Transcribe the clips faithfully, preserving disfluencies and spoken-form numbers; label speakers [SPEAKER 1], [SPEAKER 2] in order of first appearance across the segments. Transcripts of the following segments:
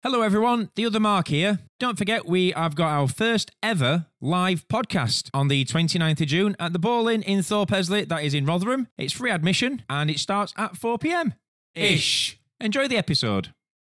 [SPEAKER 1] Hello everyone, The Other Mark here. Don't forget we have got our first ever live podcast on the twenty-ninth of June at the Ball Inn in Thorpe Esley, that is in Rotherham. It's free admission and it starts at four p.m. Ish. Enjoy the episode.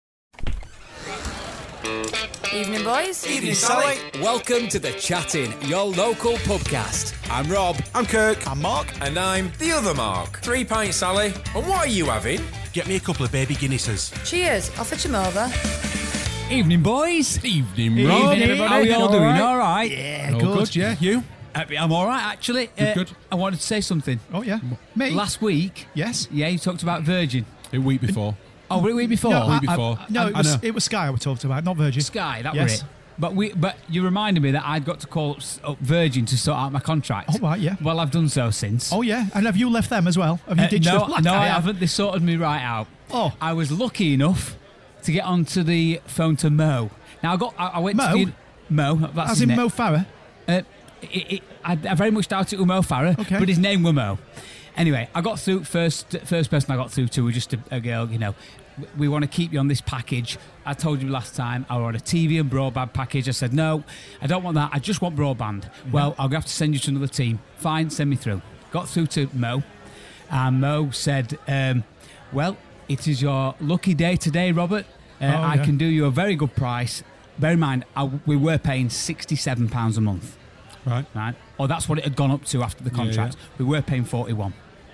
[SPEAKER 2] Evening, boys.
[SPEAKER 3] Evening, Sally. Welcome to The Chatting, your local pubcast. I'm Rob.
[SPEAKER 4] I'm Kirk.
[SPEAKER 5] I'm Mark.
[SPEAKER 6] And I'm The Other Mark. Three pints, Sally. And what are you having?
[SPEAKER 4] Get me a couple of baby Guinnesses.
[SPEAKER 2] Cheers. I'll fetch them over.
[SPEAKER 7] Evening, boys.
[SPEAKER 5] Evening,
[SPEAKER 7] Rob.
[SPEAKER 5] Evening,
[SPEAKER 7] Everybody. How are you all doing? All right?
[SPEAKER 5] Yeah, all good. good. Yeah, you?
[SPEAKER 7] Uh, I'm all right, actually.
[SPEAKER 5] Good,
[SPEAKER 7] Uh,
[SPEAKER 5] good.
[SPEAKER 7] I wanted to say something.
[SPEAKER 5] Oh, yeah. Me?
[SPEAKER 7] Last week,
[SPEAKER 5] Yes.
[SPEAKER 7] yeah, you talked about Virgin.
[SPEAKER 5] A week before.
[SPEAKER 7] Oh, were it week before?
[SPEAKER 5] No,
[SPEAKER 7] I-
[SPEAKER 5] week before.
[SPEAKER 7] I-
[SPEAKER 5] no,
[SPEAKER 7] I-
[SPEAKER 5] it
[SPEAKER 7] I
[SPEAKER 5] was
[SPEAKER 7] know.
[SPEAKER 5] it was Sky we talked about, not Virgin.
[SPEAKER 7] Sky, that
[SPEAKER 5] Yes.
[SPEAKER 7] was it. But we, but you reminded me that I'd got to call up, up Virgin to sort out my contract.
[SPEAKER 5] Oh, right, yeah.
[SPEAKER 7] Well, I've done so since.
[SPEAKER 5] Oh, yeah. And have you left them as well? Have you
[SPEAKER 7] Uh,
[SPEAKER 5] ditched
[SPEAKER 7] no,
[SPEAKER 5] them? Like
[SPEAKER 7] no, I
[SPEAKER 5] have?
[SPEAKER 7] haven't. They sorted me right out.
[SPEAKER 5] Oh.
[SPEAKER 7] I was lucky enough to get onto the phone to Mo. Now I got, I, I went
[SPEAKER 5] Mo?
[SPEAKER 7] to the, Mo. That's
[SPEAKER 5] As
[SPEAKER 7] his
[SPEAKER 5] in
[SPEAKER 7] name.
[SPEAKER 5] Mo Farah?
[SPEAKER 7] Uh, it, it, I, I very much doubt it was Mo Farah,
[SPEAKER 5] Okay.
[SPEAKER 7] but his name was Mo. Anyway, I got through, first first person I got through to was just a, a girl, you know, we, we want to keep you on this package. I told you last time I wanted a T V and broadband package. I said, no, I don't want that. I just want broadband. Mm-hmm. Well, I'll have to send you to another team. Fine, send me through. Got through to Mo, and Mo said, um, well, it is your lucky day today, Robert. Uh,
[SPEAKER 5] Oh,
[SPEAKER 7] I
[SPEAKER 5] yeah.
[SPEAKER 7] can do you a very good price. Bear in mind, I, we were paying sixty-seven pounds a month.
[SPEAKER 5] Right.
[SPEAKER 7] Right? Or that's what it had gone up to after the
[SPEAKER 5] Yeah,
[SPEAKER 7] contract.
[SPEAKER 5] yeah.
[SPEAKER 7] We were paying forty-one.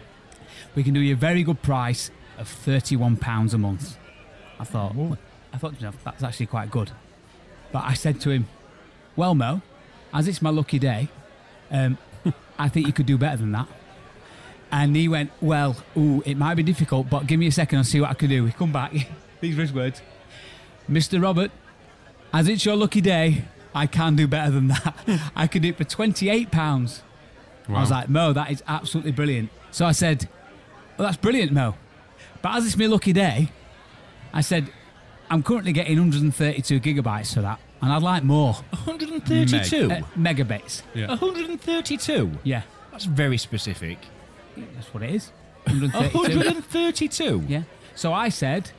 [SPEAKER 7] We can do you a very good price of thirty-one pounds a month. I thought,
[SPEAKER 5] Ooh.
[SPEAKER 7] I thought, you know, that's actually quite good. But I said to him, well, Mo, as it's my lucky day, um, I think you could do better than that. And he went, well, ooh, it might be difficult, but give me a second, I'll see what I can do. He come back, these were his words. Mister Robert, as it's your lucky day, I can do better than that. I can do it for twenty-eight pounds. I was like, Mo, that is absolutely brilliant. So I said, well, that's brilliant, Mo. But as it's my lucky day, I said, I'm currently getting one hundred thirty-two gigabytes for that, and I'd like more.
[SPEAKER 1] one hundred thirty-two?
[SPEAKER 7] Uh, megabits.
[SPEAKER 5] Yeah.
[SPEAKER 1] one hundred thirty-two?
[SPEAKER 7] Yeah,
[SPEAKER 1] That's very specific.
[SPEAKER 7] that's what it is. one hundred thirty-two.
[SPEAKER 1] one hundred thirty-two?
[SPEAKER 7] Yeah. So I said,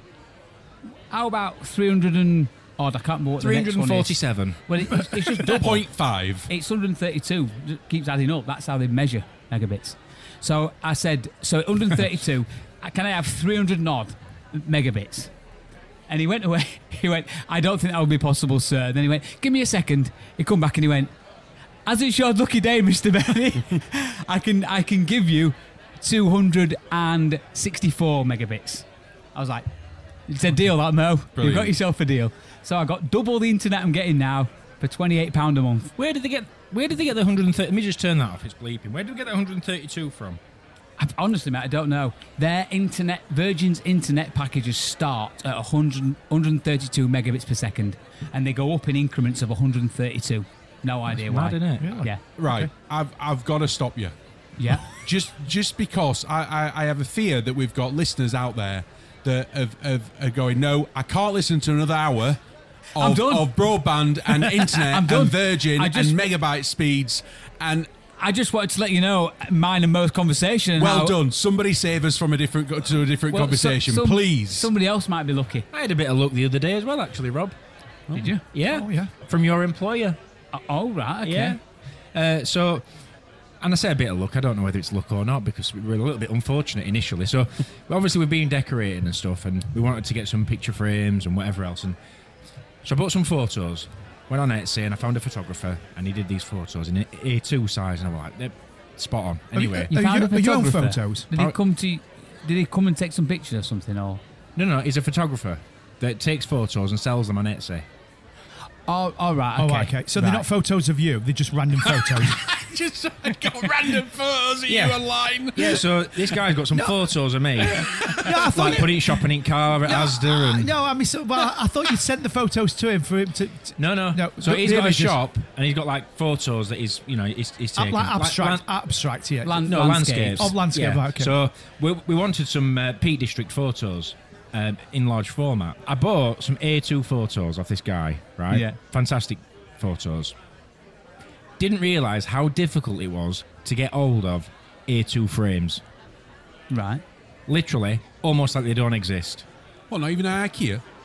[SPEAKER 7] how about three hundred and odd? I can't remember what the next one is.
[SPEAKER 1] three hundred forty-seven.
[SPEAKER 7] Well, it, it's, it's just double.
[SPEAKER 5] point five.
[SPEAKER 7] It's one hundred thirty-two. Just keeps adding up. That's how they measure megabits. So I said, so one hundred thirty-two, can I have three hundred and odd megabits? And he went away. He went, I don't think that would be possible, sir. And then he went, give me a second. He come back and he went, as it's your lucky day, Mister Benny, I can I can give you two hundred sixty-four megabits. I was like, it's a deal, that, Mo. You've
[SPEAKER 5] Brilliant.
[SPEAKER 7] got yourself a deal. So I got double the internet I'm getting now for twenty-eight pounds a month.
[SPEAKER 1] Where did they get Where did they get the one hundred thirty? Let me just turn that off, it's bleeping. Where did we get that one hundred thirty-two from?
[SPEAKER 7] I, honestly, mate, I don't know. Their internet, Virgin's internet packages start at one hundred, one hundred thirty-two megabits per second, and they go up in increments of one hundred thirty-two. No idea why.
[SPEAKER 1] Mad, innit?
[SPEAKER 5] Yeah.
[SPEAKER 7] Yeah,
[SPEAKER 5] Right. I've I've got to stop you.
[SPEAKER 7] yeah.
[SPEAKER 5] Just just because I, I, I have a fear that we've got listeners out there that have, have, are going, no, I can't listen to another hour
[SPEAKER 7] I'm
[SPEAKER 5] of,
[SPEAKER 7] done.
[SPEAKER 5] of broadband and internet
[SPEAKER 7] I'm done.
[SPEAKER 5] and Virgin
[SPEAKER 7] I just-
[SPEAKER 5] and megabyte speeds. And
[SPEAKER 7] I just wanted to let you know mine and Mo's conversation. and
[SPEAKER 5] well
[SPEAKER 7] how-
[SPEAKER 5] done. Somebody save us from a different to a different
[SPEAKER 7] Well,
[SPEAKER 5] conversation,
[SPEAKER 7] so- some-
[SPEAKER 5] please.
[SPEAKER 7] Somebody else might be lucky.
[SPEAKER 1] I had a bit of luck the other day as well, actually, Rob.
[SPEAKER 7] Did you?
[SPEAKER 1] Yeah.
[SPEAKER 5] Oh, yeah.
[SPEAKER 1] From your employer.
[SPEAKER 7] Oh, oh, right, okay.
[SPEAKER 1] Yeah. Uh, so, and I say a bit of luck. I don't know whether it's luck or not because we were a little bit unfortunate initially. So, obviously, we've been decorating and stuff, and we wanted to get some picture frames and whatever else. And so, I bought some photos. Went on Etsy and I found a photographer, and he did these photos in A two size, and I was like, they're spot on. Anyway,
[SPEAKER 7] You
[SPEAKER 5] Are
[SPEAKER 7] found
[SPEAKER 5] you-
[SPEAKER 7] a
[SPEAKER 5] are you on
[SPEAKER 7] photographer?
[SPEAKER 5] photos?
[SPEAKER 7] Did he
[SPEAKER 1] Oh.
[SPEAKER 7] come to? Did he come and take some pictures or something? Or
[SPEAKER 1] no, no, he's a photographer that takes photos and sells them on Etsy.
[SPEAKER 7] oh, all right,
[SPEAKER 5] Oh,
[SPEAKER 7] okay.
[SPEAKER 5] okay. So they're
[SPEAKER 7] Right.
[SPEAKER 5] not photos of you; they're just random photos.
[SPEAKER 1] Just got random photos of
[SPEAKER 5] Yeah.
[SPEAKER 1] you online. Yeah, so this guy's got some photos of me,
[SPEAKER 5] Yeah, I thought
[SPEAKER 1] like
[SPEAKER 5] you-
[SPEAKER 1] putting it shopping in car at Asda and.
[SPEAKER 5] no, I mean, so, well, I thought you sent the photos to him for him to. to
[SPEAKER 1] No, no,
[SPEAKER 5] No,
[SPEAKER 1] So
[SPEAKER 5] but
[SPEAKER 1] he's got
[SPEAKER 5] really
[SPEAKER 1] a
[SPEAKER 5] just-
[SPEAKER 1] shop, and he's got like photos that he's, you know, he's, he's
[SPEAKER 5] uh,
[SPEAKER 1] taken.
[SPEAKER 5] like abstract,
[SPEAKER 1] Like,
[SPEAKER 5] abstract, yeah.
[SPEAKER 7] Land-
[SPEAKER 1] no,
[SPEAKER 7] landscapes.
[SPEAKER 1] landscapes.
[SPEAKER 5] Of landscape, right, okay.
[SPEAKER 1] So we, we wanted some uh, Peak District photos um, in large format. I bought some A two photos off this guy, right?
[SPEAKER 7] Yeah.
[SPEAKER 1] Fantastic photos. Didn't realise how difficult it was to get hold of A two frames.
[SPEAKER 7] Right.
[SPEAKER 1] Literally, almost like they don't exist.
[SPEAKER 5] Well, not even an IKEA.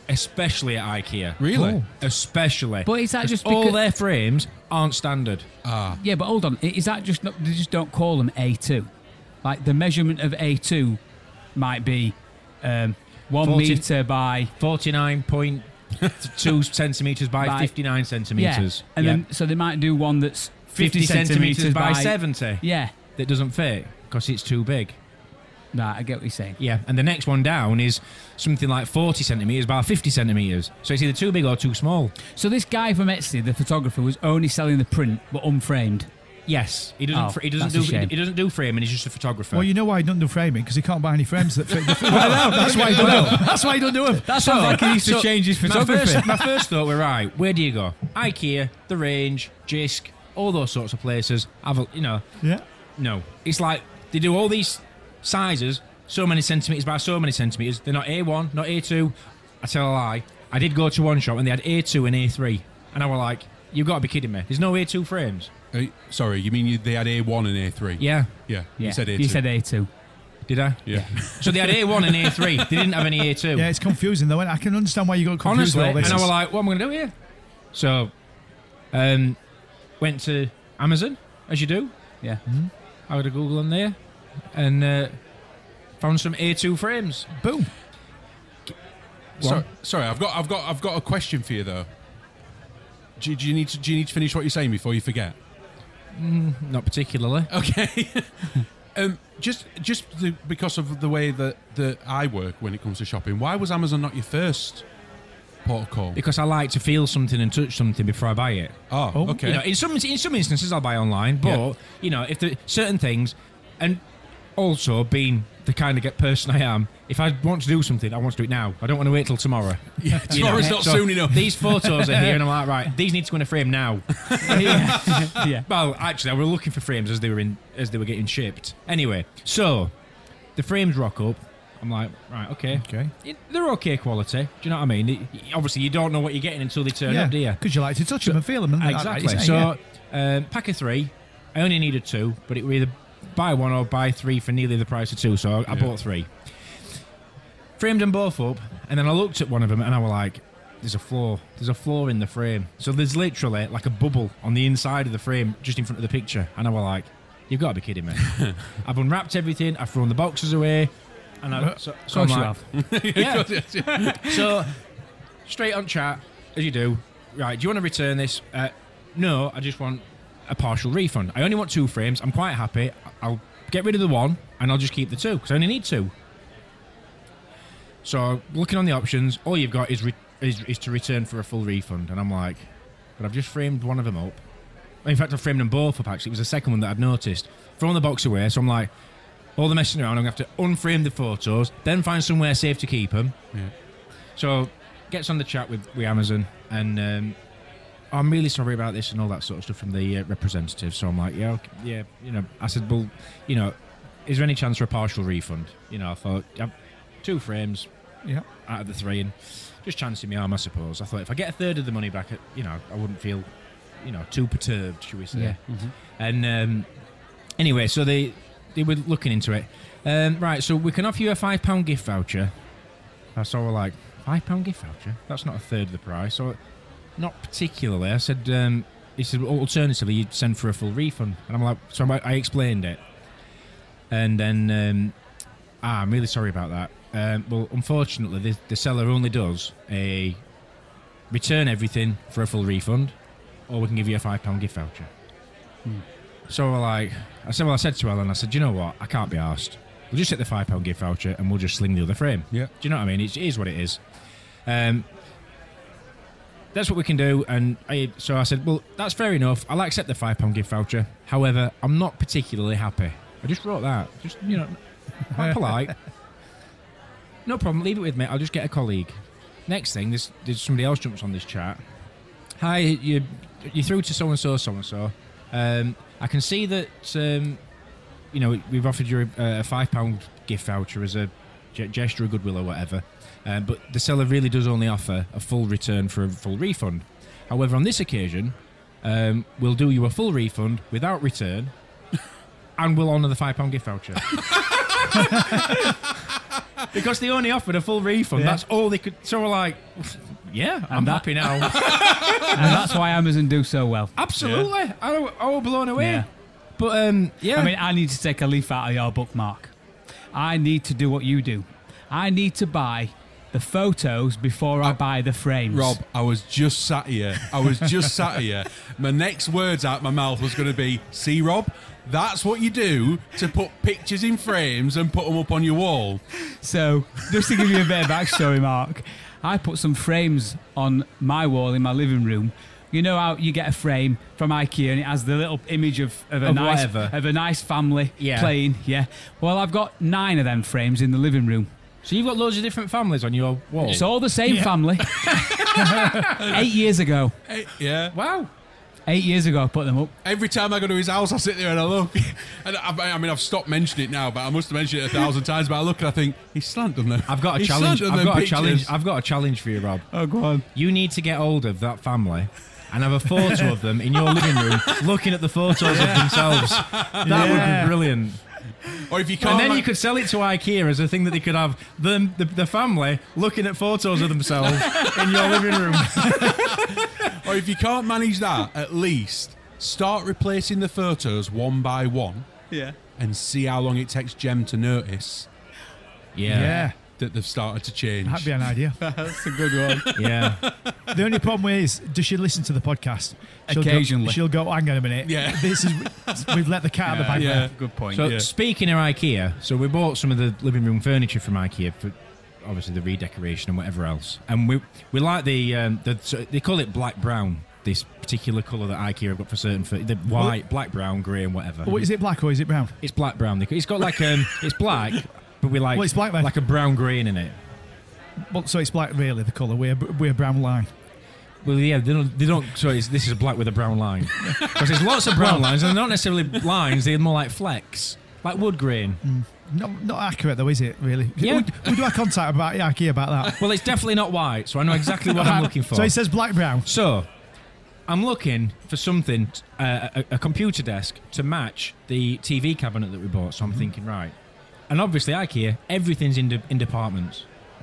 [SPEAKER 1] especially at IKEA.
[SPEAKER 5] Really?
[SPEAKER 7] Oh.
[SPEAKER 1] Especially.
[SPEAKER 7] But is that
[SPEAKER 1] 'Cause
[SPEAKER 7] just
[SPEAKER 1] all
[SPEAKER 7] because-
[SPEAKER 1] their frames aren't standard?
[SPEAKER 7] Yeah, but hold on. I- Is that just not, they just don't call them A two? Like the measurement of A two might be um, one
[SPEAKER 1] forty
[SPEAKER 7] meter by
[SPEAKER 1] forty-nine point two centimetres by,
[SPEAKER 7] By-
[SPEAKER 1] fifty-nine centimetres.
[SPEAKER 7] yeah, and
[SPEAKER 1] Yeah.
[SPEAKER 7] then so they might do one that's
[SPEAKER 1] fifty centimetres by, seventy.
[SPEAKER 7] Yeah,
[SPEAKER 1] That doesn't fit because it's too big.
[SPEAKER 7] nah, I get what you're saying.
[SPEAKER 1] Yeah, and the next one down is something like forty centimetres by fifty centimetres. So it's either too big or too small.
[SPEAKER 7] So this guy from Etsy, the photographer, was only selling the print but unframed.
[SPEAKER 1] Yes, he doesn't.
[SPEAKER 7] Oh,
[SPEAKER 1] fr- he doesn't
[SPEAKER 7] that's a
[SPEAKER 1] do.
[SPEAKER 7] shame.
[SPEAKER 1] He doesn't do framing. He's just a photographer.
[SPEAKER 8] Well, you know why he doesn't do framing? Because he can't buy any frames that fit. The well, that's why he don't do them. That's why he don't do them.
[SPEAKER 7] That sounds like he needs to
[SPEAKER 1] so
[SPEAKER 7] change his
[SPEAKER 1] my
[SPEAKER 7] photography.
[SPEAKER 1] first, my first thought were right. Where do you go? IKEA, The Range, Jysk, all those sorts of places. Have a, you know,
[SPEAKER 8] Yeah.
[SPEAKER 1] no. It's like they do all these sizes, so many centimetres by so many centimetres. They're not A one, not A two. I tell a lie. I did go to one shop and they had A two and A three, and I was like, "You've got to be kidding me! There's no A two frames."
[SPEAKER 5] Uh, sorry, you mean you, they had A one and A three?
[SPEAKER 1] Yeah,
[SPEAKER 5] Yeah,
[SPEAKER 7] yeah,
[SPEAKER 5] you said A two.
[SPEAKER 7] You said A two.
[SPEAKER 1] did I?
[SPEAKER 5] Yeah.
[SPEAKER 1] So they had A one and A three. They didn't have any A two.
[SPEAKER 8] Yeah, it's confusing though. And I can understand why you got confused
[SPEAKER 1] Honestly,
[SPEAKER 8] with all
[SPEAKER 1] and
[SPEAKER 8] this.
[SPEAKER 1] I was like, "What am I going to do here?" So, um, went to Amazon as you do.
[SPEAKER 7] Yeah.
[SPEAKER 1] I had a Google on there, and uh, found some A two frames.
[SPEAKER 8] Boom.
[SPEAKER 5] So, sorry, I've got, I've got, I've got a question for you though. Do, do you need to, do you need to finish what you're saying before you forget?
[SPEAKER 1] Not particularly.
[SPEAKER 5] Okay. um, just, just the, because of the way that, that I work when it comes to shopping, why was Amazon not your first port of call?
[SPEAKER 1] Because I like to feel something and touch something before I buy it.
[SPEAKER 5] Oh,
[SPEAKER 8] Oh.
[SPEAKER 5] okay.
[SPEAKER 1] You know, in some in some instances I'll buy online, but
[SPEAKER 5] Yeah.
[SPEAKER 1] you know, if the certain things, and also being the kind of get person I am, if I want to do something, I want to do it now. I don't want to wait till tomorrow.
[SPEAKER 5] yeah,
[SPEAKER 1] You know?
[SPEAKER 5] tomorrow's not
[SPEAKER 1] So
[SPEAKER 5] soon enough.
[SPEAKER 1] These photos are here, and I'm like, right, these need to go in a frame now.
[SPEAKER 7] yeah. yeah.
[SPEAKER 1] Well, actually, I was looking for frames as they were in as they were getting shipped. Anyway, so the frames rock up. I'm like, right, okay,
[SPEAKER 8] Okay.
[SPEAKER 1] It- they're okay quality. Do you know what I mean? It- obviously, you don't know what you're getting until they turn
[SPEAKER 8] Yeah.
[SPEAKER 1] up, do you?
[SPEAKER 8] Because you like to touch them and feel them. And that-
[SPEAKER 1] Exactly.
[SPEAKER 8] that is-
[SPEAKER 1] So,
[SPEAKER 8] yeah.
[SPEAKER 1] um, pack of three. I only needed two, but it were either buy one or buy three for nearly the price of two. So I, I
[SPEAKER 5] Yeah.
[SPEAKER 1] bought three. Framed them both up, and then I looked at one of them, and I was like, "There's a flaw. There's a flaw in the frame. So there's literally like a bubble on the inside of the frame, just in front of the picture." And I was like, "You've got to be kidding me!" I've unwrapped everything. I've thrown the boxes away, and I, so, so
[SPEAKER 7] Of
[SPEAKER 1] I'm
[SPEAKER 7] course you
[SPEAKER 1] like,
[SPEAKER 7] have.
[SPEAKER 1] yeah. So, straight on chat, as you do. Right, do you want to return this? Uh, no, I just want a partial refund. I only want two frames. I'm quite happy. I'll get rid of the one, and I'll just keep the two, because I only need two. So, looking on the options, all you've got is, re- is is to return for a full refund. And I'm like, but I've just framed one of them up. In fact, I framed them both up, actually. It was the second one that I'd noticed. Thrown the box away, so I'm like, all the messing around, I'm going to have to unframe the photos, then find somewhere safe to keep them.
[SPEAKER 5] Yeah.
[SPEAKER 1] So, gets on the chat with, with Amazon, and um, I'm really sorry about this and all that sort of stuff from the uh, representative. So I'm like, yeah, okay, yeah, you know, I said, well, you know, is there any chance for a partial refund? You know, I thought, yeah, two frames
[SPEAKER 8] Yeah.
[SPEAKER 1] out of the three, and just chancing my arm, I suppose. I thought if I get a third of the money back, you know, I wouldn't feel, you know, too perturbed, should we say.
[SPEAKER 7] Yeah.
[SPEAKER 1] And um, anyway, so they they were looking into it. Um, right, so we can offer you a five pound gift voucher. I saw her like, five pound gift voucher? That's not a third of the price. So, not particularly. I said, um, he said, alternatively, you'd send for a full refund. And I'm like, so I, I explained it. And then, um, ah, I'm really sorry about that. Um, well, unfortunately, the, the seller only does a return everything for a full refund, or we can give you a five pound gift voucher.
[SPEAKER 7] Hmm.
[SPEAKER 1] So we're like, I said, well, I said to Ellen, I said, you know what? I can't be arsed. We'll just take the five pound gift voucher and we'll just sling the other frame.
[SPEAKER 5] Yeah.
[SPEAKER 1] Do you know what I mean? It is what it is. Um, that's what we can do. And I, so I said, well, that's fair enough. I'll accept the five pound gift voucher. However, I'm not particularly happy. I just wrote that. Just, you know, quite polite. No problem. Leave it with me. I'll just get a colleague. Next thing, there's, there's somebody else jumps on this chat. Hi, you you through to so and so, so and so. Um, I can see that um, you know we've offered you a, a five pound gift voucher as a ge- gesture of goodwill or whatever, um, but the seller really does only offer a full return for a full refund. However, on this occasion, um, we'll do you a full refund without return, and we'll honour the five pound gift voucher. because they only offered a full refund.
[SPEAKER 8] Yeah.
[SPEAKER 1] That's all they could. So we're like, yeah, I'm
[SPEAKER 7] that-
[SPEAKER 1] happy now.
[SPEAKER 7] And that's why Amazon do so well.
[SPEAKER 1] Absolutely, I, I was blown away.
[SPEAKER 7] Yeah.
[SPEAKER 1] But um, yeah,
[SPEAKER 7] I mean, I need to take a leaf out of your book, Mark. I need to do what you do. I need to buy the photos before I buy the frames.
[SPEAKER 5] Rob, I was just sat here. I was just sat here. My next words out my mouth was going to be, see, Rob, that's what you do to put pictures in frames and put them up on your wall.
[SPEAKER 7] So, just to give you a bit of backstory, Mark, I put some frames on my wall in my living room. You know how you get a frame from IKEA and it has the little image of, of a
[SPEAKER 1] Of
[SPEAKER 7] nice
[SPEAKER 1] whatever.
[SPEAKER 7] of a nice family
[SPEAKER 1] Yeah.
[SPEAKER 7] playing. Yeah. Well, I've got nine of them frames in the living room.
[SPEAKER 1] so you've got loads of different families on your wall.
[SPEAKER 7] It's all the same family. Eight years ago.
[SPEAKER 5] Eh, Yeah.
[SPEAKER 1] wow.
[SPEAKER 7] Eight years ago, I put them up.
[SPEAKER 5] Every time I go to his house, I sit there and I look. And I, I mean, I've stopped mentioning it now, but I must have mentioned it a thousand times. But I look and I think, he's slant done them.
[SPEAKER 1] I've got a
[SPEAKER 5] He's
[SPEAKER 1] challenge.
[SPEAKER 5] slant done
[SPEAKER 1] I've
[SPEAKER 5] them
[SPEAKER 1] got a
[SPEAKER 5] pictures.
[SPEAKER 1] challenge. I've got a challenge for you, Rob.
[SPEAKER 7] Oh, go on.
[SPEAKER 1] You need to get hold of that family and have a photo of them in your living room, looking at the photos of themselves. That would be brilliant.
[SPEAKER 5] Or if you can't,
[SPEAKER 1] And then
[SPEAKER 5] ma-
[SPEAKER 1] you could sell it to IKEA as a thing that they could have them, the, the family looking at photos of themselves in your living room.
[SPEAKER 5] or if you can't manage that, at least start replacing the photos one by one.
[SPEAKER 7] Yeah.
[SPEAKER 5] And see how long it takes Jem to notice
[SPEAKER 8] Yeah.
[SPEAKER 5] that they've started to change.
[SPEAKER 8] That'd be an idea.
[SPEAKER 7] That's a good one.
[SPEAKER 1] Yeah.
[SPEAKER 8] The only problem is, does she listen to the podcast? She'll
[SPEAKER 7] Occasionally.
[SPEAKER 8] Go, she'll go, hang on a minute.
[SPEAKER 5] Yeah.
[SPEAKER 8] This is, we've let the cat out of the bag.
[SPEAKER 5] Yeah.
[SPEAKER 8] there.
[SPEAKER 7] Good point.
[SPEAKER 1] So
[SPEAKER 5] Yeah.
[SPEAKER 1] speaking of IKEA, so we bought some of the living room furniture from IKEA for obviously the redecoration and whatever else, and we we like the um, the so they call it black brown. This particular colour that IKEA have got for certain for the white, black, brown, grey, and whatever.
[SPEAKER 8] Well, is it black or is it brown?
[SPEAKER 1] It's black brown. It's got like um, it's black, but we like
[SPEAKER 8] Well, it's black then.
[SPEAKER 1] like a brown grain in it.
[SPEAKER 8] Well, so it's black, really, the colour. We're, we're brown line.
[SPEAKER 1] Well, yeah, they don't. They don't. So it's, this is black with a brown line because there's lots of brown lines, and they're not necessarily lines. They're more like flecks, like wood grain.
[SPEAKER 8] Not, not accurate, though, is it, really?
[SPEAKER 1] Yeah.
[SPEAKER 8] We, we do our contact about IKEA about that.
[SPEAKER 1] Well, it's definitely not white, so I know exactly what I'm looking for.
[SPEAKER 8] So it says black brown.
[SPEAKER 1] So, I'm looking for something, uh, a, a computer desk to match the T V cabinet that we bought. So I'm thinking, right, and obviously IKEA, everything's in de- in departments,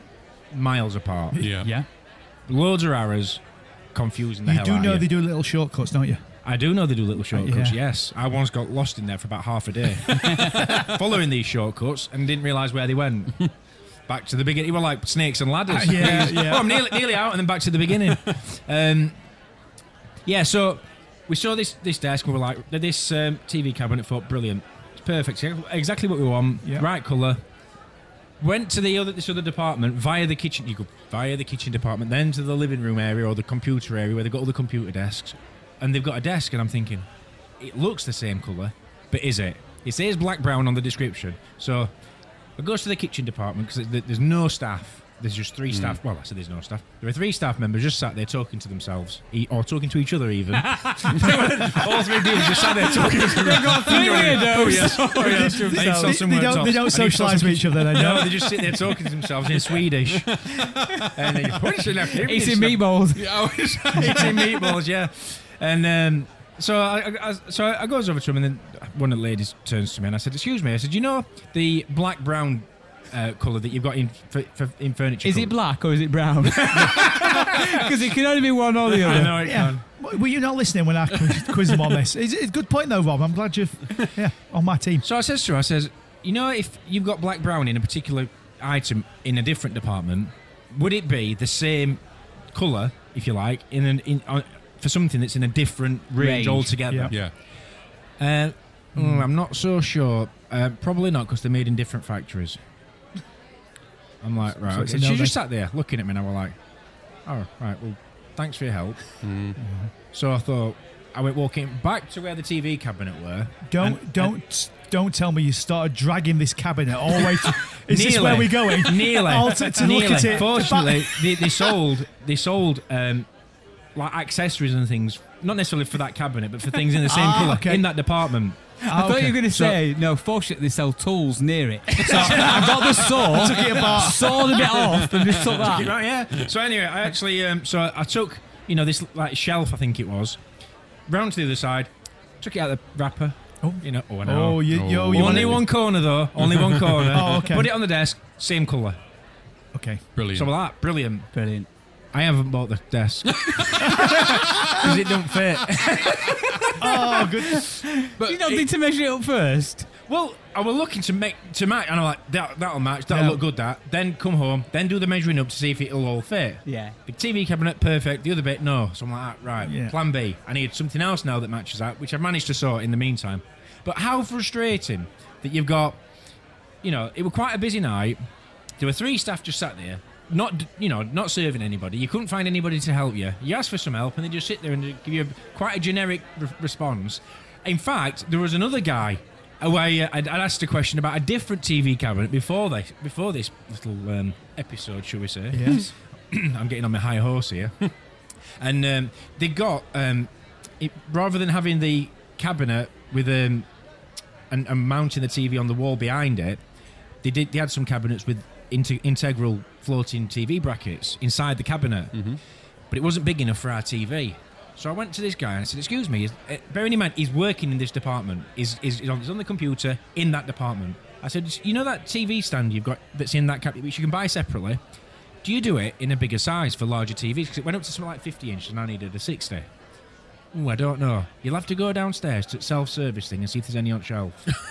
[SPEAKER 1] miles apart,
[SPEAKER 5] Yeah.
[SPEAKER 7] Yeah.
[SPEAKER 1] loads of errors, confusing the
[SPEAKER 8] You
[SPEAKER 1] hell
[SPEAKER 8] do
[SPEAKER 1] out
[SPEAKER 8] know
[SPEAKER 1] of
[SPEAKER 8] they
[SPEAKER 1] you.
[SPEAKER 8] do little shortcuts, don't you?
[SPEAKER 1] I do know they do little shortcuts.
[SPEAKER 8] Yeah.
[SPEAKER 1] Yes, I once got lost in there for about half a day, following these shortcuts, and didn't realise where they went. Back to the beginning. They were like snakes and ladders.
[SPEAKER 8] Uh, yeah, yeah.
[SPEAKER 1] Oh, I'm nearly, nearly out, and then back to the beginning. Um, yeah, so we saw this this desk, and we were like, this um, T V cabinet, thought, brilliant. It's perfect. Exactly what we want.
[SPEAKER 8] Yeah.
[SPEAKER 1] Right colour. Went to the other this other department via the kitchen. You go via the kitchen department, then to the living room area or the computer area where they've got all the computer desks. And they've got a desk, and I'm thinking, it looks the same colour, but is it? It says black brown on the description. So it goes to the kitchen department because there's no staff. There's just three staff. Well, I said there's no staff. There are three staff members just sat there talking to themselves, e- or talking to each other even. All three dudes just sat there talking to themselves. They've got
[SPEAKER 7] three weirdos.
[SPEAKER 1] Oh yes. Oh, yes.
[SPEAKER 8] They,
[SPEAKER 1] I need to sell some
[SPEAKER 8] they
[SPEAKER 1] words
[SPEAKER 8] don't,
[SPEAKER 1] off.
[SPEAKER 8] they
[SPEAKER 1] I
[SPEAKER 8] don't
[SPEAKER 1] need to sell
[SPEAKER 8] socialise
[SPEAKER 1] some-
[SPEAKER 8] with each other, then,
[SPEAKER 1] No,
[SPEAKER 8] no?
[SPEAKER 1] they just sit there talking to themselves in Swedish. And they what's your left?
[SPEAKER 7] Eating meatballs.
[SPEAKER 5] Yeah,
[SPEAKER 1] Eating meatballs, yeah. And um, so I, I, I- so I goes over to him, and then one of the ladies turns to me, and I said, "Excuse me," I said, "You know the black brown uh, colour that you've got in for, for, in furniture?
[SPEAKER 7] Is it black or is it brown? Because it can only be one or the
[SPEAKER 1] I
[SPEAKER 7] other.
[SPEAKER 1] know it
[SPEAKER 8] Yeah.
[SPEAKER 1] can.
[SPEAKER 8] Were you not listening when I quiz, quizzed them on this? It's, it's a good point, though, Rob. I'm glad you've yeah on my team.
[SPEAKER 1] So I says to her, I says, "You know, if you've got black brown in a particular item in a different department, would it be the same colour, if you like, in an in uh, for something that's in a different range,
[SPEAKER 7] Range.
[SPEAKER 1] altogether?"
[SPEAKER 5] yeah.
[SPEAKER 1] Uh, mm, I'm not so sure. Uh, probably not, because they're made in different factories. I'm like, right.
[SPEAKER 8] So it's a
[SPEAKER 1] and
[SPEAKER 8] no
[SPEAKER 1] she
[SPEAKER 8] then?
[SPEAKER 1] just sat there looking at me, and I was like, oh, right, well, thanks for your help. So I thought, I went walking back to where the T V cabinet were.
[SPEAKER 8] Don't
[SPEAKER 1] and-
[SPEAKER 8] don't don't tell me you started dragging this cabinet all the way. To, is this
[SPEAKER 1] Nearly.
[SPEAKER 8] where we're going?
[SPEAKER 1] Nearly.
[SPEAKER 8] Oh, to, to
[SPEAKER 1] Nearly.
[SPEAKER 8] look at it.
[SPEAKER 1] Fortunately, they, they sold they sold um, like accessories and things, not necessarily for that cabinet, but for things in the same
[SPEAKER 8] Ah,
[SPEAKER 1] colour
[SPEAKER 8] okay.
[SPEAKER 1] in that department.
[SPEAKER 7] I thought you were going to
[SPEAKER 1] So-
[SPEAKER 7] say, no, fortunately they sell tools near it. So I got the saw,
[SPEAKER 8] Took it apart.
[SPEAKER 7] sawed a bit off and just took that.
[SPEAKER 1] Right, yeah. So anyway, I actually, um, so I, I took, you know, this like shelf, I think it was, round to the other side, took it out of the wrapper, You know, oh, I know.
[SPEAKER 8] Oh, you,
[SPEAKER 5] Oh.
[SPEAKER 8] yo, you want
[SPEAKER 1] Only
[SPEAKER 8] it?
[SPEAKER 1] one corner though. Only one corner.
[SPEAKER 8] Oh, okay.
[SPEAKER 1] Put it on the desk. Same colour.
[SPEAKER 8] Okay.
[SPEAKER 5] Brilliant.
[SPEAKER 1] So that brilliant.
[SPEAKER 7] Brilliant.
[SPEAKER 1] I haven't bought the desk because it don't fit.
[SPEAKER 8] Oh, good.
[SPEAKER 5] but
[SPEAKER 7] You don't
[SPEAKER 5] it-
[SPEAKER 7] need to measure it up first.
[SPEAKER 1] Well, I was looking to make to match, and I'm like, that, that'll match. That'll
[SPEAKER 8] Yeah.
[SPEAKER 1] look good. That. Then come home. Then do the measuring up to see if it'll all fit.
[SPEAKER 7] Yeah.
[SPEAKER 1] The T V cabinet, perfect. The other bit, no. So I'm like, ah, right,
[SPEAKER 8] Yeah.
[SPEAKER 1] plan B. I need something else now that matches that, which I've managed to sort in the meantime. But how frustrating that you've got, you know, it was quite a busy night. There were three staff just sat there, not, you know, not serving anybody. You couldn't find anybody to help you. You asked for some help, and they just sit there and give you a, quite a generic re- response. In fact, there was another guy where uh, I'd, I'd asked a question about a different T V cabinet before this, before this little um, episode, shall we say?
[SPEAKER 8] Yes.
[SPEAKER 1] I'm getting on my high horse here. And um, they got, um, it, rather than having the cabinet with um, and, and mounting the T V on the wall behind it, they did. They had some cabinets with inter- integral floating T V brackets inside the cabinet,
[SPEAKER 5] Mm-hmm.
[SPEAKER 1] but it wasn't big enough for our T V. So I went to this guy and I said, "Excuse me, is, uh, bearing in mind he's working in this department, is is is on, he's on the computer in that department." I said, "You know that T V stand you've got that's in that cabinet, which you can buy separately? Do you do it in a bigger size for larger T Vs? Because it went up to something like fifty inches and I needed a sixty." "Oh, I don't know. You'll have to go downstairs to self-service thing and see if there's any on shelf."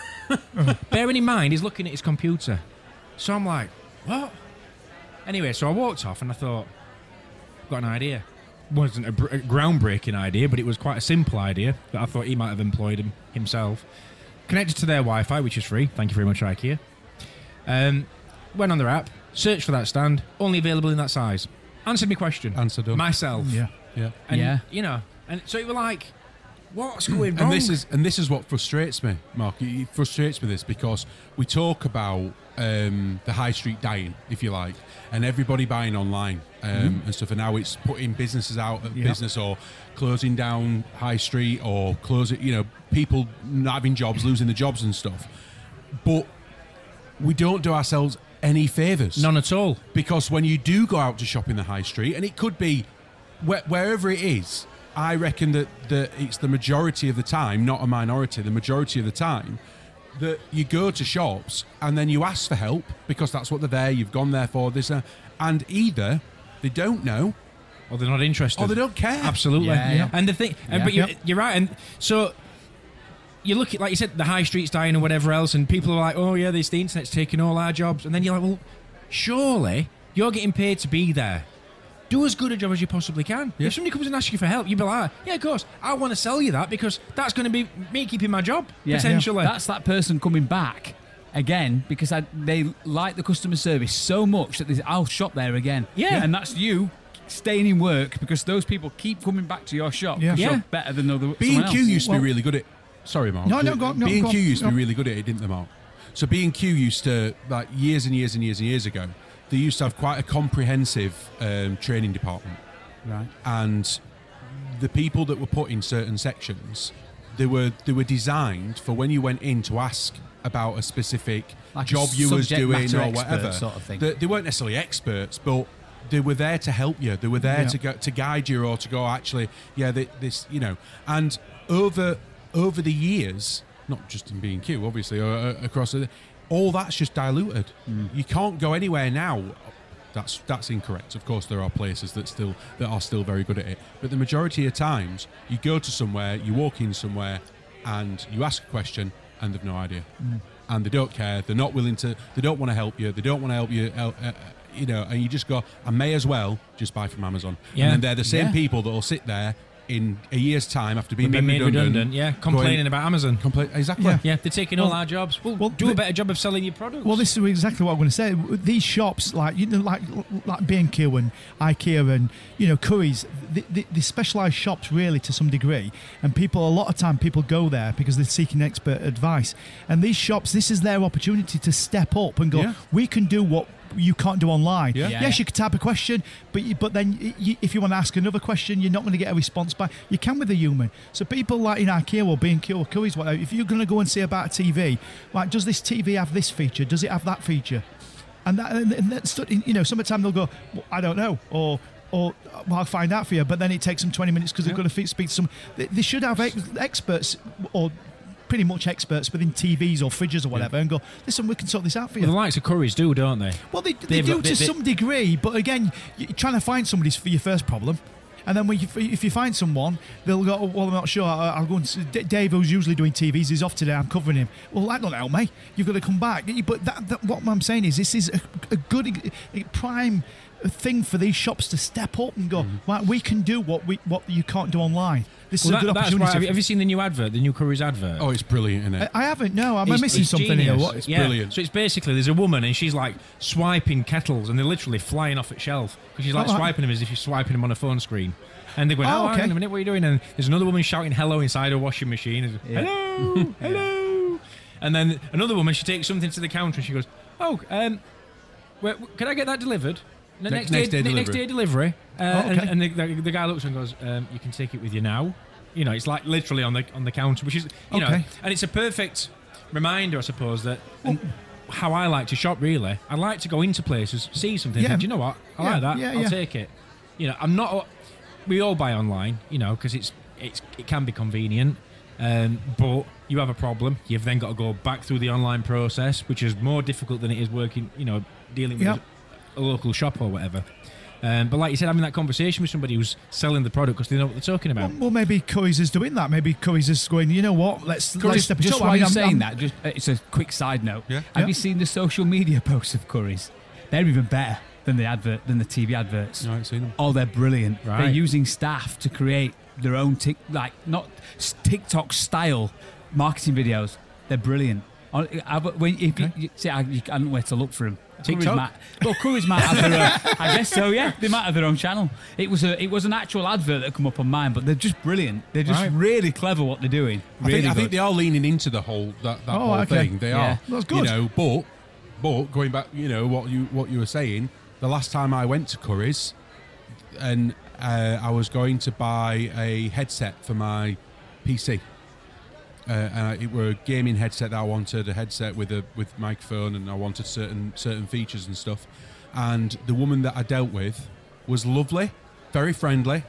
[SPEAKER 1] Bearing in mind, he's looking at his computer. So I'm like, what? Anyway, so I walked off and I thought, I've got an idea. It wasn't a, br- a groundbreaking idea, but it was quite a simple idea that I thought he might have employed him himself. Connected to their Wi-Fi, which is free. Thank you very much, IKEA. Um, went on their app, searched for that stand, only available in that size. Answered my question.
[SPEAKER 5] Answer done.
[SPEAKER 1] Myself.
[SPEAKER 8] Yeah.
[SPEAKER 5] Yeah.
[SPEAKER 1] And,
[SPEAKER 7] Yeah.
[SPEAKER 1] you know, and so it was like, what's going wrong?
[SPEAKER 5] And this is and this is what frustrates me, Mark. It it frustrates me this because we talk about um, the high street dying, if you like, and everybody buying online um, and stuff. And now it's putting businesses out of
[SPEAKER 8] Yeah.
[SPEAKER 5] business or closing down high street or closing, you know, people not having jobs, losing the jobs and stuff. But we don't do ourselves any favours.
[SPEAKER 1] None at all.
[SPEAKER 5] Because when you do go out to shop in the high street, and it could be wh- wherever it is, I reckon that, that it's the majority of the time, not a minority, the majority of the time, that you go to shops and then you ask for help because that's what they're there, you've gone there for this, uh, and either they don't know
[SPEAKER 1] Or they're not interested.
[SPEAKER 5] or they don't care.
[SPEAKER 1] Absolutely.
[SPEAKER 7] Yeah, yeah.
[SPEAKER 1] And the thing, and,
[SPEAKER 7] Yeah.
[SPEAKER 1] but you're,
[SPEAKER 8] Yep.
[SPEAKER 1] you're right. And so you look at, like you said, the high street's dying and whatever else, and people are like, "Oh yeah, this the internet's taking all our jobs." And then you're like, "Well, surely you're getting paid to be there. Do as good a job as you possibly can.
[SPEAKER 5] Yeah.
[SPEAKER 1] If somebody comes and asks you for help, you'd be like, yeah, of course, I want to sell you that because that's going to be me keeping my job,
[SPEAKER 7] Yeah.
[SPEAKER 1] potentially.
[SPEAKER 7] That's that person coming back again because I, they like the customer service so much that they, I'll shop there again.
[SPEAKER 1] Yeah.
[SPEAKER 7] And that's you staying in work because those people keep coming back to your shop.
[SPEAKER 8] Yeah.
[SPEAKER 7] 'cause
[SPEAKER 1] Yeah.
[SPEAKER 7] you're better than other
[SPEAKER 5] B and
[SPEAKER 7] someone
[SPEAKER 5] Q
[SPEAKER 7] else.
[SPEAKER 5] used to
[SPEAKER 8] Well-
[SPEAKER 5] be really good at. Sorry, Mark.
[SPEAKER 8] No, no, go on, no,
[SPEAKER 5] B and
[SPEAKER 8] go
[SPEAKER 5] Q
[SPEAKER 8] on.
[SPEAKER 5] used to be
[SPEAKER 8] No.
[SPEAKER 5] really good at it, didn't they, Mark? So B and Q used to, like years and years and years and years ago, they used to have quite a comprehensive um, training department.
[SPEAKER 7] Right.
[SPEAKER 5] And the people that were put in certain sections, they were they were designed for when you went in to ask about a specific
[SPEAKER 7] Like a
[SPEAKER 5] job you was
[SPEAKER 7] subject
[SPEAKER 5] doing
[SPEAKER 7] matter
[SPEAKER 5] or
[SPEAKER 7] expert
[SPEAKER 5] whatever.
[SPEAKER 7] sort of thing.
[SPEAKER 5] They, they weren't necessarily experts, but they were there to help you. They were there
[SPEAKER 8] Yeah.
[SPEAKER 5] to go to guide you or to go actually, yeah, th- this, you know. And over over the years, not just in B and Q, obviously, or, uh, across the, all that's just diluted.
[SPEAKER 7] Mm.
[SPEAKER 5] You can't go anywhere now. That's that's incorrect. Of course, there are places that still that are still very good at it. But the majority of times, you go to somewhere, you walk in somewhere, and you ask a question, and they've no idea,
[SPEAKER 7] Mm.
[SPEAKER 5] and they don't care. They're not willing to. They don't want to help you. They don't want to help you. Uh, uh, you know, and you just go. I may as well just buy from Amazon.
[SPEAKER 1] Yeah.
[SPEAKER 5] And then they're the same
[SPEAKER 7] Yeah.
[SPEAKER 5] people that will sit there in a year's time after being
[SPEAKER 1] Being
[SPEAKER 5] made
[SPEAKER 1] made
[SPEAKER 5] redundant.
[SPEAKER 1] redundant, yeah, complaining about Amazon.
[SPEAKER 5] Compla- exactly.
[SPEAKER 8] Yeah.
[SPEAKER 1] Yeah, they're taking all
[SPEAKER 8] Well-
[SPEAKER 1] our jobs. Well,
[SPEAKER 8] well,
[SPEAKER 1] do a
[SPEAKER 8] the-
[SPEAKER 1] better job of selling your products.
[SPEAKER 8] Well, this is exactly what I'm going to say. These shops, like you know, like like B and Q and IKEA and you know Currys, they, they, they specialise shops really to some degree. And people, a lot of time, people go there because they're seeking expert advice. And these shops, this is their opportunity to step up and go.
[SPEAKER 5] Yeah.
[SPEAKER 8] We can do what you can't do online.
[SPEAKER 5] Yeah.
[SPEAKER 7] Yeah,
[SPEAKER 8] yes,
[SPEAKER 7] yeah.
[SPEAKER 8] you can type a question, but you, but then you, if you want to ask another question, you're not going to get a response back. You can with a human. So people like in IKEA or B and Q or Currys, whatever, if you're going to go and see about a T V, like does this T V have this feature? Does it have that feature? And that, and, and that's, you know, sometimes they'll go, well, I don't know, or or well, I'll find out for you. But then it takes them twenty minutes because they've got to fe- speak to some. They, they should have ex- experts or pretty much experts within T Vs or fridges or whatever, and go, listen, we can sort this out for you.
[SPEAKER 1] Well, the likes of Currys do, don't they?
[SPEAKER 8] Well, they, they
[SPEAKER 1] They've
[SPEAKER 8] do
[SPEAKER 1] got-
[SPEAKER 8] to
[SPEAKER 1] they- they-
[SPEAKER 8] some degree, but again, you're trying to find somebody's for your first problem. And then when you, if you find someone, they'll go, oh, well, I'm not sure. I- I'll go and see D- Dave, who's usually doing T Vs, is off today. I'm covering him. Well, that don't help me. You've got to come back. But that, that, what I'm saying is, this is a, a good a prime thing for these shops to step up and go,
[SPEAKER 1] Mm-hmm.
[SPEAKER 8] right, we can do what we what you can't do online. This
[SPEAKER 1] Well,
[SPEAKER 8] is a
[SPEAKER 1] that-
[SPEAKER 8] good
[SPEAKER 1] that's
[SPEAKER 8] opportunity.
[SPEAKER 1] why. Have you, have you seen the new advert, the new Curry's advert?
[SPEAKER 5] Oh, it's brilliant, isn't it?
[SPEAKER 8] I, I haven't. No, am I
[SPEAKER 1] It's-
[SPEAKER 8] missing
[SPEAKER 1] it's
[SPEAKER 8] something
[SPEAKER 1] genius.
[SPEAKER 8] here? What?
[SPEAKER 5] It's
[SPEAKER 1] yeah.
[SPEAKER 5] brilliant.
[SPEAKER 1] So it's basically there's a woman and she's like swiping kettles and they're literally flying off at shelf because she's like
[SPEAKER 8] Oh, right.
[SPEAKER 1] swiping them as if you're swiping them on a phone screen. And they're going,
[SPEAKER 8] Oh,
[SPEAKER 1] oh, hang
[SPEAKER 8] okay.
[SPEAKER 1] on a minute, what are you doing? And there's another woman shouting hello inside her washing machine. And, hello, hello. And then another woman, she takes something to the counter and she goes, oh, um, where, can I get that delivered? The
[SPEAKER 5] Next-
[SPEAKER 1] next,
[SPEAKER 5] next
[SPEAKER 1] day,
[SPEAKER 5] day
[SPEAKER 1] ne- next
[SPEAKER 5] delivery.
[SPEAKER 1] day delivery. Uh,
[SPEAKER 8] Oh, okay.
[SPEAKER 1] And, and the, the, the guy looks and goes, um, you can take it with you now. You know, it's like literally on the on the counter, which is, you know,
[SPEAKER 8] Okay.
[SPEAKER 1] and it's a perfect reminder, I suppose, that and how I like to shop, really. I like to go into places, see something,
[SPEAKER 8] Yeah.
[SPEAKER 1] think, do you know what? I
[SPEAKER 8] Yeah,
[SPEAKER 1] like that.
[SPEAKER 8] yeah,
[SPEAKER 1] I'll
[SPEAKER 8] yeah.
[SPEAKER 1] take it. You know, I'm not. We all buy online, you know, because it's it's it can be convenient. Um, but you have a problem. You've then got to go back through the online process, which is more difficult than it is working, you know, dealing with
[SPEAKER 8] Yep.
[SPEAKER 1] a, a local shop or whatever. Um, but like you said, having that conversation with somebody who's selling the product because they know what they're talking about.
[SPEAKER 8] Well, well, maybe Curry's is doing that. Maybe Curry's is going, you know what? Let's let's
[SPEAKER 7] Just,
[SPEAKER 8] step it
[SPEAKER 7] just
[SPEAKER 8] up.
[SPEAKER 7] while
[SPEAKER 8] I mean,
[SPEAKER 7] you're
[SPEAKER 8] I'm-
[SPEAKER 7] saying
[SPEAKER 8] I'm-
[SPEAKER 7] that, just uh, it's a quick side note.
[SPEAKER 5] Yeah.
[SPEAKER 7] Have
[SPEAKER 8] Yeah.
[SPEAKER 7] you seen the social media posts of Curry's? They're even better than the advert than the T V adverts.
[SPEAKER 5] No, I haven't seen them.
[SPEAKER 7] Oh, they're brilliant.
[SPEAKER 1] Right.
[SPEAKER 7] They're using staff to create their own tic, like not s- TikTok style marketing videos. They're brilliant. On- I- but when if you, you see, I, you, I don't know where to look for them.
[SPEAKER 1] TikTok?
[SPEAKER 7] Might, well, Curry's might have their own. I guess so. Yeah, they might have their own channel. It was a it was an actual advert that come up on mine, but they're just brilliant. They're just
[SPEAKER 1] Right.
[SPEAKER 7] really clever what they're doing.
[SPEAKER 5] I
[SPEAKER 7] Really
[SPEAKER 5] think, I think
[SPEAKER 7] good.
[SPEAKER 5] they are leaning into the whole that, that
[SPEAKER 8] Oh,
[SPEAKER 5] whole
[SPEAKER 8] okay.
[SPEAKER 5] thing. They
[SPEAKER 7] Yeah.
[SPEAKER 5] are.
[SPEAKER 8] That's good.
[SPEAKER 5] You know, but but going back, you know what you what you were saying. The last time I went to Curry's, and uh, I was going to buy a headset for my P C. Uh, and it were a gaming headset that I wanted, a headset with a with microphone, and I wanted certain certain features and stuff. And the woman that I dealt with was lovely, very friendly,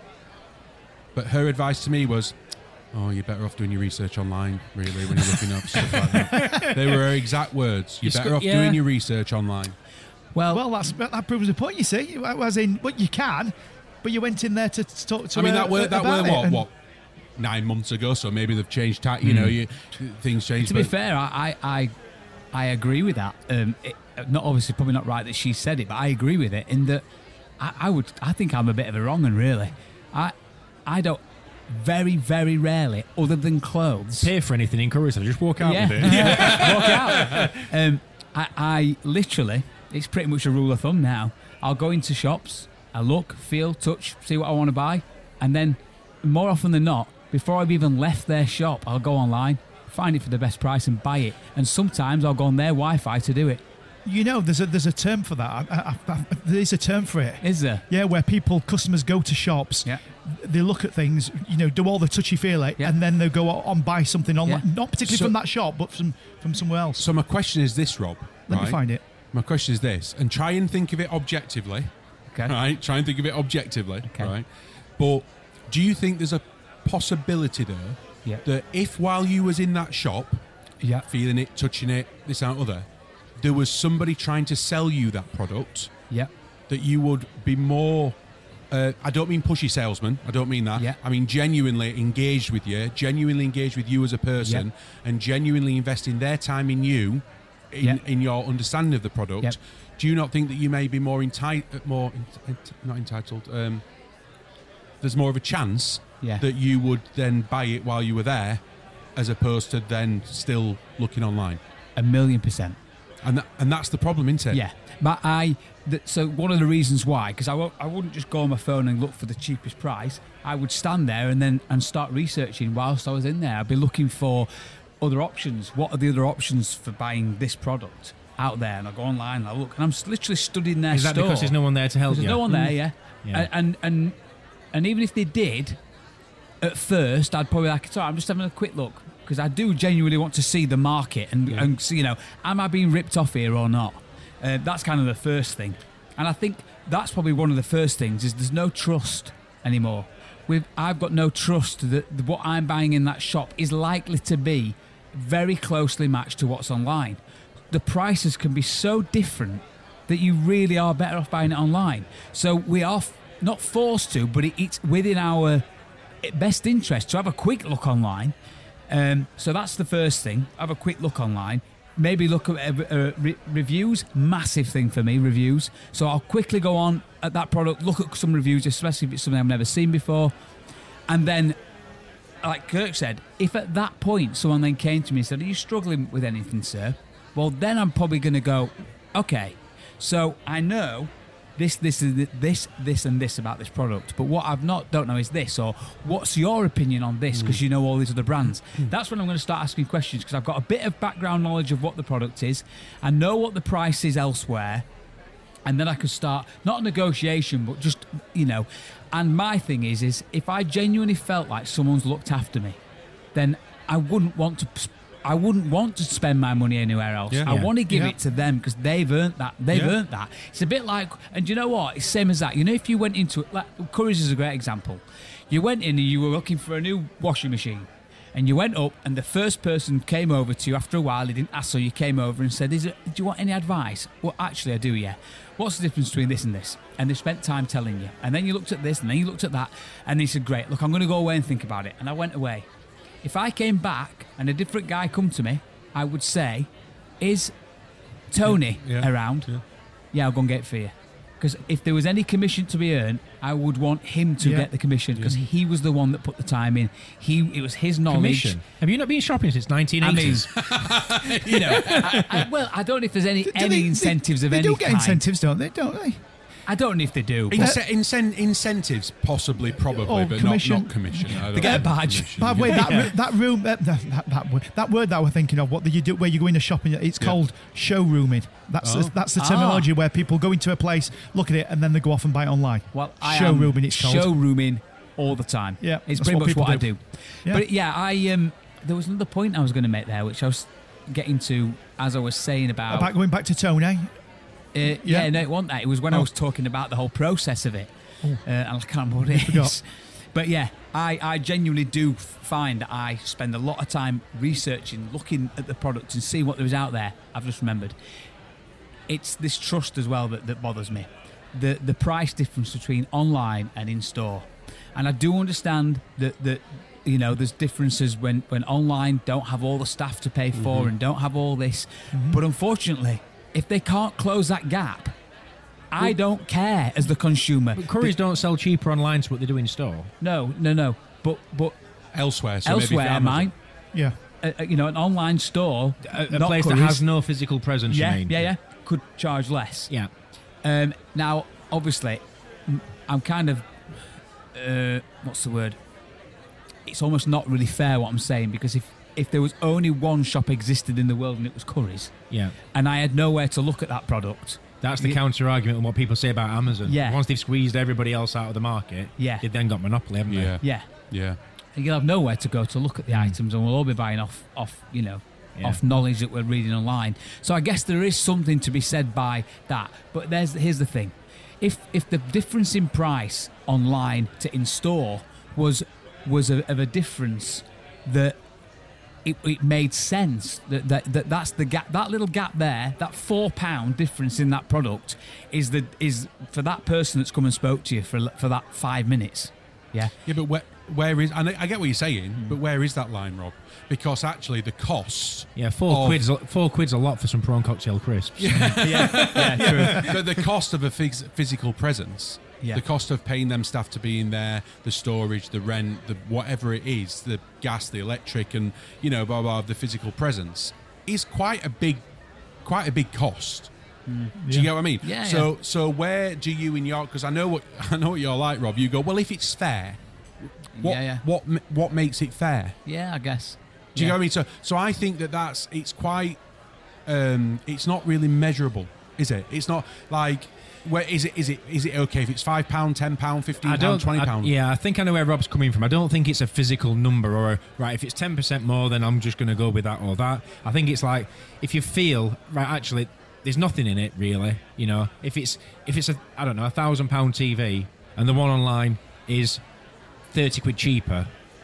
[SPEAKER 5] but her advice to me was, "Oh, you're better off doing your research online, really, when you're looking up stuff like that." They were her exact words. You're
[SPEAKER 1] It's
[SPEAKER 5] better
[SPEAKER 1] go-
[SPEAKER 5] off
[SPEAKER 1] yeah.
[SPEAKER 5] doing your research online.
[SPEAKER 7] well,
[SPEAKER 8] Well, that's, that proves the point. You see, as in, well, you can, but you went in there to to talk to.
[SPEAKER 5] I mean,
[SPEAKER 8] her
[SPEAKER 5] that were that
[SPEAKER 8] about
[SPEAKER 5] were
[SPEAKER 8] it
[SPEAKER 5] what
[SPEAKER 8] and-
[SPEAKER 5] what nine months ago, so maybe they've changed. Ta- you know, you things change.
[SPEAKER 7] to be
[SPEAKER 5] but-
[SPEAKER 7] fair, I, I, I, I agree with that. Um, it, not obviously, probably not right that she said it, but I agree with it in that I, I would. I think I'm a bit of a wrong un, really. I, I don't. Very, very rarely, other than clothes.
[SPEAKER 1] Pay for anything in Curry's, I just walk out
[SPEAKER 7] Yeah.
[SPEAKER 1] with it.
[SPEAKER 7] Walk out. Um, I, I literally, it's pretty much a rule of thumb now. I'll go into shops, I look, feel, touch, see what I want to buy, and then more often than not, before I've even left their shop, I'll go online, find it for the best price, and buy it. And sometimes I'll go on their Wi-Fi to do it.
[SPEAKER 8] You know, there's a there's a term for that. I, I, I, there is a term for it.
[SPEAKER 7] Is there?
[SPEAKER 8] Yeah, where people, customers go to shops,
[SPEAKER 7] Yeah.
[SPEAKER 8] they look at things, you know, do all the touchy feely,
[SPEAKER 7] Yeah.
[SPEAKER 8] and then they go on buy something online,
[SPEAKER 7] Yeah.
[SPEAKER 8] not particularly
[SPEAKER 5] So-
[SPEAKER 8] from that shop, but from from somewhere else.
[SPEAKER 5] So my question is this, Rob.
[SPEAKER 8] Let
[SPEAKER 5] right?
[SPEAKER 8] me find it.
[SPEAKER 5] My question is this, and try and think of it objectively.
[SPEAKER 7] Okay.
[SPEAKER 5] Right? Try and think of it objectively.
[SPEAKER 7] Okay.
[SPEAKER 5] Right? But do you think there's a possibility there
[SPEAKER 7] Yeah.
[SPEAKER 5] that if while you was in that shop,
[SPEAKER 7] Yeah.
[SPEAKER 5] feeling it, touching it, this and other, there was somebody trying to sell you that product,
[SPEAKER 7] Yeah.
[SPEAKER 5] that you would be more uh, I don't mean pushy salesman, I don't mean that.
[SPEAKER 7] Yeah.
[SPEAKER 5] I mean genuinely engaged with you, genuinely engaged with you as a person, and genuinely investing their time in you, in,
[SPEAKER 7] Yeah.
[SPEAKER 5] in your understanding of the product.
[SPEAKER 7] Yeah.
[SPEAKER 5] Do you not think that you may be more entitled, more ent- ent- not entitled? Um, there's more of a chance
[SPEAKER 7] Yeah.
[SPEAKER 5] that you would then buy it while you were there, as opposed to then still looking online.
[SPEAKER 7] A million percent.
[SPEAKER 5] And that, and that's the problem, isn't it?
[SPEAKER 7] Yeah, but I. Th- so one of the reasons why, because I won't, I wouldn't just go on my phone and look for the cheapest price. I would stand there and then and start researching whilst I was in there. I'd be looking for other options. What are the other options for buying this product out there? And I go online and I look, and I'm s- literally studying their
[SPEAKER 1] Is that
[SPEAKER 7] store.
[SPEAKER 1] because there's no one there to help
[SPEAKER 7] There's
[SPEAKER 1] you?
[SPEAKER 7] no one there, yeah.
[SPEAKER 1] Yeah.
[SPEAKER 7] And, and and and even if they did, at first I'd probably like, sorry, I'm just having a quick look because I do genuinely want to see the market and and see, you know, am I being ripped off here or not? Uh, that's kind of the first thing, and I think that's probably one of the first things is there's no trust anymore. With I've got no trust that what I'm buying in that shop is likely to be very closely matched to what's online. The prices can be so different that you really are better off buying it online. So we are f- not forced to, but it, it's within our best interest to have a quick look online. Um, so that's the first thing. Have a quick look online. Maybe look at uh, uh, re- reviews. Massive thing for me, reviews. So I'll quickly go on at that product, look at some reviews, especially if it's something I've never seen before. And then, like Kirk said, if at that point someone then came to me and said, "Are you struggling with anything, sir?" Well, then I'm probably going to go, okay, so I know this, this, is this, this, and this about this product, but what I've not don't know is this, or what's your opinion on this? Because you know all these other brands. That's when I'm going to start asking questions, because I've got a bit of background knowledge of what the product is. I know what the price is elsewhere, and then I could start not a negotiation, but just, you know. And my thing is, is if I genuinely felt like someone's looked after me, then I wouldn't want to. I wouldn't want to spend my money anywhere else.
[SPEAKER 5] Yeah.
[SPEAKER 7] I
[SPEAKER 1] Yeah.
[SPEAKER 7] want to give
[SPEAKER 8] Yeah.
[SPEAKER 7] it to them because they've earned that. They've
[SPEAKER 5] Yeah.
[SPEAKER 7] earned that. It's a bit like, and you know what? It's same as that. You know, if you went into it, like Currys is a great example. You went in and you were looking for a new washing machine, and you went up, and the first person came over to you after a while. He didn't ask, so you came over and said, "Is it? Do you want any advice?" Well, actually, I do. Yeah. What's the difference between this and this? And they spent time telling you, and then you looked at this, and then you looked at that, and they said, "Great. Look, I'm going to go away and think about it." And I went away. If I came back and a different guy come to me, I would say, "Is Tony
[SPEAKER 5] Yeah.
[SPEAKER 7] around?"
[SPEAKER 5] Yeah.
[SPEAKER 7] Yeah, I'll go and get it for you. Because if there was any commission to be earned, I would want him to
[SPEAKER 8] Yeah.
[SPEAKER 7] get the commission, because he was the one that put the time in. He It was his knowledge.
[SPEAKER 1] Commission. Have you not been shopping since nineteen eighties?
[SPEAKER 7] I mean, you know, I, I, well, I don't know if there's any
[SPEAKER 8] Do
[SPEAKER 7] any
[SPEAKER 8] they-
[SPEAKER 7] incentives
[SPEAKER 8] they,
[SPEAKER 7] of
[SPEAKER 8] they
[SPEAKER 7] any
[SPEAKER 8] do get
[SPEAKER 7] kind.
[SPEAKER 8] incentives, don't they? Don't they?
[SPEAKER 7] I don't know if they do. But
[SPEAKER 5] Ince- incen- incentives, possibly, probably,
[SPEAKER 8] Or
[SPEAKER 5] but
[SPEAKER 8] commission.
[SPEAKER 5] not, not commission. I don't
[SPEAKER 7] get a
[SPEAKER 5] think
[SPEAKER 7] badge.
[SPEAKER 5] commission,
[SPEAKER 8] By the way,
[SPEAKER 5] yeah.
[SPEAKER 8] that that room, that, that, that, that, word, that word that we're thinking of, what do you do where you go into shopping? It's
[SPEAKER 5] Yeah.
[SPEAKER 8] called showrooming. That's
[SPEAKER 5] Oh.
[SPEAKER 8] the, that's the
[SPEAKER 7] Ah.
[SPEAKER 8] terminology where people go into a place, look at it, and then they go off and buy it online.
[SPEAKER 7] Well, I am
[SPEAKER 8] showrooming. It's called.
[SPEAKER 7] showrooming all the time.
[SPEAKER 8] Yeah,
[SPEAKER 7] it's
[SPEAKER 8] that's
[SPEAKER 7] pretty
[SPEAKER 8] what
[SPEAKER 7] much
[SPEAKER 8] people
[SPEAKER 7] what I
[SPEAKER 8] do.
[SPEAKER 7] do.
[SPEAKER 8] Yeah.
[SPEAKER 7] But yeah, I um, there was another point I was going to make there, which I was getting to as I was saying about.
[SPEAKER 8] About going back to Tony.
[SPEAKER 7] Uh, yeah.
[SPEAKER 8] Yeah.
[SPEAKER 7] no, it wasn't that. It was when I
[SPEAKER 8] Oh.
[SPEAKER 7] was talking about the whole process of it. Uh, and I can't remember what it
[SPEAKER 8] forgot.
[SPEAKER 7] is. But yeah, I, I genuinely do find that I spend a lot of time researching, looking at the product and seeing what there is out there. I've just remembered. It's this trust as well that, that bothers me. The the price difference between online and in store. And I do understand that, that you know, there's differences when, when online don't have all the staff to pay for
[SPEAKER 5] Mm-hmm.
[SPEAKER 7] and don't have all this. But unfortunately, if they can't close that gap, I don't care as the consumer.
[SPEAKER 1] But Currys don't sell cheaper online to what they do in store.
[SPEAKER 7] No, no, no. But but
[SPEAKER 5] Elsewhere, so maybe for
[SPEAKER 7] elsewhere,
[SPEAKER 5] Amazon.
[SPEAKER 7] mine,
[SPEAKER 8] Yeah.
[SPEAKER 7] uh, uh, you know, an online store,
[SPEAKER 1] A, a
[SPEAKER 7] not
[SPEAKER 1] place that
[SPEAKER 7] Currys,
[SPEAKER 1] has no physical presence,
[SPEAKER 7] yeah,
[SPEAKER 1] you mean?
[SPEAKER 7] yeah, yeah, could charge less.
[SPEAKER 1] Yeah.
[SPEAKER 7] Um, now, obviously, m- I'm kind of uh, what's the word? It's almost not really fair what I'm saying, because if if there was only one shop existed in the world and it was Currys,
[SPEAKER 1] Yeah.
[SPEAKER 7] and I had nowhere to look at that product,
[SPEAKER 1] That's the
[SPEAKER 7] Yeah.
[SPEAKER 1] counter argument on what people say about Amazon.
[SPEAKER 7] Yeah.
[SPEAKER 1] Once they've squeezed everybody else out of the market,
[SPEAKER 7] Yeah.
[SPEAKER 1] they've then got monopoly, haven't
[SPEAKER 5] Yeah.
[SPEAKER 7] yeah,
[SPEAKER 5] Yeah.
[SPEAKER 7] and you'll have nowhere to go to look at the items, and we'll all be buying off, off you know,
[SPEAKER 1] Yeah.
[SPEAKER 7] off knowledge that we're reading online. So I guess there is something to be said by that. But there's here's the thing: if if the difference in price online to in store was was a, of a difference that it, it made sense, that, that that that's the gap, that little gap there, that four pound difference in that product is the is for that person that's come and spoke to you for for that five minutes. Yeah.
[SPEAKER 5] Yeah, but where, where is, and I I get what you're saying, but where is that line, Rob? Because actually the costs...
[SPEAKER 1] Yeah, four
[SPEAKER 5] of-
[SPEAKER 1] quid's a- four quid's a lot for some prawn cocktail crisps.
[SPEAKER 7] yeah, yeah, true.
[SPEAKER 5] But the cost of a phys- physical presence,
[SPEAKER 7] Yeah.
[SPEAKER 5] the cost of paying them staff to be in there, the storage, the rent, the whatever it is, the gas, the electric, and you know, blah blah, the physical presence is quite a big, quite a big cost. Do you get what I mean?
[SPEAKER 7] Yeah,
[SPEAKER 5] So,
[SPEAKER 7] yeah.
[SPEAKER 5] so where do you in your? Because I know what I know what you're like, Rob. You go, well, if it's fair, what
[SPEAKER 7] Yeah, yeah.
[SPEAKER 5] what m- what makes it fair?
[SPEAKER 7] Yeah, I guess.
[SPEAKER 5] Do you
[SPEAKER 7] Yeah.
[SPEAKER 5] know what I mean? So, so I think that that's it's quite, um, it's not really measurable, is it? It's not like, where is it? Is it? Is it okay if it's five pound, ten pound, fifteen
[SPEAKER 1] I
[SPEAKER 5] pound,
[SPEAKER 1] don't.
[SPEAKER 5] twenty
[SPEAKER 1] I-
[SPEAKER 5] pound?
[SPEAKER 1] yeah, I think I know where Rob's coming from. I don't think it's a physical number or a, right. If it's ten percent more, then I'm just going to go with that or that. I think it's like if you feel right. Actually, there's nothing in it really. You know, if it's if it's a I don't know a thousand pound T V and the one online is thirty quid cheaper,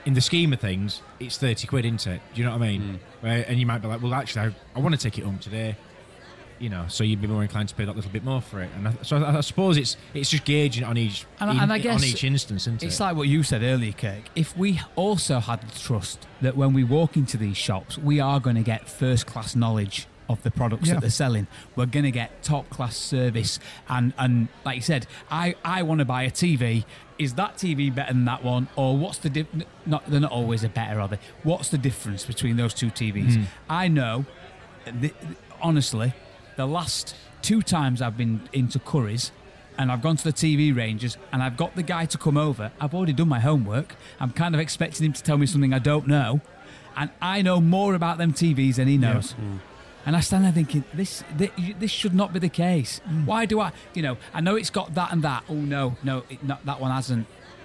[SPEAKER 1] in the scheme of things, it's thirty quid, isn't it? Do you know what I mean?
[SPEAKER 5] Mm.
[SPEAKER 1] Right? And you might be like, well, actually, I, I want to take it home today. You know, so you'd be more inclined to pay that little bit more for it. And I, so I, I suppose it's it's just gauging it on each
[SPEAKER 7] And,
[SPEAKER 1] in-
[SPEAKER 7] and I guess
[SPEAKER 1] on each instance, isn't
[SPEAKER 7] it's
[SPEAKER 1] it?
[SPEAKER 7] like what you said earlier, Kirk. If we also had the trust that when we walk into these shops, we are going to get first-class knowledge of the products
[SPEAKER 8] Yeah.
[SPEAKER 7] that they're selling. We're going to get top-class service. And, and like you said, I, I want to buy a T V. Is that T V better than that one? Or what's the... Di- not, they're not always a better, are they? What's the difference between those two T Vs?
[SPEAKER 1] Mm.
[SPEAKER 7] I know, th- honestly, the last two times I've been into Curry's and I've gone to the T V ranges and I've got the guy to come over, I've already done my homework. I'm kind of expecting him to tell me something I don't know. And I know more about them T Vs than he knows.
[SPEAKER 5] Mm.
[SPEAKER 7] And I stand there thinking, this, this this should not be the case. Why do I, you know, I know it's got that and that. Oh, no, no, it, not, that one hasn't.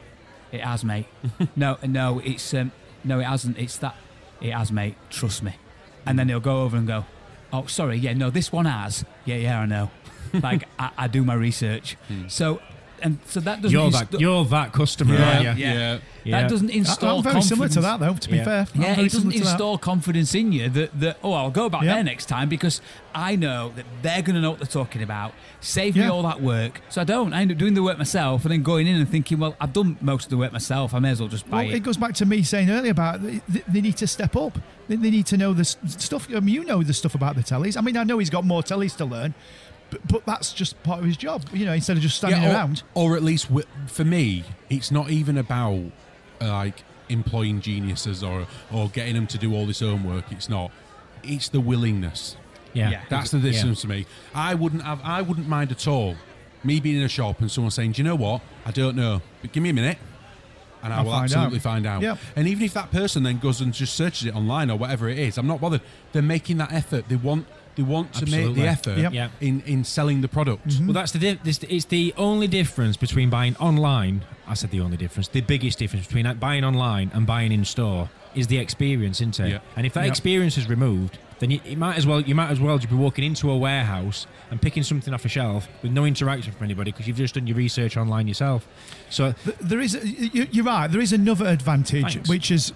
[SPEAKER 7] It has, mate. no, no, it's, um, no, it hasn't. It's that. It has, mate. Trust me. And then he'll go over and go, oh, sorry, yeah, no, this one has. Yeah, yeah, I know. Like, I, I do my research. So, and so that doesn't...
[SPEAKER 1] You're
[SPEAKER 7] inst-
[SPEAKER 1] that, you're that customer,
[SPEAKER 5] Yeah,
[SPEAKER 1] aren't you?
[SPEAKER 5] yeah.
[SPEAKER 1] Yeah.
[SPEAKER 7] That doesn't install
[SPEAKER 8] I'm very
[SPEAKER 7] confidence.
[SPEAKER 8] similar to that, though, to be
[SPEAKER 1] Yeah.
[SPEAKER 8] fair. I'm
[SPEAKER 7] Yeah,
[SPEAKER 8] very
[SPEAKER 7] it doesn't
[SPEAKER 8] similar to that.
[SPEAKER 7] install confidence in you that, that, oh, I'll go back
[SPEAKER 8] Yeah.
[SPEAKER 7] there next time because I know that they're going to know what they're talking about. Save me
[SPEAKER 8] Yeah.
[SPEAKER 7] all that work. So I don't. I end up doing the work myself and then going in and thinking, well, I've done most of the work myself. I may as well just buy
[SPEAKER 8] Well,
[SPEAKER 7] it.
[SPEAKER 8] it goes back to me saying earlier about th- th- they need to step up. They, they need to know the s- stuff. I mean, you know the stuff about the tellies. I mean, I know he's got more tellies to learn, but, but that's just part of his job. You know, instead of just standing
[SPEAKER 5] Yeah, or,
[SPEAKER 8] around.
[SPEAKER 5] or at least w- for me, it's not even about uh, like employing geniuses or or getting them to do all this homework. It's not. It's the willingness.
[SPEAKER 1] Yeah.
[SPEAKER 7] Yeah.
[SPEAKER 5] That's the difference to me. I wouldn't have. I wouldn't mind at all. Me being in a shop and someone saying, "Do you know what? I don't know, but give me a minute." And I
[SPEAKER 8] I'll
[SPEAKER 5] will
[SPEAKER 8] find
[SPEAKER 5] absolutely
[SPEAKER 8] out.
[SPEAKER 5] find out.
[SPEAKER 8] Yep.
[SPEAKER 5] And even if that person then goes and just searches it online or whatever it is, I'm not bothered. They're making that effort. They want. They want to make
[SPEAKER 1] Absolutely.
[SPEAKER 5] the effort
[SPEAKER 8] Yep.
[SPEAKER 1] Yep.
[SPEAKER 5] in, in selling the product.
[SPEAKER 8] Mm-hmm.
[SPEAKER 1] Well, that's the di- this, it's the only difference between buying online. I said the only difference. The biggest difference between buying online and buying in store is the experience, isn't it?
[SPEAKER 5] Yeah.
[SPEAKER 1] And if that
[SPEAKER 8] Yep.
[SPEAKER 1] experience is removed, then you, you might as well you might as well just be walking into a warehouse and picking something off a shelf with no interaction from anybody because you've just done your research online yourself. So
[SPEAKER 8] Th- There is, a- you- you're right. There is another advantage,
[SPEAKER 1] Thanks.
[SPEAKER 8] which is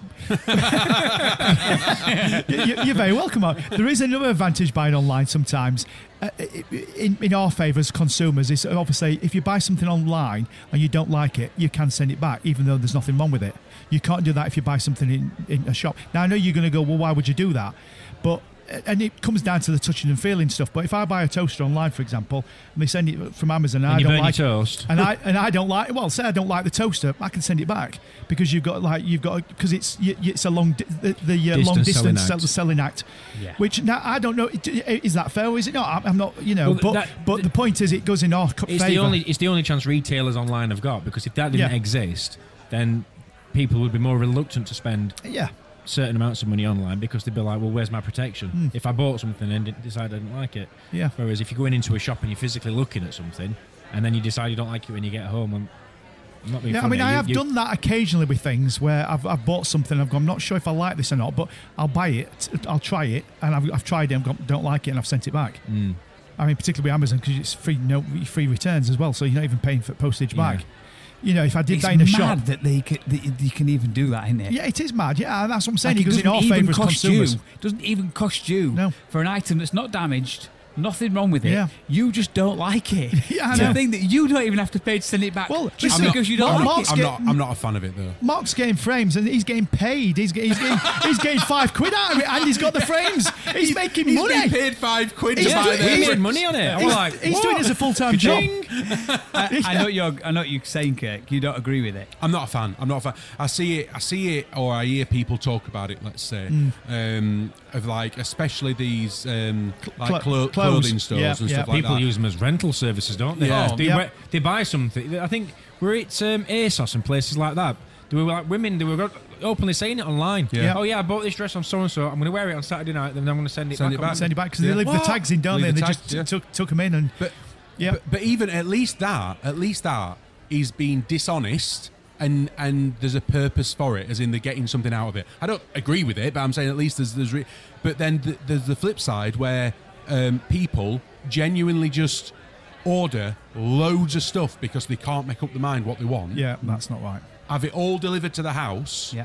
[SPEAKER 8] You- you're very welcome. Mark. There is another advantage buying online sometimes. Uh, in, in our favour as consumers, is obviously if you buy something online and you don't like it, you can send it back, even though there's nothing wrong with it. You can't do that if you buy something in, in a shop. Now I know you're going to go, well, why would you do that? But and it comes down to the touching and feeling stuff. But if I buy a toaster online, for example, and they send it from Amazon, and,
[SPEAKER 1] and
[SPEAKER 8] I
[SPEAKER 1] you
[SPEAKER 8] don't
[SPEAKER 1] burn
[SPEAKER 8] like
[SPEAKER 1] your toast.
[SPEAKER 8] and I and I don't like. Well, say I don't like the toaster, I can send it back because you've got like you've got because it's y- y- it's a long di- the, the uh,
[SPEAKER 1] Distance
[SPEAKER 8] long distance
[SPEAKER 1] selling
[SPEAKER 8] sell,
[SPEAKER 1] act.
[SPEAKER 8] selling act.
[SPEAKER 7] Yeah.
[SPEAKER 8] Which now I don't know. Is that fair or is it not? I'm- I'm not. You know.
[SPEAKER 1] Well,
[SPEAKER 8] but
[SPEAKER 1] that-
[SPEAKER 8] but the point is, it goes in our co-
[SPEAKER 1] It's
[SPEAKER 8] favour.
[SPEAKER 1] the only it's the only chance retailers online have got because if that didn't
[SPEAKER 8] Yeah.
[SPEAKER 1] exist, then people would be more reluctant to spend
[SPEAKER 8] Yeah.
[SPEAKER 1] certain amounts of money online because they'd be like, well, where's my protection? If I bought something and didn't- decide I didn't like it.
[SPEAKER 8] Yeah.
[SPEAKER 1] Whereas if you're going into a shop and you're physically looking at something and then you decide you don't like it when you get home, I'm I'm not being
[SPEAKER 8] Yeah, I
[SPEAKER 1] funny.
[SPEAKER 8] mean, I
[SPEAKER 1] You-
[SPEAKER 8] have
[SPEAKER 1] you-
[SPEAKER 8] done that occasionally with things where I've, I've bought something. I've gone, I'm not sure if I like this or not, but I'll buy it. I'll try it, and I've, I've tried it. and gone, don't like it, and I've sent it back.
[SPEAKER 1] Mm.
[SPEAKER 8] I mean, particularly with Amazon because it's free, no free returns as well, so you're not even paying for postage
[SPEAKER 1] Yeah.
[SPEAKER 8] back. You know, if I did
[SPEAKER 7] It's
[SPEAKER 8] that in a
[SPEAKER 7] mad
[SPEAKER 8] shop,
[SPEAKER 7] that they can, that you can even do that, isn't it?
[SPEAKER 8] yeah, it is mad. Yeah, and that's what I'm saying.
[SPEAKER 7] Like,
[SPEAKER 8] it goes in
[SPEAKER 7] doesn't
[SPEAKER 8] our
[SPEAKER 7] even
[SPEAKER 8] favour as
[SPEAKER 7] cost
[SPEAKER 8] consumers.
[SPEAKER 7] You, doesn't even cost you
[SPEAKER 8] No.
[SPEAKER 7] for an item that's not damaged, nothing wrong with it.
[SPEAKER 8] Yeah.
[SPEAKER 7] You just don't like it.
[SPEAKER 8] Yeah, I
[SPEAKER 7] the
[SPEAKER 8] know.
[SPEAKER 7] thing that you don't even have to pay to send it back.
[SPEAKER 8] Well,
[SPEAKER 7] just
[SPEAKER 8] listen,
[SPEAKER 7] because you don't
[SPEAKER 8] Mark-
[SPEAKER 7] like
[SPEAKER 8] Mark's
[SPEAKER 7] it.
[SPEAKER 5] I'm
[SPEAKER 8] get-
[SPEAKER 5] not. I'm not a fan of it though.
[SPEAKER 8] Mark's getting frames and he's getting paid. He's, get- he's getting he's getting five quid out of it, and he's got the frames. He's making
[SPEAKER 5] He's
[SPEAKER 8] money.
[SPEAKER 5] been paid five quid
[SPEAKER 8] He's
[SPEAKER 5] to buy
[SPEAKER 8] doing-
[SPEAKER 1] We
[SPEAKER 5] this.
[SPEAKER 1] made money on it. I was
[SPEAKER 8] He's,
[SPEAKER 1] like,
[SPEAKER 8] he's doing it as a full time job.
[SPEAKER 7] I, I know you're. I know what you're saying, Kirk. You don't agree with it.
[SPEAKER 5] I'm not a fan. I'm not a fan. I see it. I see it, or I hear people talk about it. Let's say,
[SPEAKER 8] Mm.
[SPEAKER 5] um, of like, especially these um, like
[SPEAKER 8] Cl-
[SPEAKER 5] clo-
[SPEAKER 8] clothes.
[SPEAKER 5] clothing stores
[SPEAKER 8] Yeah,
[SPEAKER 5] and
[SPEAKER 8] yeah.
[SPEAKER 5] stuff like
[SPEAKER 1] people
[SPEAKER 5] that.
[SPEAKER 1] use them as rental services, don't they?
[SPEAKER 5] Yeah.
[SPEAKER 1] They,
[SPEAKER 8] Yeah.
[SPEAKER 1] we- they buy something. I think we're at um, ASOS and places like that. They were like women. They were go- openly saying it online.
[SPEAKER 5] Yeah.
[SPEAKER 1] Oh yeah, I bought this dress on so and so. I'm going to wear it on Saturday night, then I'm going to send it
[SPEAKER 5] Send
[SPEAKER 1] back.
[SPEAKER 5] it
[SPEAKER 1] on
[SPEAKER 5] back.
[SPEAKER 8] Send it back because
[SPEAKER 5] Yeah.
[SPEAKER 8] they leave the
[SPEAKER 5] What?
[SPEAKER 8] tags in, don't
[SPEAKER 5] Leave
[SPEAKER 8] they? And
[SPEAKER 5] the
[SPEAKER 8] they
[SPEAKER 5] tags,
[SPEAKER 8] just
[SPEAKER 5] yeah.
[SPEAKER 8] took took them in and
[SPEAKER 5] But,
[SPEAKER 8] yeah.
[SPEAKER 5] but but even at least that, at least that is being dishonest, and and there's a purpose for it, as in they're getting something out of it. I don't agree with it, but I'm saying at least there's there's. Re- but then th- there's the flip side where um, people genuinely just order loads of stuff because they can't make up their mind what they want.
[SPEAKER 8] yeah, that's not right.
[SPEAKER 5] Have it all delivered to the house.
[SPEAKER 7] Yeah.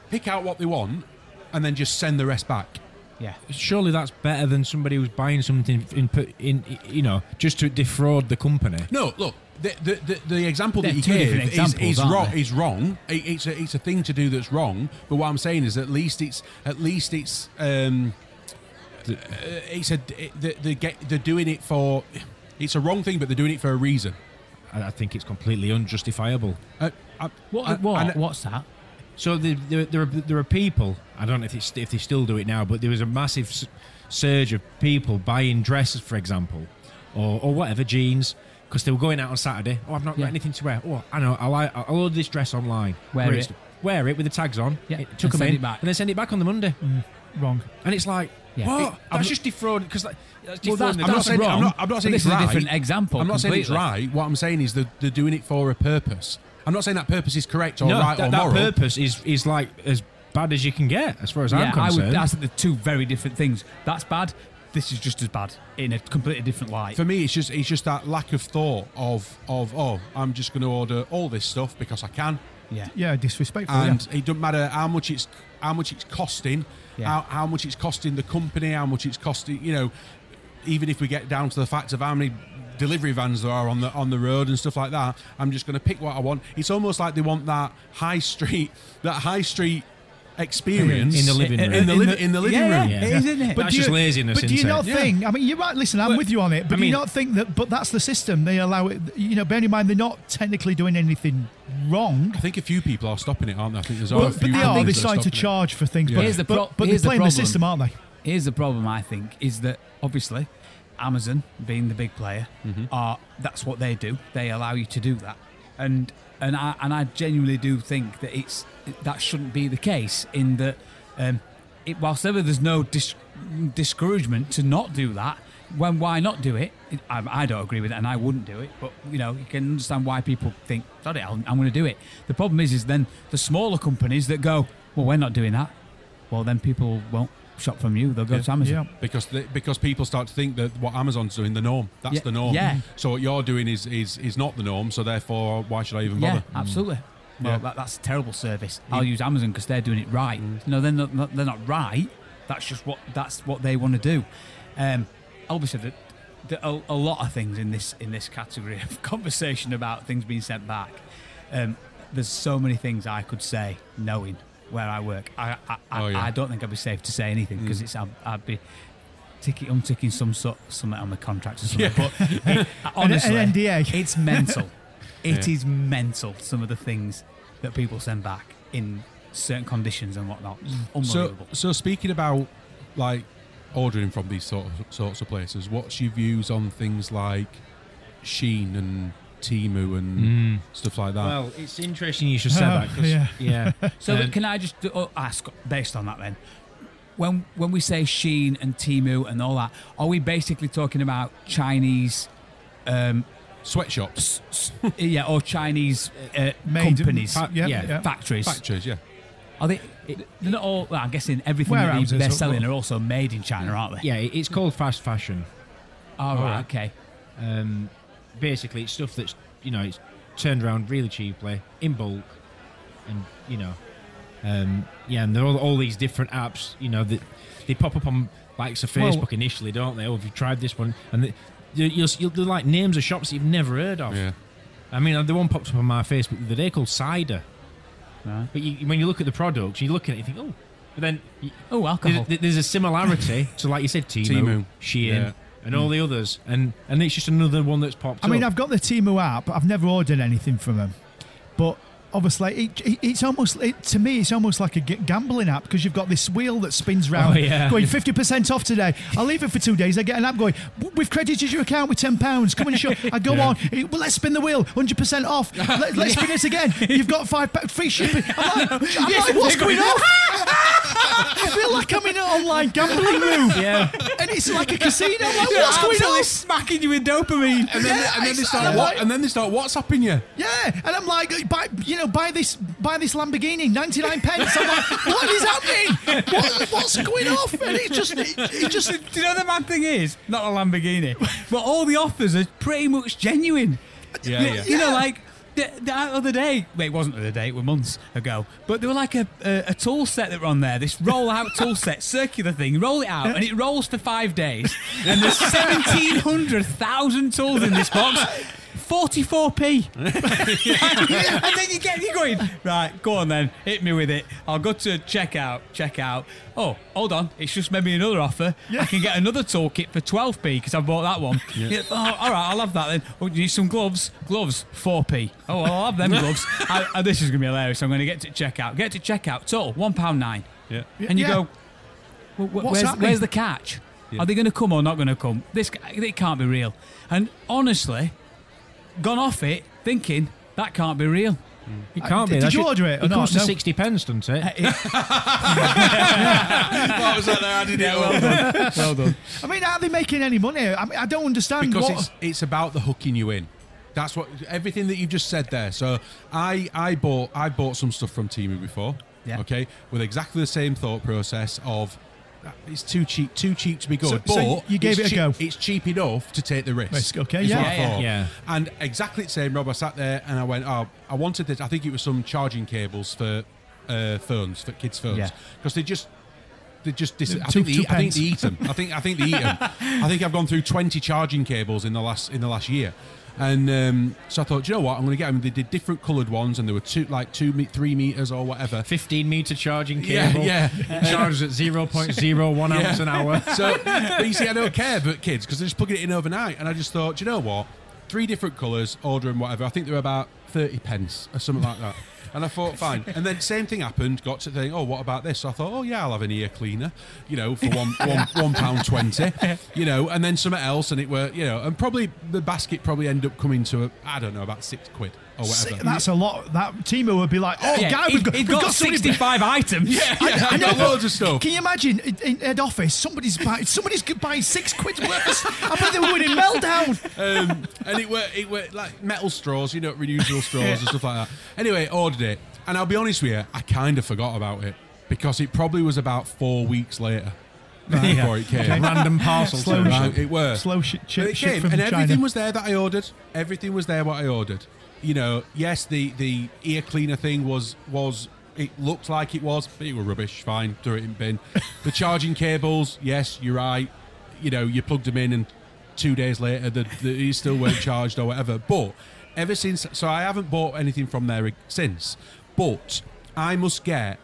[SPEAKER 5] pick out what they want, and then just send the rest back.
[SPEAKER 7] Yeah.
[SPEAKER 1] Surely that's better than somebody who's buying something in, in, in you know, just to defraud the company.
[SPEAKER 5] No, look, the the, the, the example
[SPEAKER 7] They're
[SPEAKER 5] that you
[SPEAKER 7] two
[SPEAKER 5] gave
[SPEAKER 7] different
[SPEAKER 5] is,
[SPEAKER 7] examples,
[SPEAKER 5] is
[SPEAKER 7] aren't
[SPEAKER 5] wrong.
[SPEAKER 7] they?
[SPEAKER 5] Is wrong. It, it's a it's a thing to do that's wrong. But what I'm saying is, at least it's at least it's um, uh, it's a they they get they're doing it for. It's a wrong thing, but they're doing it for a reason.
[SPEAKER 1] I, I think it's completely unjustifiable.
[SPEAKER 5] Uh, I,
[SPEAKER 7] What?
[SPEAKER 5] I-
[SPEAKER 7] what?
[SPEAKER 5] and-
[SPEAKER 7] What's that?
[SPEAKER 1] So the, there, there, are, there are people. I don't know if, it's, if they still do it now, but there was a massive s- surge of people buying dresses, for example, or, or whatever jeans, because they were going out on Saturday. Oh, I've not
[SPEAKER 7] Yeah.
[SPEAKER 1] got anything to wear. Oh, I know. I'll, I'll order this dress online.
[SPEAKER 7] Wear
[SPEAKER 1] Great
[SPEAKER 7] it.
[SPEAKER 1] stuff. Wear it with the tags on.
[SPEAKER 7] Yeah,
[SPEAKER 1] It
[SPEAKER 7] and
[SPEAKER 1] took them
[SPEAKER 7] send
[SPEAKER 1] in,
[SPEAKER 7] it back.
[SPEAKER 1] and then send it back on the Monday.
[SPEAKER 8] Wrong.
[SPEAKER 1] And it's like,
[SPEAKER 7] Yeah.
[SPEAKER 1] what?
[SPEAKER 7] It- I'm
[SPEAKER 1] that's
[SPEAKER 7] not-
[SPEAKER 1] just defrauding because that's
[SPEAKER 7] Well,
[SPEAKER 1] defrauding
[SPEAKER 7] that's-
[SPEAKER 1] the
[SPEAKER 5] I'm not
[SPEAKER 7] that's
[SPEAKER 5] saying
[SPEAKER 7] wrong.
[SPEAKER 5] I'm not, I'm not saying
[SPEAKER 7] But
[SPEAKER 5] it's
[SPEAKER 7] this is a
[SPEAKER 5] right.
[SPEAKER 7] different example
[SPEAKER 5] I'm not saying it's
[SPEAKER 7] completely.
[SPEAKER 5] right. What I'm saying is that they're doing it for a purpose. I'm not saying that purpose is correct or
[SPEAKER 1] no,
[SPEAKER 5] right
[SPEAKER 1] that,
[SPEAKER 5] or
[SPEAKER 1] that
[SPEAKER 5] moral.
[SPEAKER 1] purpose is is like as bad as you can get, as far as I'm
[SPEAKER 7] Yeah, I
[SPEAKER 1] concerned.
[SPEAKER 7] would. That's the two very different things. That's bad. This is just as bad in a completely different light.
[SPEAKER 5] For me, it's just it's just that lack of thought of of oh, I'm just going to order all this stuff because I can,
[SPEAKER 7] yeah.
[SPEAKER 8] Yeah, disrespectful.
[SPEAKER 5] and
[SPEAKER 8] yeah.
[SPEAKER 5] it doesn't matter how much it's how much it's costing,
[SPEAKER 7] Yeah.
[SPEAKER 5] how, how much it's costing the company, how much it's costing. You know, even if we get down to the fact of how many delivery vans there are on the on the road and stuff like that, I'm just going to pick what I want. It's almost like they want that high street that high street experience
[SPEAKER 1] In the living
[SPEAKER 5] in,
[SPEAKER 1] room.
[SPEAKER 5] in the,
[SPEAKER 7] In
[SPEAKER 5] li-
[SPEAKER 7] the-
[SPEAKER 5] in the living
[SPEAKER 7] yeah,
[SPEAKER 5] room.
[SPEAKER 7] yeah. It is, isn't it?
[SPEAKER 1] But That's
[SPEAKER 8] do
[SPEAKER 1] just
[SPEAKER 8] you-
[SPEAKER 1] laziness,
[SPEAKER 8] But do you
[SPEAKER 1] isn't
[SPEAKER 8] not
[SPEAKER 1] it?
[SPEAKER 8] think? I mean, you're right. Listen, I'm
[SPEAKER 1] Well,
[SPEAKER 8] with you on it. But
[SPEAKER 1] I
[SPEAKER 8] do you
[SPEAKER 1] mean-
[SPEAKER 8] not think that? But that's the system. They allow it. You know, bearing in mind they're not technically doing anything wrong.
[SPEAKER 5] I think a few people are stopping it, aren't there? I think there's a
[SPEAKER 8] But,
[SPEAKER 5] few
[SPEAKER 8] but they are.
[SPEAKER 5] companies
[SPEAKER 8] They
[SPEAKER 5] that are
[SPEAKER 8] decide to
[SPEAKER 5] stopping it.
[SPEAKER 8] charge for things.
[SPEAKER 5] Yeah.
[SPEAKER 8] But,
[SPEAKER 7] Here's the pro-
[SPEAKER 8] but, but
[SPEAKER 7] here's the
[SPEAKER 8] they're playing the
[SPEAKER 7] problem.
[SPEAKER 8] system, aren't they?
[SPEAKER 7] Here's the problem, I think, is that obviously Amazon, being the big player,
[SPEAKER 5] Mm-hmm.
[SPEAKER 7] are that's what they do. They allow you to do that, and and I and I genuinely do think that it's that shouldn't be the case. In that, um, it, whilst ever there's no dis- discouragement to not do that, when why not do it? it I, I don't agree with it, and I wouldn't do it. But you know, you can understand why people think, "Sorry, I'll, I'm going to do it." The problem is, is then the smaller companies that go, "Well, we're not doing that." Well, then people won't shop from you. They'll go
[SPEAKER 5] Yeah.
[SPEAKER 7] to Amazon.
[SPEAKER 8] Yeah.
[SPEAKER 5] because they, because people start to think that what Amazon's doing the norm. That's
[SPEAKER 7] Yeah,
[SPEAKER 5] the norm.
[SPEAKER 7] yeah.
[SPEAKER 5] So what you're doing is is is not the norm. So therefore, why should I even
[SPEAKER 7] Yeah,
[SPEAKER 5] bother?
[SPEAKER 7] absolutely. Well,
[SPEAKER 5] Yeah.
[SPEAKER 7] that, that's a terrible service. I'll use Amazon because they're doing it right. No, they're not, not. They're not right. That's just what. That's what they want to do. Um, obviously, the, the, a, a lot of things in this in this category of conversation about things being sent back. Um, there's so many things I could say, knowing where I work. I I, I,
[SPEAKER 5] Oh, yeah.
[SPEAKER 7] I don't think I'd be safe to say anything because it's I'd, I'd be. Ticking, I'm ticking some sort, something on the contract or something. But it, honestly,
[SPEAKER 8] N D A.
[SPEAKER 7] it's mental. It
[SPEAKER 5] Yeah.
[SPEAKER 7] is mental. Some of the things that people send back in certain conditions and whatnot.
[SPEAKER 5] So
[SPEAKER 7] Unbelievable.
[SPEAKER 5] so speaking about like ordering from these sort of, sorts of places, what's your views on things like Shein and Temu and stuff like that?
[SPEAKER 1] Well, it's interesting you should say that. 'cause-
[SPEAKER 8] Yeah.
[SPEAKER 1] yeah.
[SPEAKER 7] So
[SPEAKER 1] Um,
[SPEAKER 7] can I just uh, ask, based on that then, when when we say Shein and Temu and all that, are we basically talking about Chinese, um,
[SPEAKER 5] Sweatshops,
[SPEAKER 7] s- s- yeah, or Chinese uh,
[SPEAKER 8] Made-
[SPEAKER 7] companies,
[SPEAKER 8] fa- yeah,
[SPEAKER 1] yeah,
[SPEAKER 8] yeah.
[SPEAKER 7] factories?
[SPEAKER 5] factories, yeah.
[SPEAKER 7] Are they? They're not all. Well, I'm guessing everything that
[SPEAKER 8] Warehouses
[SPEAKER 7] they're
[SPEAKER 8] or
[SPEAKER 7] selling
[SPEAKER 8] what?
[SPEAKER 7] are also made in China, aren't they?
[SPEAKER 1] yeah, it- it's called fast fashion.
[SPEAKER 7] All right. Okay.
[SPEAKER 1] Um, basically, it's stuff that's you know it's turned around really cheaply in bulk, and you know, um, yeah, and there are all, all these different apps. You know that they pop up on likes of
[SPEAKER 8] Well-
[SPEAKER 1] Facebook initially, don't they? Oh, have you tried this one? And they, you, you'll, you'll they're like names of shops that you've never heard of.
[SPEAKER 5] Yeah.
[SPEAKER 1] I mean, the one pops up on my Facebook the other day called Cider.
[SPEAKER 7] Right.
[SPEAKER 1] But you, when you look at the products, you look at it, you think, oh, but then you,
[SPEAKER 7] Oh, alcohol.
[SPEAKER 1] there's, there's a similarity to, like you said, Temu,
[SPEAKER 5] Temu.
[SPEAKER 1] Shein,
[SPEAKER 5] Yeah.
[SPEAKER 1] and all the others, and and it's just another one that's popped
[SPEAKER 8] I mean,
[SPEAKER 1] up.
[SPEAKER 8] I've got the Temu app. I've never ordered anything from them, but obviously, it, it, it's almost it, to me, it's almost like a g- gambling app because you've got this wheel that spins round,
[SPEAKER 1] Oh, yeah.
[SPEAKER 8] going fifty percent off today. I'll leave it for two days. I get an app going, we've credited your account with ten pounds. Come and show. I go on. it- well, let's spin the wheel. Hundred percent off. Let, let's spin it again. You've got five pa- free shipping. I'm like, I'm like what's going on? I feel like I'm in an online gambling room.
[SPEAKER 1] yeah,
[SPEAKER 8] And it's like a casino. I'm like, what's going on?
[SPEAKER 7] smacking you with dopamine.
[SPEAKER 5] And then,
[SPEAKER 8] Yeah,
[SPEAKER 5] and then they
[SPEAKER 8] it's-
[SPEAKER 5] start
[SPEAKER 8] I'm
[SPEAKER 5] wa-
[SPEAKER 8] like-
[SPEAKER 5] and then they start WhatsApping you.
[SPEAKER 8] Yeah, and I'm like, buy, you know, buy this, buy this Lamborghini, ninety-nine pence. I'm like, what is happening? What, what's going off? And it just, it, it just,
[SPEAKER 7] Do you know the mad thing is? Not a Lamborghini, but all the offers are pretty much genuine.
[SPEAKER 5] Yeah,
[SPEAKER 7] you,
[SPEAKER 5] yeah.
[SPEAKER 7] you know, like The, the other day, well, it wasn't the other day, it was months ago, but there were like a, a, a tool set that were on there, this roll-out tool set, circular thing, you roll it out, and it rolls for five days, and there's seventeen hundred thousand tools in this box, forty-four p. And then you get, you're going, right, go on then, hit me with it. I'll go to checkout, checkout. Oh, hold on, it's just maybe another offer. Yeah. I can get another toolkit for twelve p because I bought that one. Yeah. Yeah, oh, all right, I'll have that then. Oh, you need some gloves? Gloves, four p. Oh, well, I'll have them gloves. I, I, this is going to be hilarious. I'm going to get to checkout. Get to checkout, total, one pound nine.
[SPEAKER 5] Yeah.
[SPEAKER 7] And you
[SPEAKER 8] Yeah.
[SPEAKER 7] go, well, wh- where's,
[SPEAKER 8] happening?
[SPEAKER 7] where's the catch?
[SPEAKER 5] Yeah.
[SPEAKER 7] Are they going to come or not going to come? This It can't be real. And honestly, gone off it thinking that can't be real.
[SPEAKER 1] It can't
[SPEAKER 8] did
[SPEAKER 1] be. That
[SPEAKER 8] you
[SPEAKER 1] should-
[SPEAKER 8] order it or
[SPEAKER 1] It
[SPEAKER 8] not?
[SPEAKER 1] comes to
[SPEAKER 8] No.
[SPEAKER 1] sixty pence, doesn't it?
[SPEAKER 5] What was that there? I did it all.
[SPEAKER 7] well done. Well done.
[SPEAKER 8] I mean, are they making any money? I mean, I don't understand.
[SPEAKER 5] Because
[SPEAKER 8] what,
[SPEAKER 5] it's it's about the hooking you in. That's what everything that you've just said there. So I I bought I bought some stuff from Temu before.
[SPEAKER 7] Yeah.
[SPEAKER 5] Okay, with exactly the same thought process of it's too cheap, too cheap to be good.
[SPEAKER 8] So-
[SPEAKER 5] but
[SPEAKER 8] so you gave
[SPEAKER 5] it's
[SPEAKER 8] it a go.
[SPEAKER 5] cheap- It's cheap enough to take the risk.
[SPEAKER 8] Risk, okay,
[SPEAKER 5] is
[SPEAKER 8] yeah.
[SPEAKER 5] what I
[SPEAKER 7] Yeah,
[SPEAKER 5] thought.
[SPEAKER 1] yeah.
[SPEAKER 5] And exactly the same, Rob. I sat there and I went, oh, I wanted this. I think it was some charging cables for uh, phones, for kids' phones,
[SPEAKER 7] Yeah.
[SPEAKER 5] because they just. They just dis- I
[SPEAKER 8] Two-
[SPEAKER 5] think they,
[SPEAKER 8] two
[SPEAKER 5] eat- I think
[SPEAKER 8] pence.
[SPEAKER 5] they eat them. I think I think they eat them. I think I've gone through twenty charging cables in the last in the last year, and um, so I thought, do you know what? I'm going to get them. They did different coloured ones, and they were two like two me- three meters or whatever.
[SPEAKER 1] fifteen metre charging
[SPEAKER 5] Yeah,
[SPEAKER 1] cable.
[SPEAKER 5] yeah.
[SPEAKER 1] Charges at zero point zero one
[SPEAKER 5] Yeah.
[SPEAKER 1] amps an hour.
[SPEAKER 5] So, but you see, I don't care about kids because they're just plugging it in overnight, and I just thought, do you know what? Three different colours, order them whatever. I think they were about thirty pence or something like that. And I thought, fine. And then same thing happened. Got to think, oh, what about this? So I thought, oh yeah, I'll have an ear cleaner, you know, for one one one pound twenty, you know, and then something else, and it were, you know, and probably the basket probably end up coming to a, I don't know, about six quid or whatever.
[SPEAKER 8] that's a lot. That Timo would be like, oh,
[SPEAKER 7] Yeah,
[SPEAKER 8] guy,
[SPEAKER 7] he-
[SPEAKER 8] we've got,
[SPEAKER 7] he'd
[SPEAKER 8] we've
[SPEAKER 7] got,
[SPEAKER 8] got somebody-
[SPEAKER 7] sixty-five items.
[SPEAKER 5] yeah, yeah, I got loads of stuff.
[SPEAKER 8] Can you imagine in, in head office, somebody's buying, somebody's buying six quid's worth of, I bet they were winning meltdown.
[SPEAKER 5] Um, and it were it were like metal straws, you know, reusable straws and stuff like that. Anyway, ordered it, and I'll be honest with you, I kind of forgot about it because it probably was about four weeks later before it came.
[SPEAKER 1] Random parcel.
[SPEAKER 8] Slow
[SPEAKER 1] to-
[SPEAKER 5] Right, it were.
[SPEAKER 8] Slow sh-
[SPEAKER 5] But
[SPEAKER 8] ship,
[SPEAKER 5] it
[SPEAKER 8] ship
[SPEAKER 5] came,
[SPEAKER 8] from
[SPEAKER 5] and
[SPEAKER 8] China.
[SPEAKER 5] everything was there that I ordered. Everything was there what I ordered. You know, yes, the the ear cleaner thing was was it looked like it was, but it were rubbish. Fine, threw it in bin. The charging cables, yes, you're right. You know, you plugged them in, and two days later, the, the you still weren't charged or whatever. But ever since, so I haven't bought anything from there since. But I must get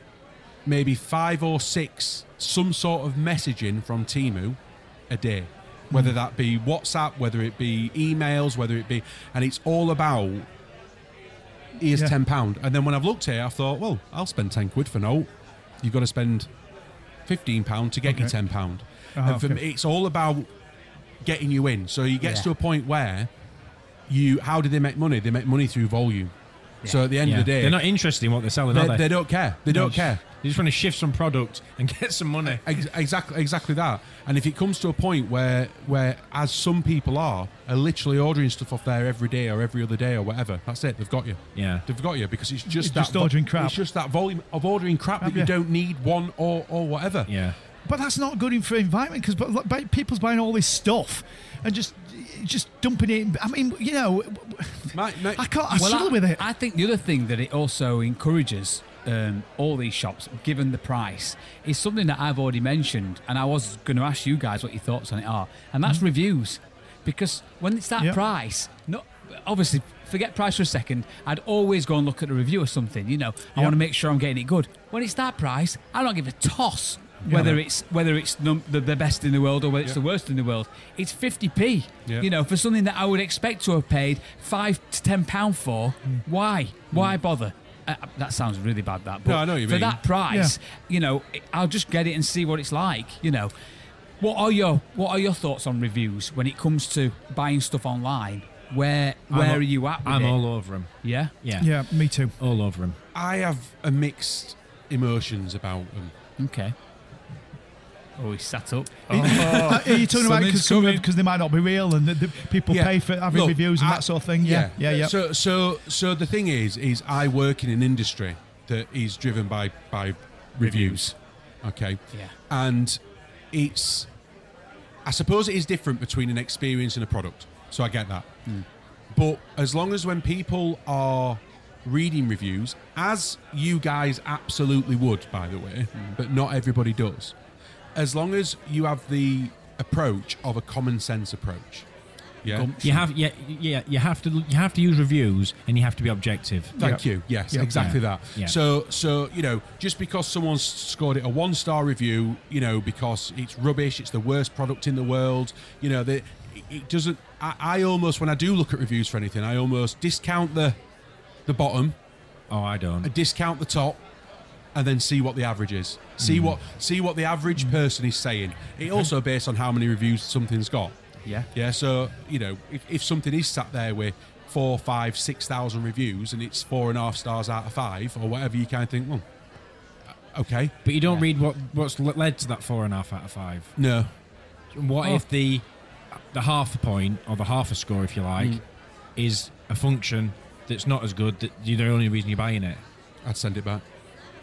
[SPEAKER 5] maybe five or six some sort of messaging from Temu a day, whether that be WhatsApp, whether it be emails, whether it be, and it's all about here's
[SPEAKER 8] Yeah.
[SPEAKER 5] ten pound. And then when I've looked here, I thought, well, I'll spend ten quid for no. You've got to spend fifteen pound to get
[SPEAKER 8] Okay.
[SPEAKER 5] your ten pound.
[SPEAKER 8] Ah,
[SPEAKER 5] and for
[SPEAKER 8] okay.
[SPEAKER 5] me, it's all about getting you in. So you get
[SPEAKER 7] Yeah.
[SPEAKER 5] to a point where you, how do they make money? They make money through volume. So at the end
[SPEAKER 1] Yeah.
[SPEAKER 5] of the day,
[SPEAKER 1] They're not interested in what they're selling,
[SPEAKER 5] they,
[SPEAKER 1] are they?
[SPEAKER 5] they don't care. They
[SPEAKER 1] No,
[SPEAKER 5] don't care.
[SPEAKER 1] They just want to shift some product and get some money.
[SPEAKER 5] Ex- exactly, exactly that. And if it comes to a point where, where as some people are, are literally ordering stuff off there every day or every other day or whatever, that's it. They've got you.
[SPEAKER 1] Yeah.
[SPEAKER 5] They've got you because it's just
[SPEAKER 8] It's
[SPEAKER 5] that
[SPEAKER 8] just ordering crap.
[SPEAKER 5] It's just that volume of ordering crap that
[SPEAKER 8] Have
[SPEAKER 5] you
[SPEAKER 8] you?
[SPEAKER 5] don't need one or or whatever.
[SPEAKER 1] Yeah.
[SPEAKER 8] But that's not good in for environment because but, but people's buying all this stuff and just just dumping it. In, I mean, you know,
[SPEAKER 5] My- my-
[SPEAKER 8] I can't. I
[SPEAKER 7] Well,
[SPEAKER 8] struggle
[SPEAKER 7] I,
[SPEAKER 8] with it.
[SPEAKER 7] I think the other thing that it also encourages um, all these shops, given the price, is something that I've already mentioned, and I was going to ask you guys what your thoughts on it are, and that's reviews. Because when it's that
[SPEAKER 8] Yep.
[SPEAKER 7] price, no, obviously, forget price for a second, I'd always go and look at a review of something, you know, I
[SPEAKER 8] Yep.
[SPEAKER 7] want to make sure I'm getting it good. When it's that price, I don't give a toss whether it's whether it's num- the, the best in the world or whether it's the worst in the world. It's fifty p,
[SPEAKER 5] Yeah.
[SPEAKER 7] you know, for something that I would expect to have paid five to ten pound for. Why? Why bother? Uh, that sounds really bad. That, but
[SPEAKER 5] No, I know what you
[SPEAKER 7] for
[SPEAKER 5] mean.
[SPEAKER 7] that price, you know, I'll just get it and see what it's like. You know, what are your what are your thoughts on reviews when it comes to buying stuff online? Where where
[SPEAKER 1] I'm
[SPEAKER 7] are
[SPEAKER 1] a-
[SPEAKER 7] you at? With
[SPEAKER 1] I'm
[SPEAKER 7] it?
[SPEAKER 1] all over them.
[SPEAKER 7] Yeah.
[SPEAKER 1] Yeah.
[SPEAKER 8] Yeah, me too.
[SPEAKER 1] All over them.
[SPEAKER 5] I have a mixed emotions about them.
[SPEAKER 7] Okay. Oh, he sat up.
[SPEAKER 8] Uh, are you talking about
[SPEAKER 7] Something's coming.
[SPEAKER 8] because they might not be real and the, the people
[SPEAKER 5] Yeah.
[SPEAKER 8] pay for having
[SPEAKER 5] Look,
[SPEAKER 8] reviews and
[SPEAKER 5] I-
[SPEAKER 8] that sort of thing? Yeah, yeah, yeah.
[SPEAKER 5] So, so, so the thing is, is I work in an industry that is driven by by reviews. Okay.
[SPEAKER 7] Yeah.
[SPEAKER 5] And it's, I suppose it is different between an experience and a product. So I get that. But as long as when people are reading reviews, as you guys absolutely would, by the way,
[SPEAKER 7] Mm.
[SPEAKER 5] but not everybody does, as long as you have the approach of a common sense approach. Yeah.
[SPEAKER 1] You have, yeah, yeah. You have to, you have to use reviews, and you have to be objective.
[SPEAKER 5] Thank you. Yes,
[SPEAKER 8] Yep.
[SPEAKER 5] exactly
[SPEAKER 1] Yeah.
[SPEAKER 5] that.
[SPEAKER 1] Yeah.
[SPEAKER 5] So, so you know, just because someone's scored it a one-star review, you know, because it's rubbish, it's the worst product in the world, you know, that it doesn't. I, I almost, when I do look at reviews for anything, I almost discount the the bottom,
[SPEAKER 1] Oh, I don't.
[SPEAKER 5] I discount the top, and then see what the average is. See
[SPEAKER 1] Mm.
[SPEAKER 5] what see what the average person is saying. It also based on how many reviews something's got.
[SPEAKER 7] Yeah.
[SPEAKER 5] Yeah, so you know, if, if something is sat there with four, five, six thousand reviews and it's four and a half stars out of five or whatever, you kind of think, well, okay,
[SPEAKER 1] But you don't read what what's le- led to that four and a half out of five.
[SPEAKER 5] no,
[SPEAKER 1] What
[SPEAKER 5] Oh.
[SPEAKER 1] if the the half a point or the half a score, if you like,
[SPEAKER 5] Mm.
[SPEAKER 1] is a function that's not as good? That you're the only reason you're buying it.
[SPEAKER 5] I'd send it back.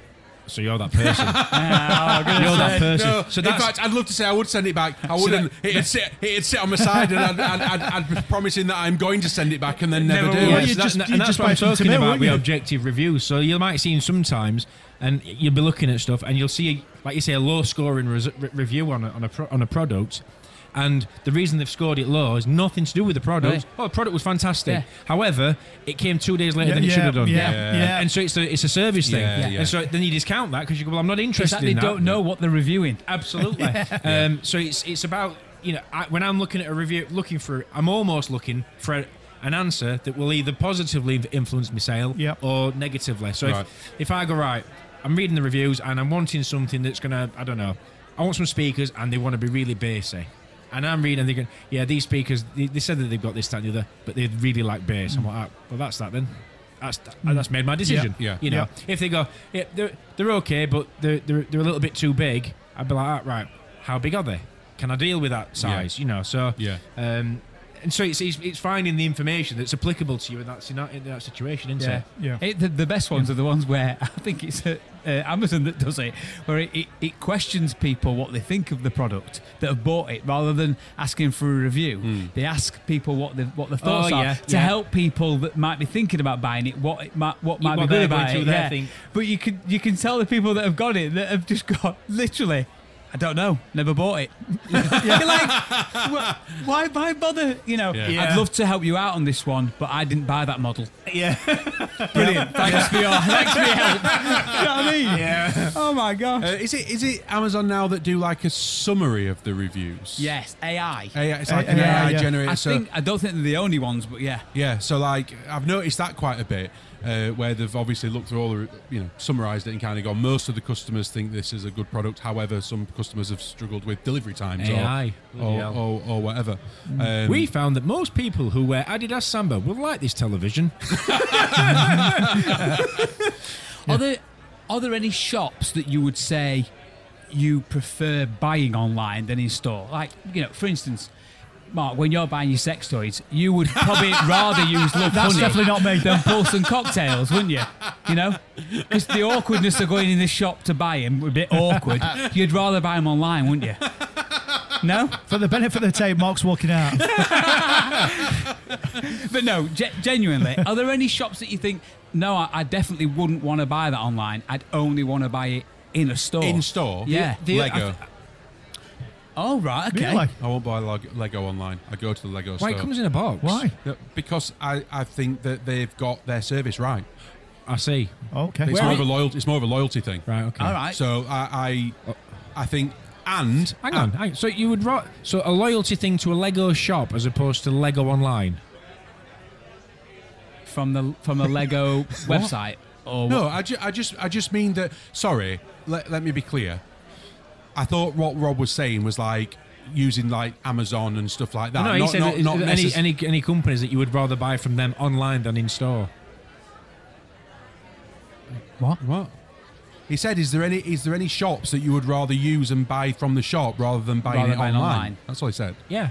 [SPEAKER 1] So you're that person.
[SPEAKER 7] Ah,
[SPEAKER 1] you're that person.
[SPEAKER 5] No,
[SPEAKER 1] so
[SPEAKER 5] in
[SPEAKER 1] that's
[SPEAKER 5] fact, I'd love to say I would send it back. I wouldn't. it'd sit. It'd sit on my side, and I'd, I'd, I'd, I'd be promising that I'm going to send it back, and then never,
[SPEAKER 7] Never
[SPEAKER 5] do.
[SPEAKER 7] will.
[SPEAKER 8] Well,
[SPEAKER 1] Yeah,
[SPEAKER 8] you
[SPEAKER 1] so
[SPEAKER 8] just-
[SPEAKER 1] that-
[SPEAKER 8] you
[SPEAKER 1] and that's
[SPEAKER 8] just
[SPEAKER 1] what
[SPEAKER 8] buy
[SPEAKER 1] I'm
[SPEAKER 8] from
[SPEAKER 1] talking
[SPEAKER 8] Tamil,
[SPEAKER 1] about
[SPEAKER 8] wouldn't
[SPEAKER 1] with
[SPEAKER 8] you?
[SPEAKER 1] objective reviews. So you might see them sometimes, and you'll be looking at stuff, and you'll see, like you say, a low scoring res- re- review on a, on a pro- on a product. And the reason they've scored it low is nothing to do with the product.
[SPEAKER 7] Right.
[SPEAKER 1] Oh, the product was fantastic.
[SPEAKER 7] Yeah.
[SPEAKER 1] However, it came two days later
[SPEAKER 8] Yeah,
[SPEAKER 1] than it
[SPEAKER 8] yeah,
[SPEAKER 1] should have done.
[SPEAKER 8] yeah,
[SPEAKER 5] Yeah.
[SPEAKER 8] yeah.
[SPEAKER 1] And so it's a, it's a service thing.
[SPEAKER 5] Yeah, yeah.
[SPEAKER 1] And so then you discount that because you go, well, I'm not
[SPEAKER 7] It's
[SPEAKER 1] interested
[SPEAKER 7] that they
[SPEAKER 1] in that.
[SPEAKER 7] don't know what they're reviewing.
[SPEAKER 1] Absolutely. Um, so it's it's about, you know, I, when I'm looking at a review, looking for, I'm almost looking for a, an answer that will either positively influence my sale
[SPEAKER 8] Yep.
[SPEAKER 1] or negatively. So
[SPEAKER 5] Right.
[SPEAKER 1] if, if I go, right, I'm reading the reviews and I'm wanting something that's going to, I don't know, I want some speakers and they want to be really bassy. And I'm reading and thinking, yeah, these speakers, they, they said that they've got this, that, and the other, but they really like bass. I'm like, ah, well, that's that then. That's that's made my decision.
[SPEAKER 5] Yeah.
[SPEAKER 1] You know, if they go, yeah, they're, they're okay, but they're, they're, they're a little bit too big, I'd be like, ah, right, how big are they? Can I deal with that size? You know, so
[SPEAKER 5] Yeah.
[SPEAKER 1] Um, and so it's, it's it's finding the information that's applicable to you in that in that, in that situation, isn't
[SPEAKER 7] Yeah,
[SPEAKER 1] it?
[SPEAKER 8] Yeah.
[SPEAKER 7] It, the, the best ones are the ones where I think it's uh, uh, Amazon that does it, where it, it, it questions people what they think of the product that have bought it, rather than asking for a review. They ask people what the what the thoughts
[SPEAKER 1] Oh,
[SPEAKER 7] are
[SPEAKER 1] yeah,
[SPEAKER 7] to
[SPEAKER 1] yeah.
[SPEAKER 7] help people that might be thinking about buying it. What it might what might
[SPEAKER 1] What
[SPEAKER 7] be
[SPEAKER 1] they're
[SPEAKER 7] good
[SPEAKER 1] going
[SPEAKER 7] about
[SPEAKER 1] through
[SPEAKER 7] it.
[SPEAKER 1] their
[SPEAKER 7] Yeah.
[SPEAKER 1] thing.
[SPEAKER 7] But you can you can tell the people that have got it that have just got literally. I don't know. Never bought it. You're like, "Wh- why, why bother? You know,
[SPEAKER 5] Yeah.
[SPEAKER 7] I'd love to help you out on this one, but I didn't buy that model.
[SPEAKER 1] Yeah.
[SPEAKER 7] Brilliant. Thanks for your, thanks for your help. You know what I mean?
[SPEAKER 1] Yeah.
[SPEAKER 7] Oh my gosh.
[SPEAKER 5] Uh, is it is it Amazon now that do like a summary of the reviews?
[SPEAKER 7] Yes, A I.
[SPEAKER 5] A I, it's
[SPEAKER 8] A-
[SPEAKER 5] like an
[SPEAKER 8] yeah,
[SPEAKER 5] A I
[SPEAKER 8] yeah.
[SPEAKER 5] generator.
[SPEAKER 7] I
[SPEAKER 5] so
[SPEAKER 7] think I don't think they're the only ones, but yeah.
[SPEAKER 5] yeah, so like I've noticed that quite a bit, uh, where they've obviously looked through all the, you know, summarised it and kind of gone. Most of the customers think this is a good product. However, some customers have struggled with delivery times
[SPEAKER 1] A I.
[SPEAKER 5] or or,
[SPEAKER 1] Bloody hell.
[SPEAKER 5] or or whatever. Um,
[SPEAKER 1] We found that most people who wear Adidas Samba will like this television.
[SPEAKER 7] Are there are there any shops that you would say you prefer buying online than in store? Like, you know, for instance, Mark, when you're buying your sex toys, you would probably rather use Love
[SPEAKER 8] That's
[SPEAKER 7] Honey
[SPEAKER 8] definitely not me.
[SPEAKER 7] than Pulse and Cocktails, wouldn't you? You know? Because the awkwardness of going in the shop to buy them would be a bit awkward. You'd rather buy them online, wouldn't you? No?
[SPEAKER 8] For the benefit of the tape, Mark's walking out.
[SPEAKER 7] But no, ge- genuinely, are there any shops that you think, no, I, I definitely wouldn't want to buy that online. I'd only want to buy it in a store.
[SPEAKER 5] in store.
[SPEAKER 7] Yeah.
[SPEAKER 1] The-
[SPEAKER 5] Lego.
[SPEAKER 7] Oh, right, okay.
[SPEAKER 8] Really?
[SPEAKER 5] I won't buy Leg- Lego online. I go to the Lego
[SPEAKER 1] Why
[SPEAKER 5] store.
[SPEAKER 1] it comes in a box?
[SPEAKER 8] Why?
[SPEAKER 5] No, because I, I think that they've got their service right.
[SPEAKER 1] I see.
[SPEAKER 8] Okay.
[SPEAKER 5] It's
[SPEAKER 7] Where
[SPEAKER 5] more
[SPEAKER 7] are
[SPEAKER 5] of a
[SPEAKER 7] you-
[SPEAKER 5] loyalty. It's more of a loyalty thing.
[SPEAKER 1] Right. Okay.
[SPEAKER 7] All right.
[SPEAKER 5] So I, I, I think, and
[SPEAKER 1] Hang on. hang- So you would ro- so a loyalty thing to a Lego shop as opposed to Lego online.
[SPEAKER 7] From the from the Lego website? Or
[SPEAKER 5] No, I, ju- I just I just mean that. Sorry, let, let me be clear. I thought what Rob was saying was like using like Amazon and stuff like that.
[SPEAKER 1] no, he
[SPEAKER 5] not,
[SPEAKER 1] said
[SPEAKER 5] not,
[SPEAKER 1] that-
[SPEAKER 5] not
[SPEAKER 1] any,
[SPEAKER 5] necess-
[SPEAKER 1] any any companies that you would rather buy from them online than in store.
[SPEAKER 7] What?
[SPEAKER 5] What? He said, "Is there any is there any shops that you would rather use and buy from the shop rather than buying
[SPEAKER 7] Rather
[SPEAKER 5] it
[SPEAKER 7] buying
[SPEAKER 5] online?"
[SPEAKER 7] online.
[SPEAKER 5] That's all he said.
[SPEAKER 1] Yeah.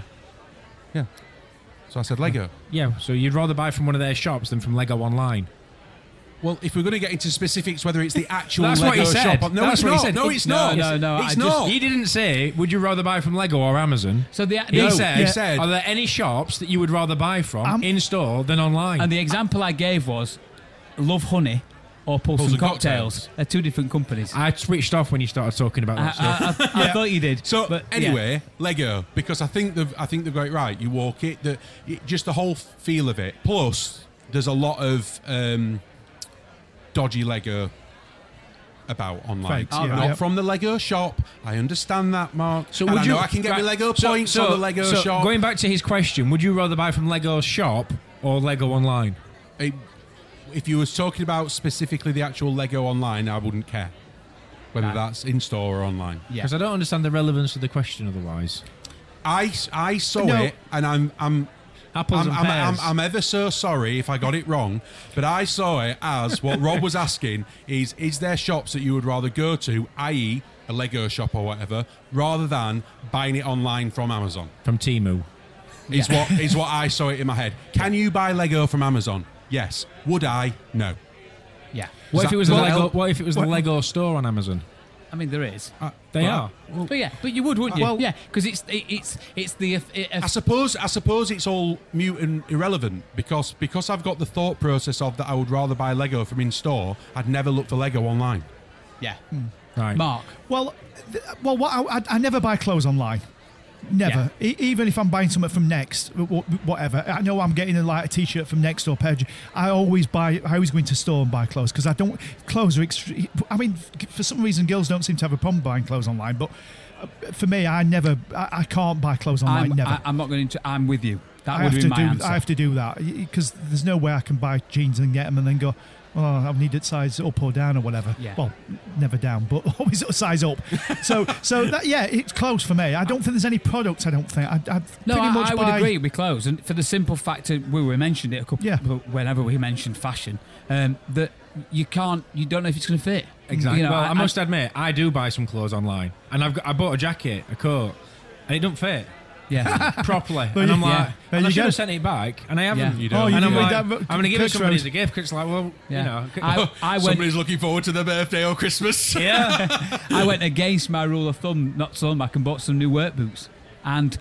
[SPEAKER 5] So I said Lego.
[SPEAKER 1] Yeah. So you'd rather buy from one of their shops than from Lego online.
[SPEAKER 5] Well, if we're going to get into specifics, whether it's the actual
[SPEAKER 1] That's
[SPEAKER 5] Lego
[SPEAKER 1] what he said.
[SPEAKER 5] shop, or, no,
[SPEAKER 1] That's
[SPEAKER 5] it's
[SPEAKER 1] what he
[SPEAKER 5] not.
[SPEAKER 1] said.
[SPEAKER 5] No,
[SPEAKER 1] It-
[SPEAKER 5] it's
[SPEAKER 7] no,
[SPEAKER 5] not.
[SPEAKER 7] no, no, I
[SPEAKER 5] It's
[SPEAKER 7] just-
[SPEAKER 5] not.
[SPEAKER 1] He didn't say, would you rather buy from Lego or Amazon?
[SPEAKER 7] So the,
[SPEAKER 1] He
[SPEAKER 7] the
[SPEAKER 1] said,
[SPEAKER 5] he said-
[SPEAKER 1] are there any shops that you would rather buy from
[SPEAKER 8] Um,
[SPEAKER 1] in store than online?
[SPEAKER 7] and the example I gave was Love Honey or Pulse,
[SPEAKER 5] Pulse
[SPEAKER 7] and
[SPEAKER 5] and
[SPEAKER 7] Cocktails.
[SPEAKER 5] Cocktails.
[SPEAKER 7] They're two different companies. I,
[SPEAKER 1] I switched off when you started talking about that stuff.
[SPEAKER 7] I, I, I thought you did.
[SPEAKER 5] So
[SPEAKER 7] but, yeah.
[SPEAKER 5] anyway, Lego, because I think they've I think they've got it right. You walk it, the it, just the whole feel of it. Plus, there's a lot of um, dodgy Lego about online.
[SPEAKER 8] Fakes, yeah,
[SPEAKER 5] Not
[SPEAKER 8] yeah.
[SPEAKER 5] from the Lego shop. I understand that, Mark.
[SPEAKER 1] So
[SPEAKER 5] And
[SPEAKER 1] would
[SPEAKER 5] I know
[SPEAKER 1] you,
[SPEAKER 5] I can get
[SPEAKER 1] right,
[SPEAKER 5] my Lego
[SPEAKER 1] so-
[SPEAKER 5] points
[SPEAKER 1] so-
[SPEAKER 5] on the Lego
[SPEAKER 1] so
[SPEAKER 5] shop.
[SPEAKER 1] Going back to his question, would you rather buy from Lego shop or Lego online?
[SPEAKER 5] It- if you was talking about specifically the actual Lego online, I wouldn't care whether
[SPEAKER 7] Right.
[SPEAKER 5] that's in store or online.
[SPEAKER 7] Yeah.
[SPEAKER 1] Because I don't understand the relevance of the question otherwise.
[SPEAKER 5] I, I saw
[SPEAKER 8] No.
[SPEAKER 5] it, and I'm I'm
[SPEAKER 1] Apples
[SPEAKER 5] I'm,
[SPEAKER 1] and
[SPEAKER 5] I'm,
[SPEAKER 1] pears.
[SPEAKER 5] I'm, I'm ever so sorry if I got it wrong, but I saw it as what Rob was asking is: is there shops that you would rather go to, that is, a Lego shop or whatever, rather than buying it online from Amazon?
[SPEAKER 1] From Temu.
[SPEAKER 5] Is what is what I saw it in my head. Can you buy Lego from Amazon? Yes. Would I? No.
[SPEAKER 7] Yeah.
[SPEAKER 1] What
[SPEAKER 5] Does
[SPEAKER 1] if
[SPEAKER 5] that-
[SPEAKER 1] it was
[SPEAKER 5] does
[SPEAKER 1] the
[SPEAKER 5] that
[SPEAKER 1] Lego?
[SPEAKER 5] help?
[SPEAKER 1] What if it was the Lego store on Amazon?
[SPEAKER 7] I mean, there is.
[SPEAKER 5] Uh,
[SPEAKER 1] They
[SPEAKER 5] but-
[SPEAKER 1] are.
[SPEAKER 7] But yeah, but you would, wouldn't you?
[SPEAKER 8] Well-
[SPEAKER 7] yeah, because it's it, it's it's the it, it,
[SPEAKER 5] I suppose I suppose it's all mute and irrelevant because because I've got the thought process of that I would rather buy Lego from in store. I'd never look for Lego online.
[SPEAKER 7] yeah.
[SPEAKER 1] Right.
[SPEAKER 7] Mark,
[SPEAKER 8] Well, th- well, what, I, I never buy clothes online. Never. E- even if I'm buying something from Next, wh- wh- whatever. I know I'm getting a, like a t-shirt from Next or pair. of je- I always buy. I always go into store and buy clothes because I don't. Clothes are extreme. I mean, f- for some reason, girls don't seem to have a problem buying clothes online. But uh, for me, I never. I, I can't buy clothes online.
[SPEAKER 7] I'm,
[SPEAKER 8] never.
[SPEAKER 7] I, I'm not going to. I'm with you. That
[SPEAKER 8] I
[SPEAKER 7] would
[SPEAKER 8] have
[SPEAKER 7] be
[SPEAKER 8] to
[SPEAKER 7] my
[SPEAKER 8] do.
[SPEAKER 7] answer.
[SPEAKER 8] I have to do that because there's no way I can buy jeans and get them and then go, oh, I need it size up or down or whatever.
[SPEAKER 7] Yeah.
[SPEAKER 8] Well, never down, but always size up. so, so that yeah, it's close for me. I don't think there's any products. I don't think. I, I
[SPEAKER 7] No,
[SPEAKER 8] pretty
[SPEAKER 7] I,
[SPEAKER 8] much
[SPEAKER 7] I would
[SPEAKER 8] buy,
[SPEAKER 7] agree with clothes, and for the simple fact that we were mentioned it a couple.
[SPEAKER 8] Yeah.
[SPEAKER 7] Whenever we mentioned fashion, um, that you can't, you don't know if it's going to fit.
[SPEAKER 1] Exactly.
[SPEAKER 7] You know,
[SPEAKER 1] well, I,
[SPEAKER 7] I-
[SPEAKER 1] must admit, I do buy some clothes online, and I've got, I bought a jacket, a coat, and it don't fit
[SPEAKER 7] Yeah.
[SPEAKER 1] properly.
[SPEAKER 8] Well,
[SPEAKER 1] and I'm
[SPEAKER 8] yeah.
[SPEAKER 1] like,
[SPEAKER 8] There
[SPEAKER 1] and I
[SPEAKER 8] you
[SPEAKER 1] should
[SPEAKER 8] go.
[SPEAKER 1] have sent it back, and I haven't.
[SPEAKER 7] Yeah.
[SPEAKER 5] You don't.
[SPEAKER 8] Oh, you
[SPEAKER 1] and I'm
[SPEAKER 8] did
[SPEAKER 1] like,
[SPEAKER 8] that,
[SPEAKER 1] I'm
[SPEAKER 8] but
[SPEAKER 1] going to give it
[SPEAKER 8] Chris
[SPEAKER 1] somebody
[SPEAKER 8] Rose-
[SPEAKER 1] as a gift because it's like, well,
[SPEAKER 7] Yeah.
[SPEAKER 1] you know,
[SPEAKER 7] I, I went.
[SPEAKER 5] Somebody's looking forward to their birthday or Christmas.
[SPEAKER 1] yeah.
[SPEAKER 7] I went against my rule of thumb not so long back and bought some new work boots, and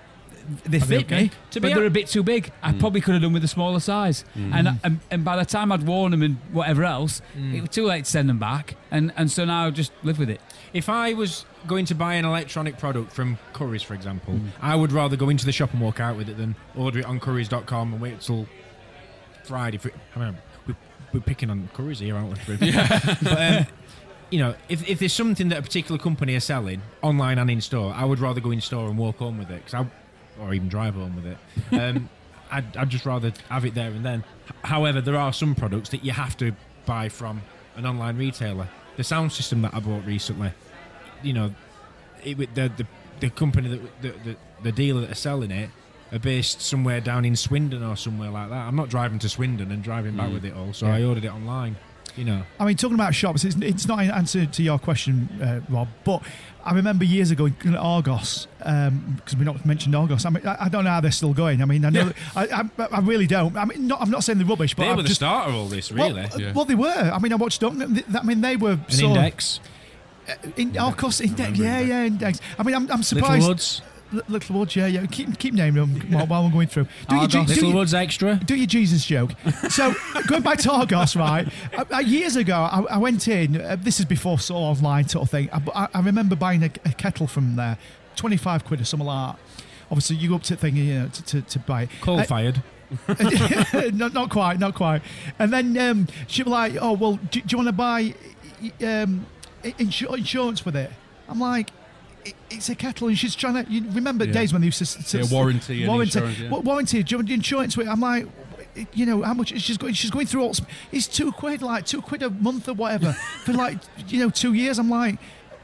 [SPEAKER 7] they fit
[SPEAKER 1] okay?
[SPEAKER 7] me,
[SPEAKER 1] To
[SPEAKER 7] but
[SPEAKER 1] be
[SPEAKER 7] they're
[SPEAKER 1] hon-
[SPEAKER 7] a bit too big. I probably could have done with a smaller size, and, and and by the time I'd worn them and whatever else, it was too late to send them back, and and so now I just live with it.
[SPEAKER 1] If I was going to buy an electronic product from Currys, for example, I would rather go into the shop and walk out with it than order it on Currys dot com and wait till Friday. For, I mean, we, we're picking on Currys here, aren't we? Yeah. But, um, you know, if, if there's something that a particular company are selling online and in store, I would rather go in store and walk home with it, 'cause I, or even drive home with it. Um, I'd, I'd just rather have it there and then. H- However, there are some products that you have to buy from an online retailer. The sound system that I bought recently, you know, it, with the, the the company that the, the the dealer that are selling it are based somewhere down in Swindon or somewhere like that. I'm not driving to Swindon and driving back with it all, so I ordered it online. You know,
[SPEAKER 8] I mean, talking about shops, it's, it's not an answer to your question, uh, Rob, but I remember years ago in Argos, because um, we not mentioned Argos. I mean, I, I don't know how they're still going. I mean, I know, I, I, I really don't. I mean, not, I'm not saying they're rubbish, but
[SPEAKER 1] they
[SPEAKER 8] I'm
[SPEAKER 1] were the
[SPEAKER 8] just,
[SPEAKER 1] start of all this,
[SPEAKER 8] well,
[SPEAKER 1] really.
[SPEAKER 8] uh,
[SPEAKER 5] Yeah.
[SPEAKER 8] well, they were. I mean, I watched. them. I mean, they were
[SPEAKER 1] An
[SPEAKER 8] so,
[SPEAKER 1] index,
[SPEAKER 8] In, Argos index, yeah,
[SPEAKER 5] Index.
[SPEAKER 8] yeah, index. I mean, I'm, I'm
[SPEAKER 1] Little
[SPEAKER 8] surprised.
[SPEAKER 1] Woods,
[SPEAKER 8] Li- Little Woods, yeah, yeah. Keep keep naming them while, while I'm going through. Do your,
[SPEAKER 7] Argos.
[SPEAKER 8] do,
[SPEAKER 1] Little
[SPEAKER 8] your,
[SPEAKER 1] Woods Extra.
[SPEAKER 8] do your Jesus joke. So going back to Argos, right? Uh, uh, years ago, I, I went in. Uh, this is before sort of online sort of thing. I, I, I remember buying a, a kettle from there, twenty-five quid or something like that. Obviously, you go up to the thing, you know, to, to, to buy it.
[SPEAKER 1] Coal
[SPEAKER 8] Uh,
[SPEAKER 1] fired.
[SPEAKER 8] not, not quite, not quite. And then um, she was like, "Oh well, do, do you want to buy um, insu- insurance with it?" I'm like, "It- "It's a kettle," and she's trying to. You remember
[SPEAKER 5] Yeah.
[SPEAKER 8] days when they used to, s-
[SPEAKER 5] Yeah,
[SPEAKER 8] s-
[SPEAKER 5] warranty and
[SPEAKER 8] warranty,
[SPEAKER 5] insurance, yeah.
[SPEAKER 8] What warranty? Do you want insurance with it? I'm like, you know, how much? She's going. She's going through all. It's two quid, like two quid a month or whatever for like you know two years. I'm like.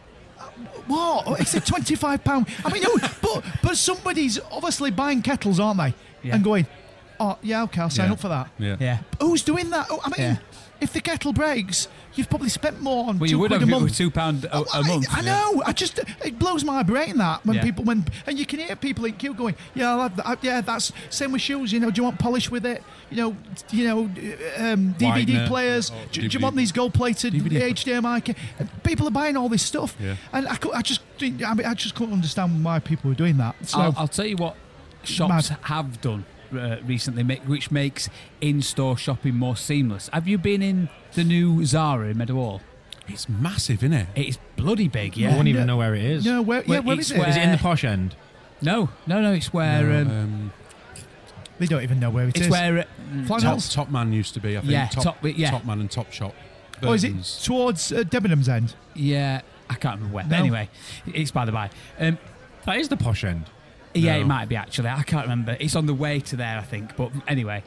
[SPEAKER 8] What? It's a twenty-five pound. I mean, no, but but somebody's obviously buying kettles, aren't they?
[SPEAKER 7] Yeah.
[SPEAKER 8] And going, oh yeah, okay, I'll sign
[SPEAKER 5] Yeah.
[SPEAKER 8] up for that.
[SPEAKER 5] Yeah.
[SPEAKER 7] Yeah.
[SPEAKER 8] Who's doing that? Oh, I mean,
[SPEAKER 7] Yeah.
[SPEAKER 8] if the kettle breaks, you've probably spent more on
[SPEAKER 7] Well,
[SPEAKER 8] two
[SPEAKER 7] you would
[SPEAKER 8] quid
[SPEAKER 7] have
[SPEAKER 8] a
[SPEAKER 7] if it
[SPEAKER 8] month.
[SPEAKER 7] was two pound a,
[SPEAKER 8] Oh,
[SPEAKER 7] a month.
[SPEAKER 8] I, I know. I just it blows my brain that when
[SPEAKER 7] Yeah.
[SPEAKER 8] people when and you can hear people in queue going, yeah, I'll have that, yeah, that's same with shoes. You know, do you want polish with it? You know, you know, um, D V D
[SPEAKER 5] Whitener.
[SPEAKER 8] players.
[SPEAKER 5] Oh,
[SPEAKER 8] do, do
[SPEAKER 5] D V D.
[SPEAKER 8] you want these gold plated
[SPEAKER 5] D V D.
[SPEAKER 8] H D M I? ca- People are buying all this stuff,
[SPEAKER 5] Yeah.
[SPEAKER 8] and I, cou- I just didn't- I, mean, I just couldn't understand why people were doing that. So
[SPEAKER 7] I'll, I'll tell you what shops
[SPEAKER 8] Mad.
[SPEAKER 7] have done uh, recently, ma- which makes in-store shopping more seamless. Have you been in the new Zara in Meadowhall?
[SPEAKER 5] It's massive, isn't it?
[SPEAKER 7] It's bloody big,
[SPEAKER 1] I
[SPEAKER 7] yeah.
[SPEAKER 1] wouldn't even
[SPEAKER 8] No.
[SPEAKER 1] know where it is.
[SPEAKER 8] no, where, yeah,
[SPEAKER 7] Well,
[SPEAKER 8] where
[SPEAKER 7] it's
[SPEAKER 8] is it?
[SPEAKER 7] where-
[SPEAKER 1] Is it in the posh end?
[SPEAKER 7] No, no, no. It's where
[SPEAKER 5] No,
[SPEAKER 7] um,
[SPEAKER 5] um,
[SPEAKER 8] They don't even know where it
[SPEAKER 7] it's
[SPEAKER 8] is.
[SPEAKER 7] where. Uh,
[SPEAKER 5] Top,
[SPEAKER 8] Flannels?
[SPEAKER 5] Top Man used to be, I think.
[SPEAKER 7] Yeah,
[SPEAKER 5] Top,
[SPEAKER 7] Top- yeah.
[SPEAKER 5] Top Man and Top Shop.
[SPEAKER 8] Oh, is it
[SPEAKER 5] Burton's.
[SPEAKER 8] towards uh, Debenhams end?
[SPEAKER 7] yeah, I can't remember where. But
[SPEAKER 8] No.
[SPEAKER 7] anyway, it's by the by. Um,
[SPEAKER 1] That is the posh end.
[SPEAKER 7] Yeah,
[SPEAKER 5] No.
[SPEAKER 7] it might be actually. I can't remember. It's on the way to there, I think. But anyway,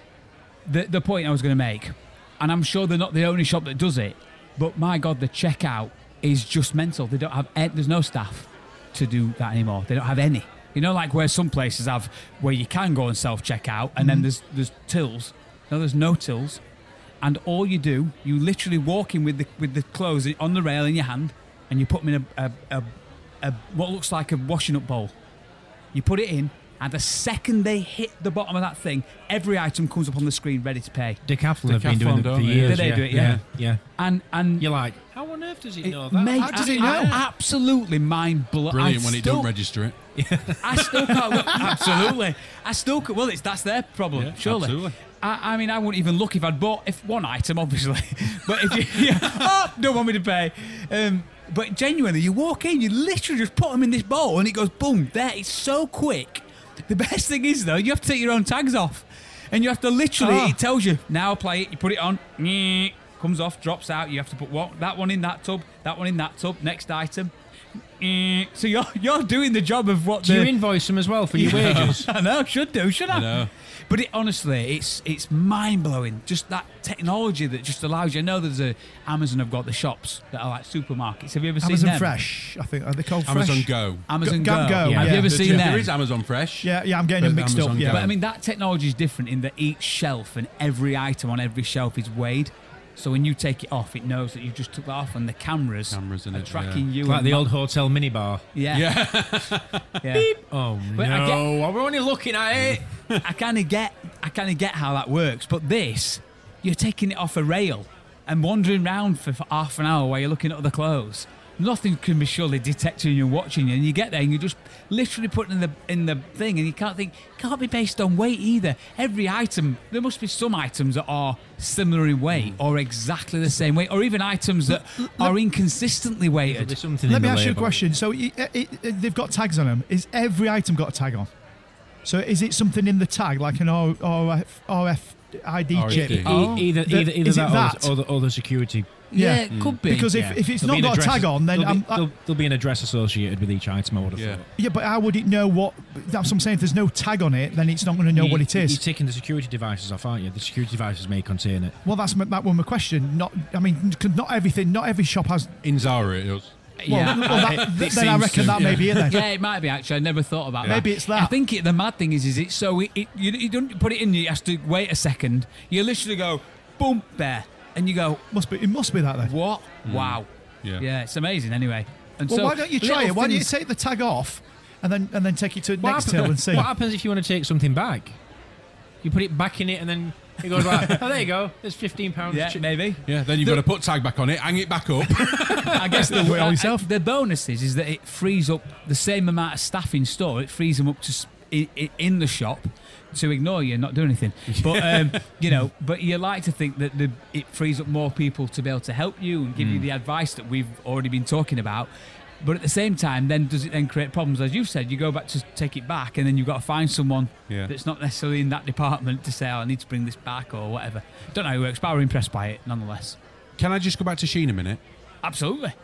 [SPEAKER 7] the the point I was going to make, and I'm sure they're not the only shop that does it, but my God, the checkout is just mental. They don't have a- there's no staff to do that anymore. They don't have any. You know, like where some places have where you can go and self checkout, and then there's there's tills. No, there's no tills, and all you do, you literally walk in with the with the clothes on the rail in your hand, and you put them in a a, a, a what looks like a washing up bowl. You put it in, and the second they hit the bottom of that thing, every item comes up on the screen ready to pay.
[SPEAKER 1] Decathlon have been
[SPEAKER 5] Decathlon,
[SPEAKER 1] doing it for
[SPEAKER 5] don't they?
[SPEAKER 1] years.
[SPEAKER 7] Do they
[SPEAKER 1] yeah,
[SPEAKER 7] do it? Yeah.
[SPEAKER 1] yeah.
[SPEAKER 7] And and
[SPEAKER 1] You're like, how on earth does it,
[SPEAKER 7] it
[SPEAKER 1] know that?
[SPEAKER 7] made-
[SPEAKER 8] How does it
[SPEAKER 7] I-
[SPEAKER 8] know?
[SPEAKER 7] I- absolutely mind blowing.
[SPEAKER 5] Brilliant when it don't register it.
[SPEAKER 7] I still can't. Look, absolutely, I still. Could, well, it's that's their problem.
[SPEAKER 5] Yeah,
[SPEAKER 7] surely.
[SPEAKER 5] absolutely.
[SPEAKER 7] I, I mean, I wouldn't even look if I'd bought if one item, obviously. But if you, yeah, oh, don't want me to pay. Um, but genuinely, you walk in, you literally just put them in this bowl, and it goes boom there. It's so quick. The best thing is though, you have to take your own tags off, and you have to literally.
[SPEAKER 8] Oh.
[SPEAKER 7] It tells you now. Apply it. You put it on. nyeh, Comes off, drops out. You have to put what that one in that tub, that one in that tub. Next item. nyeh. So you're you're doing the job of what
[SPEAKER 1] Do
[SPEAKER 7] the
[SPEAKER 1] you invoice them as well for your wages?
[SPEAKER 7] I know, should do, should I?
[SPEAKER 5] I know.
[SPEAKER 7] But it, honestly, it's it's mind blowing. Just that technology that just allows you. I know there's a Amazon have got the shops that are like supermarkets. Have you ever seen
[SPEAKER 8] Amazon
[SPEAKER 7] them?
[SPEAKER 8] Fresh, I think. Are they called
[SPEAKER 5] Amazon
[SPEAKER 8] Fresh?
[SPEAKER 5] Go.
[SPEAKER 7] Amazon
[SPEAKER 8] Go-
[SPEAKER 7] Go.
[SPEAKER 8] Go,
[SPEAKER 1] yeah.
[SPEAKER 7] Have you ever
[SPEAKER 8] Yeah.
[SPEAKER 7] seen
[SPEAKER 5] There-
[SPEAKER 7] them?
[SPEAKER 5] There is Amazon Fresh.
[SPEAKER 8] Yeah, yeah, I'm getting
[SPEAKER 5] But
[SPEAKER 8] them mixed up.
[SPEAKER 5] Amazon
[SPEAKER 8] Yeah,
[SPEAKER 5] Go.
[SPEAKER 7] But I mean, that technology is different in that each shelf and every item on every shelf is weighed. So when you take it off, it knows that you just took that off, and the cameras,
[SPEAKER 5] Cameras in
[SPEAKER 7] are
[SPEAKER 5] it,
[SPEAKER 7] tracking you.
[SPEAKER 1] It's like
[SPEAKER 7] and
[SPEAKER 1] the
[SPEAKER 7] ma-
[SPEAKER 1] old hotel minibar.
[SPEAKER 7] yeah,
[SPEAKER 5] Yeah.
[SPEAKER 7] yeah.
[SPEAKER 1] Oh
[SPEAKER 7] But I
[SPEAKER 1] no,
[SPEAKER 7] get-
[SPEAKER 1] we're only looking at it.
[SPEAKER 7] I kind of get, I kind of get how that works, but this, you're taking it off a rail and wandering around for, for half an hour while you're looking at other clothes. Nothing can be surely detecting you and watching you, and you get there and you just literally put it in the in the thing, and you can't think can't be based on weight either. Every item, there must be some items that are similar in weight or exactly the same weight, or even items that are inconsistently weighted.
[SPEAKER 1] There's something
[SPEAKER 8] Let
[SPEAKER 1] in
[SPEAKER 8] me
[SPEAKER 1] the
[SPEAKER 8] ask you a
[SPEAKER 1] label.
[SPEAKER 8] question. So it, it, it, they've got tags on them. Is every item got a tag on? So is it something in the tag, like an R- RF, R F I D
[SPEAKER 5] R F D.
[SPEAKER 8] chip?
[SPEAKER 1] E-
[SPEAKER 7] Oh.
[SPEAKER 1] either
[SPEAKER 8] The-
[SPEAKER 1] either, either
[SPEAKER 8] is it
[SPEAKER 1] that,
[SPEAKER 8] that?
[SPEAKER 1] Or, or, the, or the security.
[SPEAKER 7] Yeah,
[SPEAKER 8] Yeah.
[SPEAKER 7] it could be.
[SPEAKER 8] Because if,
[SPEAKER 1] Yeah.
[SPEAKER 8] if it's
[SPEAKER 1] There'll
[SPEAKER 8] not
[SPEAKER 1] be an
[SPEAKER 8] got a
[SPEAKER 1] address-
[SPEAKER 8] tag on, then
[SPEAKER 1] there'll,
[SPEAKER 8] I'm,
[SPEAKER 1] be, there'll, there'll be an address associated with each item. I would have
[SPEAKER 5] Yeah.
[SPEAKER 1] thought.
[SPEAKER 8] yeah. But how would it know what? That's what I'm saying. If there's no tag on it, then it's not going to know
[SPEAKER 1] You-
[SPEAKER 8] what it
[SPEAKER 1] You're
[SPEAKER 8] is.
[SPEAKER 1] taking the security devices off, aren't you? The security devices may contain it.
[SPEAKER 8] Well, that's my, that was my question. Not, I mean, 'cause not everything, not every shop has.
[SPEAKER 5] In Zara, it does.
[SPEAKER 8] Well,
[SPEAKER 7] yeah.
[SPEAKER 8] well, that,
[SPEAKER 5] It
[SPEAKER 8] then
[SPEAKER 5] seems
[SPEAKER 8] I reckon
[SPEAKER 5] to,
[SPEAKER 8] that may
[SPEAKER 5] yeah.
[SPEAKER 8] be it then.
[SPEAKER 7] Yeah, it might be actually. I never thought about that.
[SPEAKER 8] Maybe it's that.
[SPEAKER 7] I think it, the mad thing is, is it's so it, it, you, you don't put it in. You have to wait a second. You literally go, boom, there, and you go,
[SPEAKER 8] Must be. It must be that then.
[SPEAKER 7] what? Wow.
[SPEAKER 5] Yeah.
[SPEAKER 7] Yeah, it's amazing. Anyway, and
[SPEAKER 8] Well,
[SPEAKER 7] so
[SPEAKER 8] why don't you try
[SPEAKER 7] little
[SPEAKER 8] it? Why don't you
[SPEAKER 7] things-
[SPEAKER 8] take the tag off, and then and then take it to
[SPEAKER 1] What
[SPEAKER 8] next
[SPEAKER 1] happen-
[SPEAKER 8] till and see?
[SPEAKER 1] What happens if you want to take something back? You put it back in it, and then it goes like, oh, there you go. There's fifteen pounds.
[SPEAKER 7] Yeah, maybe.
[SPEAKER 5] Yeah, then you've
[SPEAKER 7] The-
[SPEAKER 5] got to put tag back on it, hang it back up.
[SPEAKER 7] I guess the,
[SPEAKER 8] Do it all
[SPEAKER 7] uh,
[SPEAKER 8] yourself.
[SPEAKER 7] the bonus is, is that it frees up the same amount of staff in store. It frees them up to s- in, in the shop to ignore you and not do anything. But um, you know, but you like to think that the, it frees up more people to be able to help you and give you the advice that we've already been talking about. But at the same time, then does it then create problems? As you said, you go back to take it back, and then you've got to find someone
[SPEAKER 5] Yeah.
[SPEAKER 7] that's not necessarily in that department to say, oh, I need to bring this back or whatever. Don't know how it works, but I was impressed by it nonetheless.
[SPEAKER 5] Can I just go back to Sheen a minute?
[SPEAKER 7] Absolutely.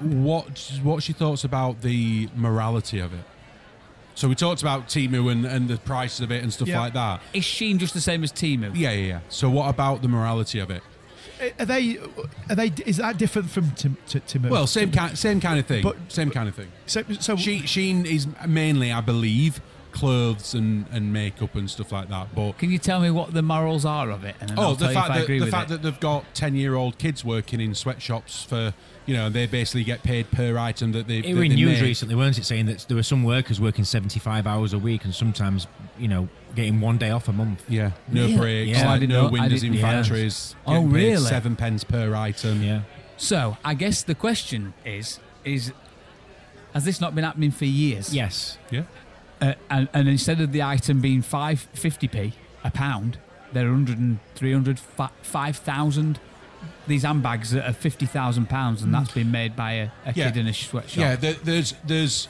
[SPEAKER 5] What What's your thoughts about the morality of it? So we talked about Temu and, and the prices of it and stuff
[SPEAKER 8] Yeah.
[SPEAKER 5] like that.
[SPEAKER 7] Is Sheen just the same as Temu?
[SPEAKER 5] Yeah, yeah, yeah. So what about the morality of it?
[SPEAKER 8] Are they? Are they? Is that different from Tim? T- Timur?
[SPEAKER 5] Well, same kind, same kind of thing.
[SPEAKER 8] But-
[SPEAKER 5] same kind of thing.
[SPEAKER 8] so, so
[SPEAKER 5] She, Sheen is mainly, I believe, clothes and, and makeup and stuff like that. But
[SPEAKER 7] Can you tell me what the morals are of it? And then
[SPEAKER 5] oh,
[SPEAKER 7] I'll
[SPEAKER 5] the
[SPEAKER 7] tell you
[SPEAKER 5] fact
[SPEAKER 7] if I
[SPEAKER 5] that
[SPEAKER 7] agree
[SPEAKER 5] the
[SPEAKER 7] with
[SPEAKER 5] fact
[SPEAKER 7] it.
[SPEAKER 5] that they've got ten-year-old kids working in sweatshops for, you know, they basically get paid per item that they.
[SPEAKER 1] It
[SPEAKER 5] that
[SPEAKER 1] was in
[SPEAKER 5] they
[SPEAKER 1] news
[SPEAKER 5] make.
[SPEAKER 1] recently, weren't it, saying that there were some workers working seventy-five hours a week and sometimes, you know, getting one day off a month.
[SPEAKER 5] Yeah, no
[SPEAKER 7] Really?
[SPEAKER 5] breaks,
[SPEAKER 1] Yeah.
[SPEAKER 7] I
[SPEAKER 5] like
[SPEAKER 7] didn't
[SPEAKER 5] no
[SPEAKER 7] know- I
[SPEAKER 5] windows
[SPEAKER 7] didn't-
[SPEAKER 5] in
[SPEAKER 1] yeah.
[SPEAKER 5] factories.
[SPEAKER 7] Oh,
[SPEAKER 5] getting paid
[SPEAKER 7] really?
[SPEAKER 5] Seven pence per item.
[SPEAKER 1] Yeah.
[SPEAKER 7] So I guess the question is: is has this not been happening for years?
[SPEAKER 1] Yes.
[SPEAKER 5] Yeah.
[SPEAKER 7] Uh, and, and instead of the item being five fifty p a pound, they're one hundred and three hundred, five thousand. These handbags that are fifty thousand pounds, and that's been made by a, a
[SPEAKER 5] Yeah.
[SPEAKER 7] kid in a sweatshop.
[SPEAKER 5] Yeah, there, there's there's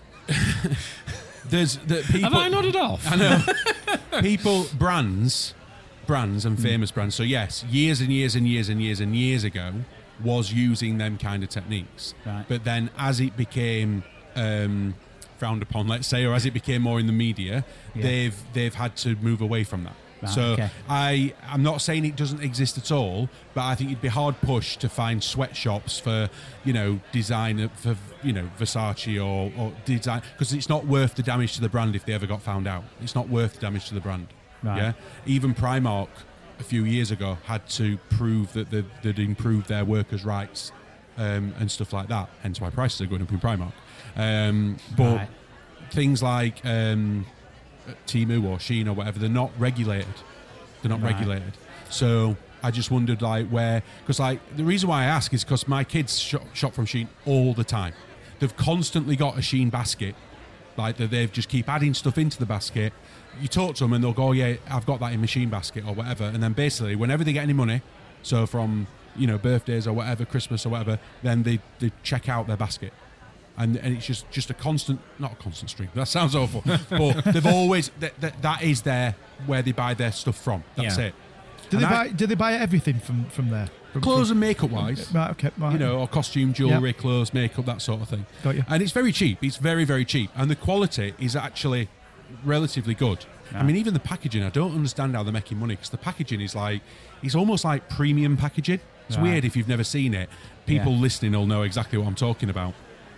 [SPEAKER 5] there's the people.
[SPEAKER 1] Have I nodded off?
[SPEAKER 5] I know. People, brands, brands and famous brands. So yes, years and years and years and years and years ago was using them kind of techniques.
[SPEAKER 7] Right.
[SPEAKER 5] But then as it became um, frowned upon, let's say, or as it became more in the media,
[SPEAKER 7] Yeah.
[SPEAKER 5] they've they've had to move away from that.
[SPEAKER 7] Right,
[SPEAKER 5] so
[SPEAKER 7] okay.
[SPEAKER 5] I I'm not saying it doesn't exist at all, but I think you'd be hard pushed to find sweatshops for, you know, design for, you know, Versace or, or design, because it's not worth the damage to the brand if they ever got found out. It's not worth the damage to the brand.
[SPEAKER 7] Right.
[SPEAKER 5] Yeah. Even Primark a few years ago had to prove that they'd, they'd improved their workers' rights um, and stuff like that. Hence why prices are going up in Primark. Um, but
[SPEAKER 7] Right.
[SPEAKER 5] things like um, Temu or Shein or whatever, they're not regulated. They're not
[SPEAKER 7] Right.
[SPEAKER 5] regulated. So I just wondered, like, where, because like the reason why I ask is because my kids shop, shop from Shein all the time. They've constantly got a Shein basket, like that they've just keep adding stuff into the basket. You talk to them and they'll go, yeah, I've got that in my Shein basket or whatever. And then basically, whenever they get any money, so from, you know, birthdays or whatever, Christmas or whatever, then they, they check out their basket. And, and it's just, just a constant, not a constant stream. That sounds awful, but they've always that, that that is their where they buy their stuff from. That's
[SPEAKER 1] Yeah.
[SPEAKER 5] it.
[SPEAKER 8] Do they
[SPEAKER 5] And I-
[SPEAKER 8] buy? Do they buy everything from from there? From,
[SPEAKER 5] Clothes
[SPEAKER 8] from,
[SPEAKER 5] and makeup wise,
[SPEAKER 8] Right. Okay. Right.
[SPEAKER 5] you know, or costume, jewellery, clothes, makeup, that sort of thing.
[SPEAKER 8] Got you.
[SPEAKER 5] And it's very cheap. It's very, very cheap, and the quality is actually relatively good. I mean, even the packaging, I don't understand how they're making money, because the packaging is like, it's almost like premium packaging. It's
[SPEAKER 7] Right.
[SPEAKER 5] weird if you've never seen it. People
[SPEAKER 7] Yeah.
[SPEAKER 5] listening will know exactly what I'm talking about.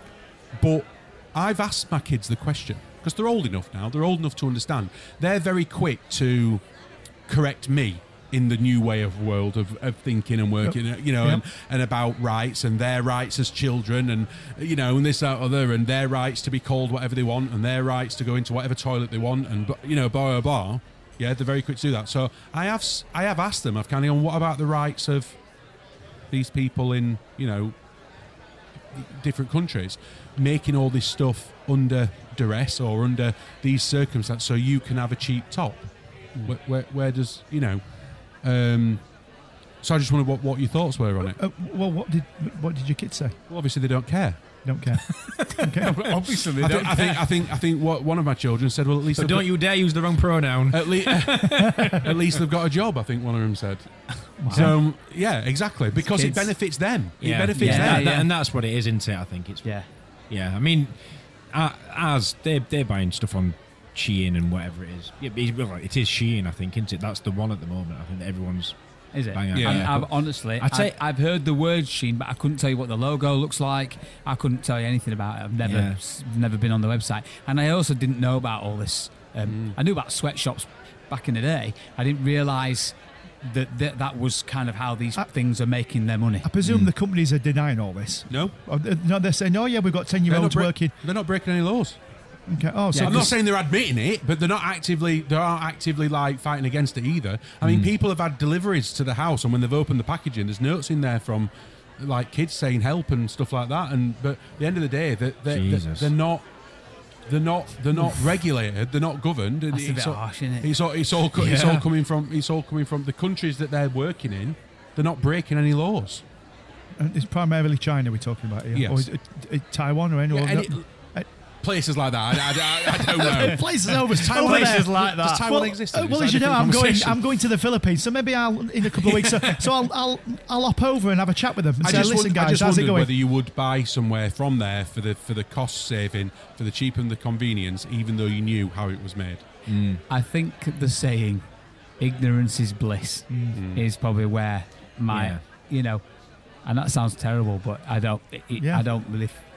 [SPEAKER 5] But I've asked my kids the question, because they're old enough now, they're old enough to understand. They're very quick to correct me in the new way of world of, of thinking and working, you know,
[SPEAKER 8] Yep.
[SPEAKER 5] and, and about rights and their rights as children, and, you know, and this, that, other, and their rights to be called whatever they want, and their rights to go into whatever toilet they want, and, you know, blah, blah, blah. Yeah, they're very quick to do that. So I have, s- I have asked them, I've kind of gone, what about the rights of these people in, you know, different countries making all this stuff under duress or under these circumstances so you can have a cheap top? Where, where, where does, you know, um, so I just wondered what, what your thoughts were on it.
[SPEAKER 8] Uh, well, what did what did your kids say?
[SPEAKER 5] Well, obviously they don't care.
[SPEAKER 8] Don't care. Okay.
[SPEAKER 7] Obviously, they
[SPEAKER 5] I,
[SPEAKER 7] don't
[SPEAKER 5] think, I think I think I think what one of my children said, well, at least
[SPEAKER 1] So
[SPEAKER 5] they've
[SPEAKER 1] don't
[SPEAKER 5] got-
[SPEAKER 1] you dare use the wrong pronoun.
[SPEAKER 5] at least at least they've got a job, I think one of them said. So um, yeah, exactly, because it
[SPEAKER 7] Kids.
[SPEAKER 5] benefits them. It
[SPEAKER 1] Yeah.
[SPEAKER 5] benefits
[SPEAKER 7] Yeah,
[SPEAKER 5] them.
[SPEAKER 1] That- that-
[SPEAKER 7] yeah.
[SPEAKER 1] and that's what it is, isn't it? I think it's
[SPEAKER 7] Yeah.
[SPEAKER 1] yeah. I mean, uh, as they they're buying stuff on Shein and whatever it is. Yeah, it, well, it is Shein, I think, isn't it? That's the one at the moment. I think that everyone's
[SPEAKER 7] Is it?
[SPEAKER 1] bang on.
[SPEAKER 5] Yeah.
[SPEAKER 7] And
[SPEAKER 5] Yeah.
[SPEAKER 7] I've, honestly,
[SPEAKER 1] I'd say-
[SPEAKER 7] I, I've heard the word Shein, but I couldn't tell you what the logo looks like. I couldn't tell you anything about it. I've never,
[SPEAKER 1] Yeah.
[SPEAKER 7] s- never been on the website, and I also didn't know about all this. Um, I knew about sweatshops back in the day. I didn't realise that that, that was kind of how these
[SPEAKER 8] I-
[SPEAKER 7] things are making their money.
[SPEAKER 8] I presume the companies are denying all this.
[SPEAKER 5] No,
[SPEAKER 8] Oh, they- no, they're saying, "Oh yeah, we've got
[SPEAKER 5] they're not,
[SPEAKER 8] ten-year-olds
[SPEAKER 5] break-
[SPEAKER 8] working."
[SPEAKER 5] they're not breaking any laws.
[SPEAKER 8] Okay. Oh, so
[SPEAKER 7] Yeah,
[SPEAKER 5] I'm not
[SPEAKER 8] this-
[SPEAKER 5] saying they're admitting it, but they're not actively they aren't actively like fighting against it either. I mean, people have had deliveries to the house, and when they've opened the packaging, there's notes in there from like kids saying help and stuff like that. And but at the end of the day, they're, they're, they're,
[SPEAKER 1] Jesus.
[SPEAKER 5] they're not. They're not. They're not regulated. They're not governed. and
[SPEAKER 7] That's a bit
[SPEAKER 5] it's all,
[SPEAKER 7] harsh, isn't it?
[SPEAKER 5] It's all. It's all. co- It's all
[SPEAKER 7] Yeah.
[SPEAKER 5] coming from. It's all coming from the countries that they're working in. They're not breaking any laws.
[SPEAKER 8] And it's primarily China we're talking about here,
[SPEAKER 5] Yes.
[SPEAKER 8] or is it, it, Taiwan or anywhere?
[SPEAKER 5] Yeah, and it- places like that. I, I, I don't know.
[SPEAKER 8] Places over,
[SPEAKER 5] Taiwan
[SPEAKER 8] over
[SPEAKER 5] exist-
[SPEAKER 8] there.
[SPEAKER 7] like
[SPEAKER 5] Does
[SPEAKER 7] that.
[SPEAKER 5] Taiwan
[SPEAKER 8] well,
[SPEAKER 5] exist?
[SPEAKER 8] uh,
[SPEAKER 5] Is
[SPEAKER 8] well,
[SPEAKER 5] that
[SPEAKER 8] as
[SPEAKER 5] a
[SPEAKER 8] you know,
[SPEAKER 5] different
[SPEAKER 8] I'm going.
[SPEAKER 5] conversation?
[SPEAKER 8] I'm going to the Philippines, so maybe I'll in a couple of weeks. So, so I'll, I'll I'll hop over and have a chat with them and
[SPEAKER 5] I
[SPEAKER 8] say,
[SPEAKER 5] just,
[SPEAKER 8] "Listen,
[SPEAKER 5] wonder, I
[SPEAKER 8] guys,
[SPEAKER 5] just
[SPEAKER 8] how's it
[SPEAKER 5] wondered
[SPEAKER 8] going?"
[SPEAKER 5] whether you would buy somewhere from there for the for the cost saving, for the cheap and the convenience, even though you knew how it was made.
[SPEAKER 7] I think the saying "ignorance is bliss" is probably where my,
[SPEAKER 1] Yeah.
[SPEAKER 7] you know, and that sounds terrible, but I don't, it,
[SPEAKER 8] Yeah.
[SPEAKER 7] I don't really.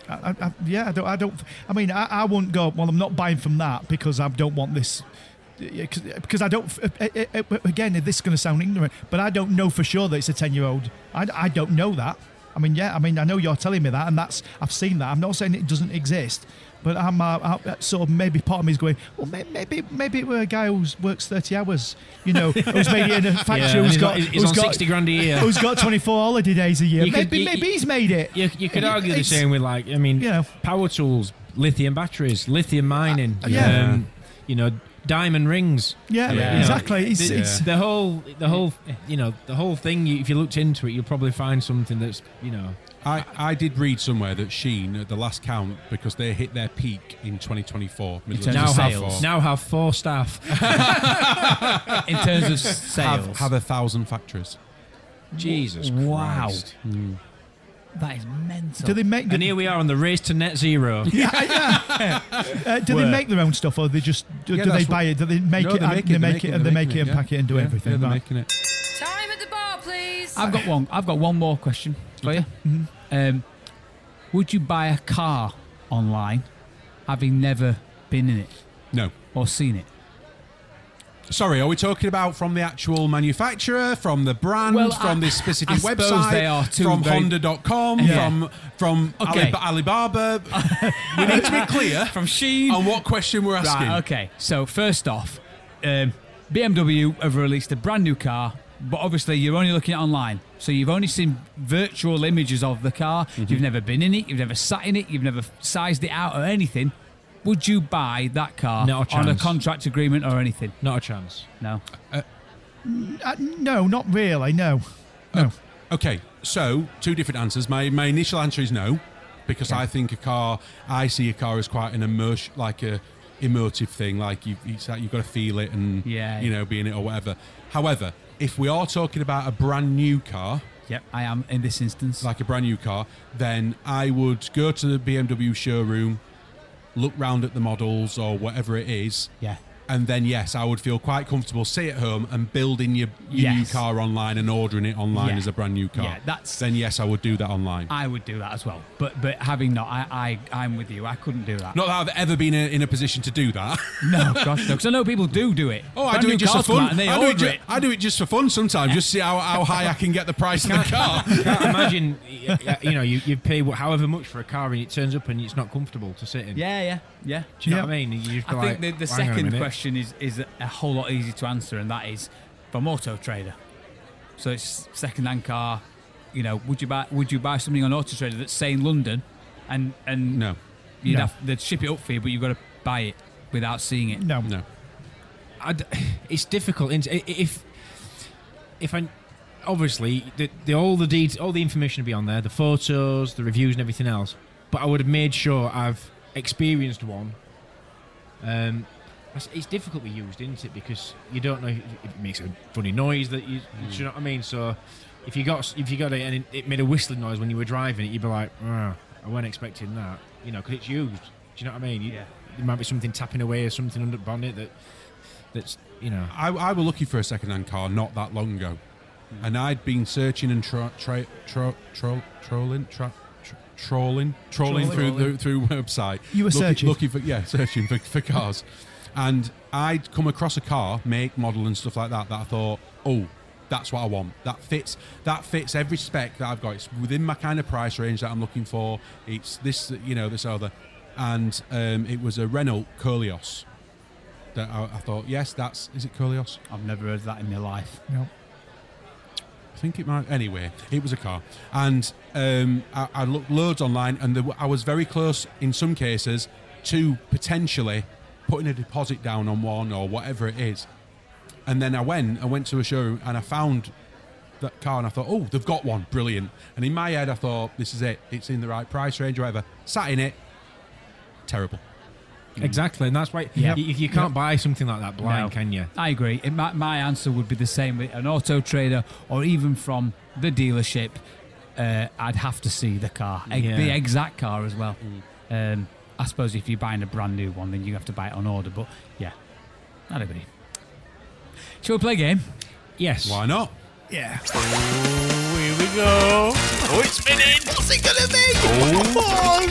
[SPEAKER 8] I, I, yeah, I don't. I don't. I mean, I, I wouldn't go. Well, I'm not buying from that because I don't want this. Because I don't. Again, this is going to sound ignorant, but I don't know for sure that it's a ten-year-old. I, I don't know that. I mean, yeah. I mean, I know you're telling me that, and that's. I've seen that. I'm not saying it doesn't exist. But I'm uh, sort of maybe part of me is going, well, maybe maybe it were a guy who works thirty hours, you know, who's made it in a factory,
[SPEAKER 1] Yeah,
[SPEAKER 8] who's
[SPEAKER 1] he's
[SPEAKER 8] got,
[SPEAKER 1] on- he's
[SPEAKER 8] who's
[SPEAKER 1] on
[SPEAKER 8] got
[SPEAKER 1] sixty grand a year.
[SPEAKER 8] who's got twenty-four holiday days a year.
[SPEAKER 1] You could-
[SPEAKER 8] Maybe
[SPEAKER 1] you-
[SPEAKER 8] maybe he's made it.
[SPEAKER 1] You, you could argue the
[SPEAKER 8] It's-
[SPEAKER 1] same with, like, I mean,
[SPEAKER 8] You know.
[SPEAKER 1] power tools, lithium batteries, lithium mining,
[SPEAKER 8] Uh, yeah.
[SPEAKER 1] um, you know, diamond rings.
[SPEAKER 8] Yeah,
[SPEAKER 1] You know,
[SPEAKER 8] exactly. It's,
[SPEAKER 1] the,
[SPEAKER 8] it's,
[SPEAKER 1] the whole, the whole, you know, the whole thing. You, if you looked into it, you'll probably find something that's, you know,
[SPEAKER 5] I, I did read somewhere that Shein, at the last count, because they hit their peak in twenty twenty-four, middle
[SPEAKER 7] terms
[SPEAKER 5] of
[SPEAKER 7] of
[SPEAKER 1] now
[SPEAKER 5] twenty
[SPEAKER 1] have
[SPEAKER 7] sales.
[SPEAKER 1] now have four staff.
[SPEAKER 7] In terms of sales.
[SPEAKER 5] have, have a thousand factories.
[SPEAKER 1] Jesus
[SPEAKER 7] Wow.
[SPEAKER 1] Christ!
[SPEAKER 7] That is mental.
[SPEAKER 8] do they make?
[SPEAKER 1] And here we are on the race to net zero.
[SPEAKER 8] Uh, do
[SPEAKER 1] Where?
[SPEAKER 8] they make their own stuff, or they just do,
[SPEAKER 5] Yeah,
[SPEAKER 8] do they
[SPEAKER 5] that's
[SPEAKER 8] buy
[SPEAKER 5] what-
[SPEAKER 8] it? Do they make
[SPEAKER 5] No,
[SPEAKER 8] it?
[SPEAKER 5] they
[SPEAKER 8] and
[SPEAKER 5] make
[SPEAKER 8] they
[SPEAKER 5] it,
[SPEAKER 8] make it, and they make it and
[SPEAKER 5] yeah.
[SPEAKER 8] pack it and do
[SPEAKER 5] Yeah,
[SPEAKER 8] everything.
[SPEAKER 5] Yeah, they're
[SPEAKER 8] right.
[SPEAKER 5] making it.
[SPEAKER 2] Time at the bar, please.
[SPEAKER 7] I've got one. I've got one more question for you. Um, would you buy a car online, having never been in it
[SPEAKER 5] No.
[SPEAKER 7] or seen it?
[SPEAKER 5] Sorry, are we talking about from the actual manufacturer, from the brand,
[SPEAKER 7] Well,
[SPEAKER 5] from
[SPEAKER 7] I-
[SPEAKER 5] this specific
[SPEAKER 7] I suppose
[SPEAKER 5] website,
[SPEAKER 7] they are two
[SPEAKER 5] from
[SPEAKER 7] very-
[SPEAKER 5] Honda dot com,
[SPEAKER 7] Yeah.
[SPEAKER 5] from from
[SPEAKER 7] Okay.
[SPEAKER 5] Alib- Alibaba? We need to be clear
[SPEAKER 7] From Shein.
[SPEAKER 5] on what question we're asking.
[SPEAKER 7] Right, okay. So first off, um, B M W have released a brand new car, but obviously you're only looking at online. So you've only seen virtual images of the car.
[SPEAKER 5] Mm-hmm.
[SPEAKER 7] You've never been in it. You've never sat in it. You've never sized it out or anything. Would you buy that car
[SPEAKER 1] Not a
[SPEAKER 7] on a
[SPEAKER 1] chance.
[SPEAKER 7] contract agreement or anything?
[SPEAKER 1] Not a chance.
[SPEAKER 7] No.
[SPEAKER 8] Uh, no, not really. No, no.
[SPEAKER 5] Okay, so two different answers. My my initial answer is no, because I think a car, I see a car as quite an immersion, like a emotive thing. Like you, it's like you've got to feel it and
[SPEAKER 7] Yeah.
[SPEAKER 5] you know, be in it or whatever. However, if we are talking about a brand new car,
[SPEAKER 7] Yep. I am in this instance.
[SPEAKER 5] like a brand new car, then I would go to the B M W showroom, look round at the models or whatever it is,
[SPEAKER 7] yeah.
[SPEAKER 5] and then yes, I would feel quite comfortable sit at home and building your, your new
[SPEAKER 7] Yes.
[SPEAKER 5] car online and ordering it online
[SPEAKER 7] Yeah.
[SPEAKER 5] as a brand new car.
[SPEAKER 7] Yeah, that's-
[SPEAKER 5] then yes, I would do that online.
[SPEAKER 7] I would do that as well. But but having not, I, I I'm with you. I couldn't do that.
[SPEAKER 5] Not that I've ever been in in a position to do that.
[SPEAKER 7] No, gosh, no. Because I know people do do it.
[SPEAKER 5] Oh, I
[SPEAKER 7] Brand
[SPEAKER 5] do
[SPEAKER 7] new
[SPEAKER 5] it just for
[SPEAKER 7] cars come
[SPEAKER 5] fun.
[SPEAKER 7] out and they
[SPEAKER 5] I, do it
[SPEAKER 7] order
[SPEAKER 5] ju-
[SPEAKER 7] it.
[SPEAKER 5] I do it just for fun sometimes, just see how, how high I can get the price of the car.
[SPEAKER 1] I can't imagine, y- y- you know, you, you pay wh- however much for a car and it turns up and it's not comfortable to sit in.
[SPEAKER 7] Yeah, yeah, yeah.
[SPEAKER 1] Do you know
[SPEAKER 8] Yeah.
[SPEAKER 1] what I mean? You just
[SPEAKER 7] I
[SPEAKER 1] go
[SPEAKER 7] think
[SPEAKER 1] like,
[SPEAKER 7] the, the
[SPEAKER 1] "Hang on a
[SPEAKER 7] second
[SPEAKER 1] minute."
[SPEAKER 7] question is is a whole lot easier to answer, and that is from Auto Trader. So it's second-hand car. You know, would you buy would you buy something on Auto Trader that's say in London, and and
[SPEAKER 5] No,
[SPEAKER 7] you'd
[SPEAKER 8] No.
[SPEAKER 7] have they'd ship it up for you, but you've got to buy it without seeing it.
[SPEAKER 8] No,
[SPEAKER 5] no.
[SPEAKER 1] I'd, it's difficult. isn't it? If if I obviously the, the all the det- all the information would be on there, the photos, the reviews, and everything else. But I would have made sure I've experienced one. Um, it's- it's difficult with used, isn't it? Because you don't know if it makes a funny noise that you. Do you know what I mean? So if you got if you got it and it, it made a whistling noise when you were driving it, you'd be like, oh, I weren't expecting that. You know, because it's used. Do you know what I mean? You,
[SPEAKER 7] Yeah.
[SPEAKER 1] There might be something tapping away or something under the bonnet that that's you know.
[SPEAKER 5] I, I was looking for a second-hand car not that long ago, and I'd been searching and tro- tra- tro- tro- trolling, tra- tr- trolling, trolling through the through website.
[SPEAKER 8] You were
[SPEAKER 5] looking,
[SPEAKER 8] searching?
[SPEAKER 5] looking for yeah, searching for, for cars, and I'd come across a car, make, model, and stuff like that. That I thought, oh, that's what I want. That fits. That fits every spec that I've got. It's within my kind of price range that I'm looking for. It's this, you know, this other, and um, it was a Renault Koleos. That I, I thought, yes, that's is it Koleos?
[SPEAKER 7] I've never heard that in my life.
[SPEAKER 8] no.
[SPEAKER 5] I think it might. Anyway, it was a car, and um, I, I looked loads online, and there, were- I was very close in some cases to potentially putting a deposit down on one or whatever it is. And then I went, I went to a showroom, and I found that car, and I thought, oh, they've got one, brilliant. And in my head, I thought, this is it. It's in the right price range, or whatever. Sat in it, terrible.
[SPEAKER 1] Exactly, and that's why
[SPEAKER 7] Yeah.
[SPEAKER 1] you, you can't buy something like that blind,
[SPEAKER 7] No.
[SPEAKER 1] can you?
[SPEAKER 7] I agree. It, my, my answer would be the same with an Auto Trader or even from the dealership. Uh, I'd have to see the car, e-
[SPEAKER 1] Yeah.
[SPEAKER 7] the exact car as well. Um, I suppose if you're buying a brand new one, then you have to buy it on order. But yeah, I'd agree. Shall we play a game?
[SPEAKER 1] Yes.
[SPEAKER 5] Why not?
[SPEAKER 8] Yeah.
[SPEAKER 6] Here we go. Oh, it's spinning. What's it gonna be? Oh,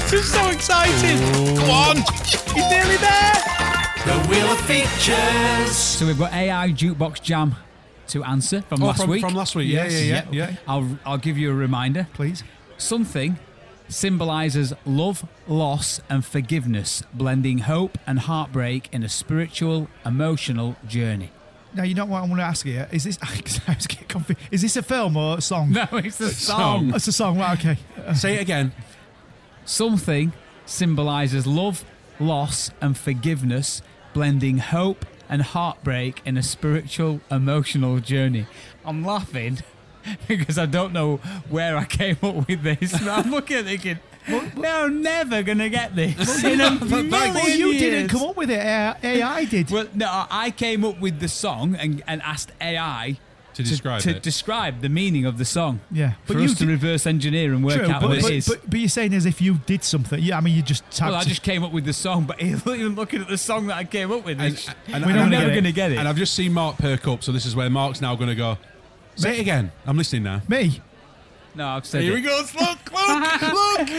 [SPEAKER 7] He's just so excited. Come on. He's nearly there.
[SPEAKER 4] The Wheel of Features.
[SPEAKER 7] So we've got A I Jukebox Jam to answer from
[SPEAKER 5] Oh,
[SPEAKER 7] last
[SPEAKER 5] from,
[SPEAKER 7] week.
[SPEAKER 5] from last week. Yeah,
[SPEAKER 8] Yes,
[SPEAKER 5] yeah, yeah.
[SPEAKER 8] yeah,
[SPEAKER 5] yeah.
[SPEAKER 7] I'll I'll give you a reminder.
[SPEAKER 8] Please.
[SPEAKER 7] Something symbolises love, loss, and forgiveness, blending hope and heartbreak in a spiritual, emotional journey.
[SPEAKER 8] Now, you know what I want to ask you? Is this, I was getting confused. Is this a film or a song?
[SPEAKER 7] No, it's a song.
[SPEAKER 8] It's a song, right, okay.
[SPEAKER 5] Say it again.
[SPEAKER 7] Something symbolises love, loss, and forgiveness, blending hope and heartbreak in a spiritual, emotional journey. I'm laughing because I don't know where I came up with this. I'm looking at it thinking, they're never going to get this in a million
[SPEAKER 8] Well, you
[SPEAKER 7] years.
[SPEAKER 8] didn't come up with it. A I did.
[SPEAKER 7] Well, no, I came up with the song and, and asked A I
[SPEAKER 5] To describe
[SPEAKER 7] to
[SPEAKER 5] it.
[SPEAKER 7] describe the meaning of the song.
[SPEAKER 8] Yeah.
[SPEAKER 7] For
[SPEAKER 8] But you
[SPEAKER 7] us to
[SPEAKER 8] did-
[SPEAKER 7] reverse engineer and work
[SPEAKER 8] True,
[SPEAKER 7] out
[SPEAKER 8] but,
[SPEAKER 7] what
[SPEAKER 8] but,
[SPEAKER 7] it is.
[SPEAKER 8] but, but you're saying as if you did something. Yeah, I mean, you just tapped.
[SPEAKER 7] well, I just came up with the song, but even looking at the song that I came up with,
[SPEAKER 5] And,
[SPEAKER 7] it's-
[SPEAKER 5] and,
[SPEAKER 8] We're
[SPEAKER 5] and
[SPEAKER 8] not
[SPEAKER 5] I'm
[SPEAKER 8] gonna
[SPEAKER 7] never
[SPEAKER 8] get it.
[SPEAKER 7] going to get it.
[SPEAKER 5] And I've just seen Mark perk up, so this is where Mark's now going to go. Say it again. I'm listening now.
[SPEAKER 8] Me.
[SPEAKER 7] no, I've said
[SPEAKER 5] Here
[SPEAKER 7] it.
[SPEAKER 5] he goes. Look, look, look.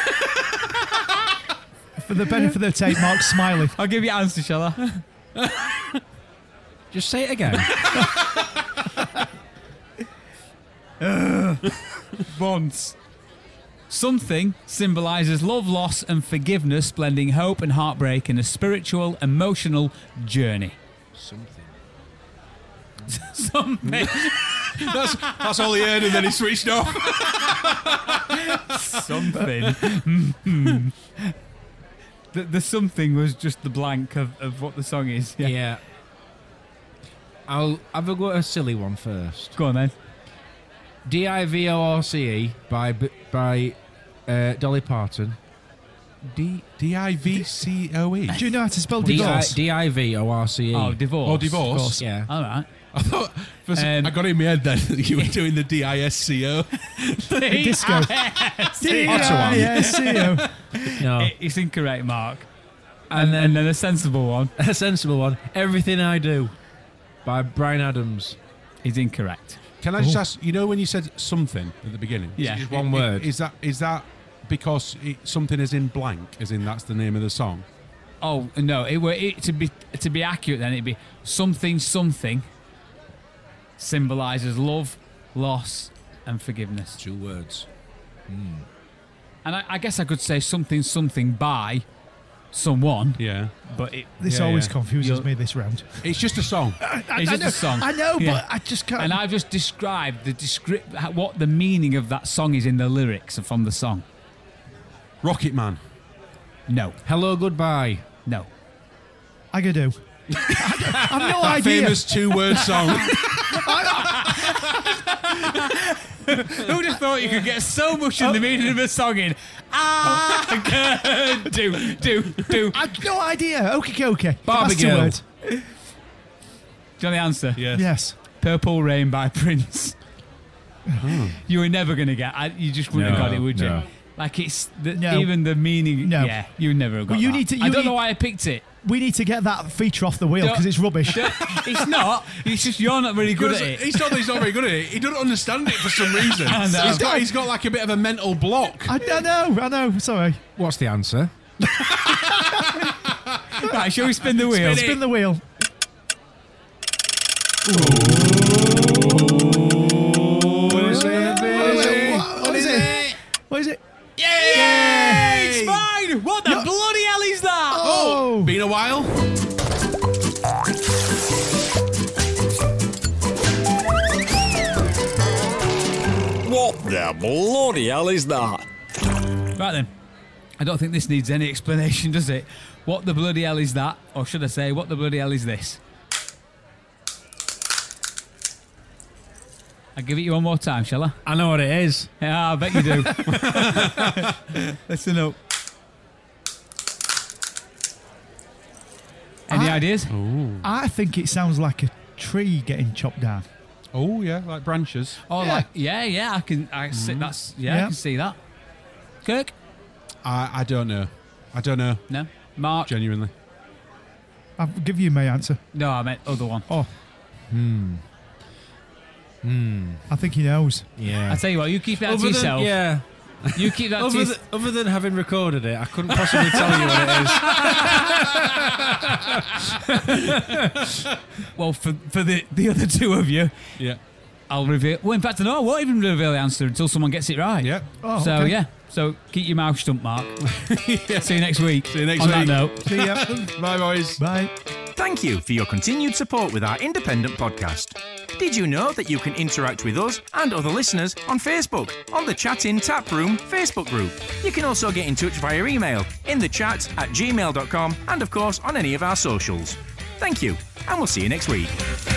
[SPEAKER 8] For the benefit of the tape, Mark's smiling.
[SPEAKER 7] I'll give you an answer, shall I?
[SPEAKER 1] Just say it again.
[SPEAKER 7] Once. Something symbolises love, loss, and forgiveness, blending hope and heartbreak in a spiritual, emotional journey.
[SPEAKER 1] Something.
[SPEAKER 7] Something.
[SPEAKER 5] That's, that's all he heard, and then he switched off.
[SPEAKER 7] something. Mhm. the, the something was just the blank of, of what the song is.
[SPEAKER 1] Yeah.
[SPEAKER 7] Yeah.
[SPEAKER 1] I'll have a go at a silly one first.
[SPEAKER 7] Go on then.
[SPEAKER 1] D I V O R C E by B- by uh, Dolly Parton. D
[SPEAKER 5] D I V C O E.
[SPEAKER 8] Do you know how to spell
[SPEAKER 1] D I
[SPEAKER 8] divorce?
[SPEAKER 1] D I V O R C E.
[SPEAKER 7] Oh, divorce.
[SPEAKER 5] Oh, divorce.
[SPEAKER 1] Yeah.
[SPEAKER 7] All right.
[SPEAKER 5] I thought for some-
[SPEAKER 7] Um,
[SPEAKER 5] I got in my head then that you were doing the D I S C O.
[SPEAKER 8] Disco.
[SPEAKER 1] That's
[SPEAKER 8] D I S C O.
[SPEAKER 1] No,
[SPEAKER 7] It- It's incorrect, Mark.
[SPEAKER 1] and
[SPEAKER 7] And,
[SPEAKER 1] then
[SPEAKER 7] and then a sensible one
[SPEAKER 1] a sensible one. Everything I Do by Brian Adams.
[SPEAKER 7] is incorrect.
[SPEAKER 5] Can I just ask? You know when you said something at the beginning?
[SPEAKER 7] Yeah.
[SPEAKER 1] Just one word.
[SPEAKER 5] Is that is that because it, something is in blank, as in that's the name of the song?
[SPEAKER 7] Oh no! It were it to be to be accurate. Then it'd be something something symbolises love, loss, and forgiveness.
[SPEAKER 1] Two words.
[SPEAKER 7] And I, I guess I could say something something by someone,
[SPEAKER 5] Yeah.
[SPEAKER 7] but it,
[SPEAKER 8] This
[SPEAKER 5] Yeah,
[SPEAKER 8] always
[SPEAKER 5] yeah.
[SPEAKER 8] confuses
[SPEAKER 7] You'll-
[SPEAKER 8] me, this round.
[SPEAKER 5] It's just a song.
[SPEAKER 8] I,
[SPEAKER 7] It's
[SPEAKER 8] I
[SPEAKER 7] just
[SPEAKER 8] know,
[SPEAKER 7] a song.
[SPEAKER 8] I know,
[SPEAKER 7] Yeah.
[SPEAKER 8] but I just can't.
[SPEAKER 7] and I've just described the descript what the meaning of that song is in the lyrics from the song.
[SPEAKER 5] Rocket Man.
[SPEAKER 7] No,
[SPEAKER 1] Hello, goodbye.
[SPEAKER 7] no.
[SPEAKER 8] I could do. I have no
[SPEAKER 5] That
[SPEAKER 8] idea.
[SPEAKER 5] famous two-word song.
[SPEAKER 7] Who'd have thought you could get so much in the meaning of a song in? I could do do do.
[SPEAKER 8] I have no idea. Okay, okay.
[SPEAKER 1] Barbie
[SPEAKER 8] That's two
[SPEAKER 1] Girl.
[SPEAKER 8] words.
[SPEAKER 7] Do you know the answer?
[SPEAKER 5] Yes.
[SPEAKER 8] Yes.
[SPEAKER 7] Purple Rain by Prince. You were never going to get. I, you just wouldn't
[SPEAKER 1] No,
[SPEAKER 7] have got it, would you?
[SPEAKER 1] no.
[SPEAKER 7] Like it's the,
[SPEAKER 8] No.
[SPEAKER 7] even the meaning.
[SPEAKER 8] No.
[SPEAKER 7] Yeah, you would never have got
[SPEAKER 8] Well, you
[SPEAKER 7] that.
[SPEAKER 8] need to-
[SPEAKER 7] I
[SPEAKER 8] you
[SPEAKER 7] don't know
[SPEAKER 8] need-
[SPEAKER 7] why I picked it.
[SPEAKER 8] We need to get that feature off the wheel
[SPEAKER 7] Don't-
[SPEAKER 8] because it's rubbish.
[SPEAKER 7] It's not. It's just you're not really good at it.
[SPEAKER 5] He's not that he's not very good at it. He doesn't understand it for some reason.
[SPEAKER 7] I know.
[SPEAKER 5] He's got, he's got like a bit of a mental block.
[SPEAKER 8] I, I know, I know. Sorry.
[SPEAKER 1] What's the answer?
[SPEAKER 7] Right, shall we spin the wheel?
[SPEAKER 8] Spin the wheel.
[SPEAKER 5] What is it?
[SPEAKER 8] What is it? What is it?
[SPEAKER 7] Yay! It's fine. What the bloody hell is that?
[SPEAKER 8] Oh!
[SPEAKER 5] Been a while?
[SPEAKER 3] What the bloody hell is that?
[SPEAKER 7] Right then. I don't think this needs any explanation, does it? What the bloody hell is that? Or should I say, what the bloody hell is this? I'll give it you one more time, shall I?
[SPEAKER 1] I know what it is.
[SPEAKER 7] Yeah, I bet you do. Listen up. Any
[SPEAKER 8] I-
[SPEAKER 7] ideas?
[SPEAKER 8] I think it sounds like a tree getting chopped down.
[SPEAKER 5] Oh, yeah, like branches.
[SPEAKER 7] Oh,
[SPEAKER 8] Yeah.
[SPEAKER 7] like yeah, yeah. I can. I see. That's yeah, I
[SPEAKER 8] Yeah.
[SPEAKER 7] can see that. Kirk?
[SPEAKER 5] I, I don't know. I don't know,
[SPEAKER 7] No. Mark?
[SPEAKER 5] genuinely.
[SPEAKER 8] I'll give you my answer.
[SPEAKER 7] No, I meant other one.
[SPEAKER 8] Oh. Hmm. I think he knows.
[SPEAKER 1] Yeah.
[SPEAKER 7] I tell you what, you keep it out to
[SPEAKER 1] Other than-
[SPEAKER 7] yourself.
[SPEAKER 1] yeah.
[SPEAKER 7] You keep that to
[SPEAKER 1] Other,
[SPEAKER 7] your-
[SPEAKER 1] th- other than having recorded it, I couldn't possibly tell you what it is.
[SPEAKER 7] Well, for, for the, the other two of you,
[SPEAKER 5] Yeah.
[SPEAKER 7] I'll reveal. Well, in fact, no, I won't even reveal the answer until someone gets it right.
[SPEAKER 5] Yeah.
[SPEAKER 8] Oh,
[SPEAKER 7] so,
[SPEAKER 8] okay.
[SPEAKER 7] yeah. So, keep your mouth shut, Mark. See you next week.
[SPEAKER 5] See you next
[SPEAKER 7] On
[SPEAKER 5] week.
[SPEAKER 7] that note.
[SPEAKER 8] See ya.
[SPEAKER 5] Bye, boys.
[SPEAKER 8] Bye.
[SPEAKER 9] Thank you for your continued support with our independent podcast. Did you know that you can interact with us and other listeners on Facebook, on the Chat-In Taproom Facebook group? You can also get in touch via email, in the chat at gmail dot com, and of course on any of our socials. Thank you, and we'll see you next week.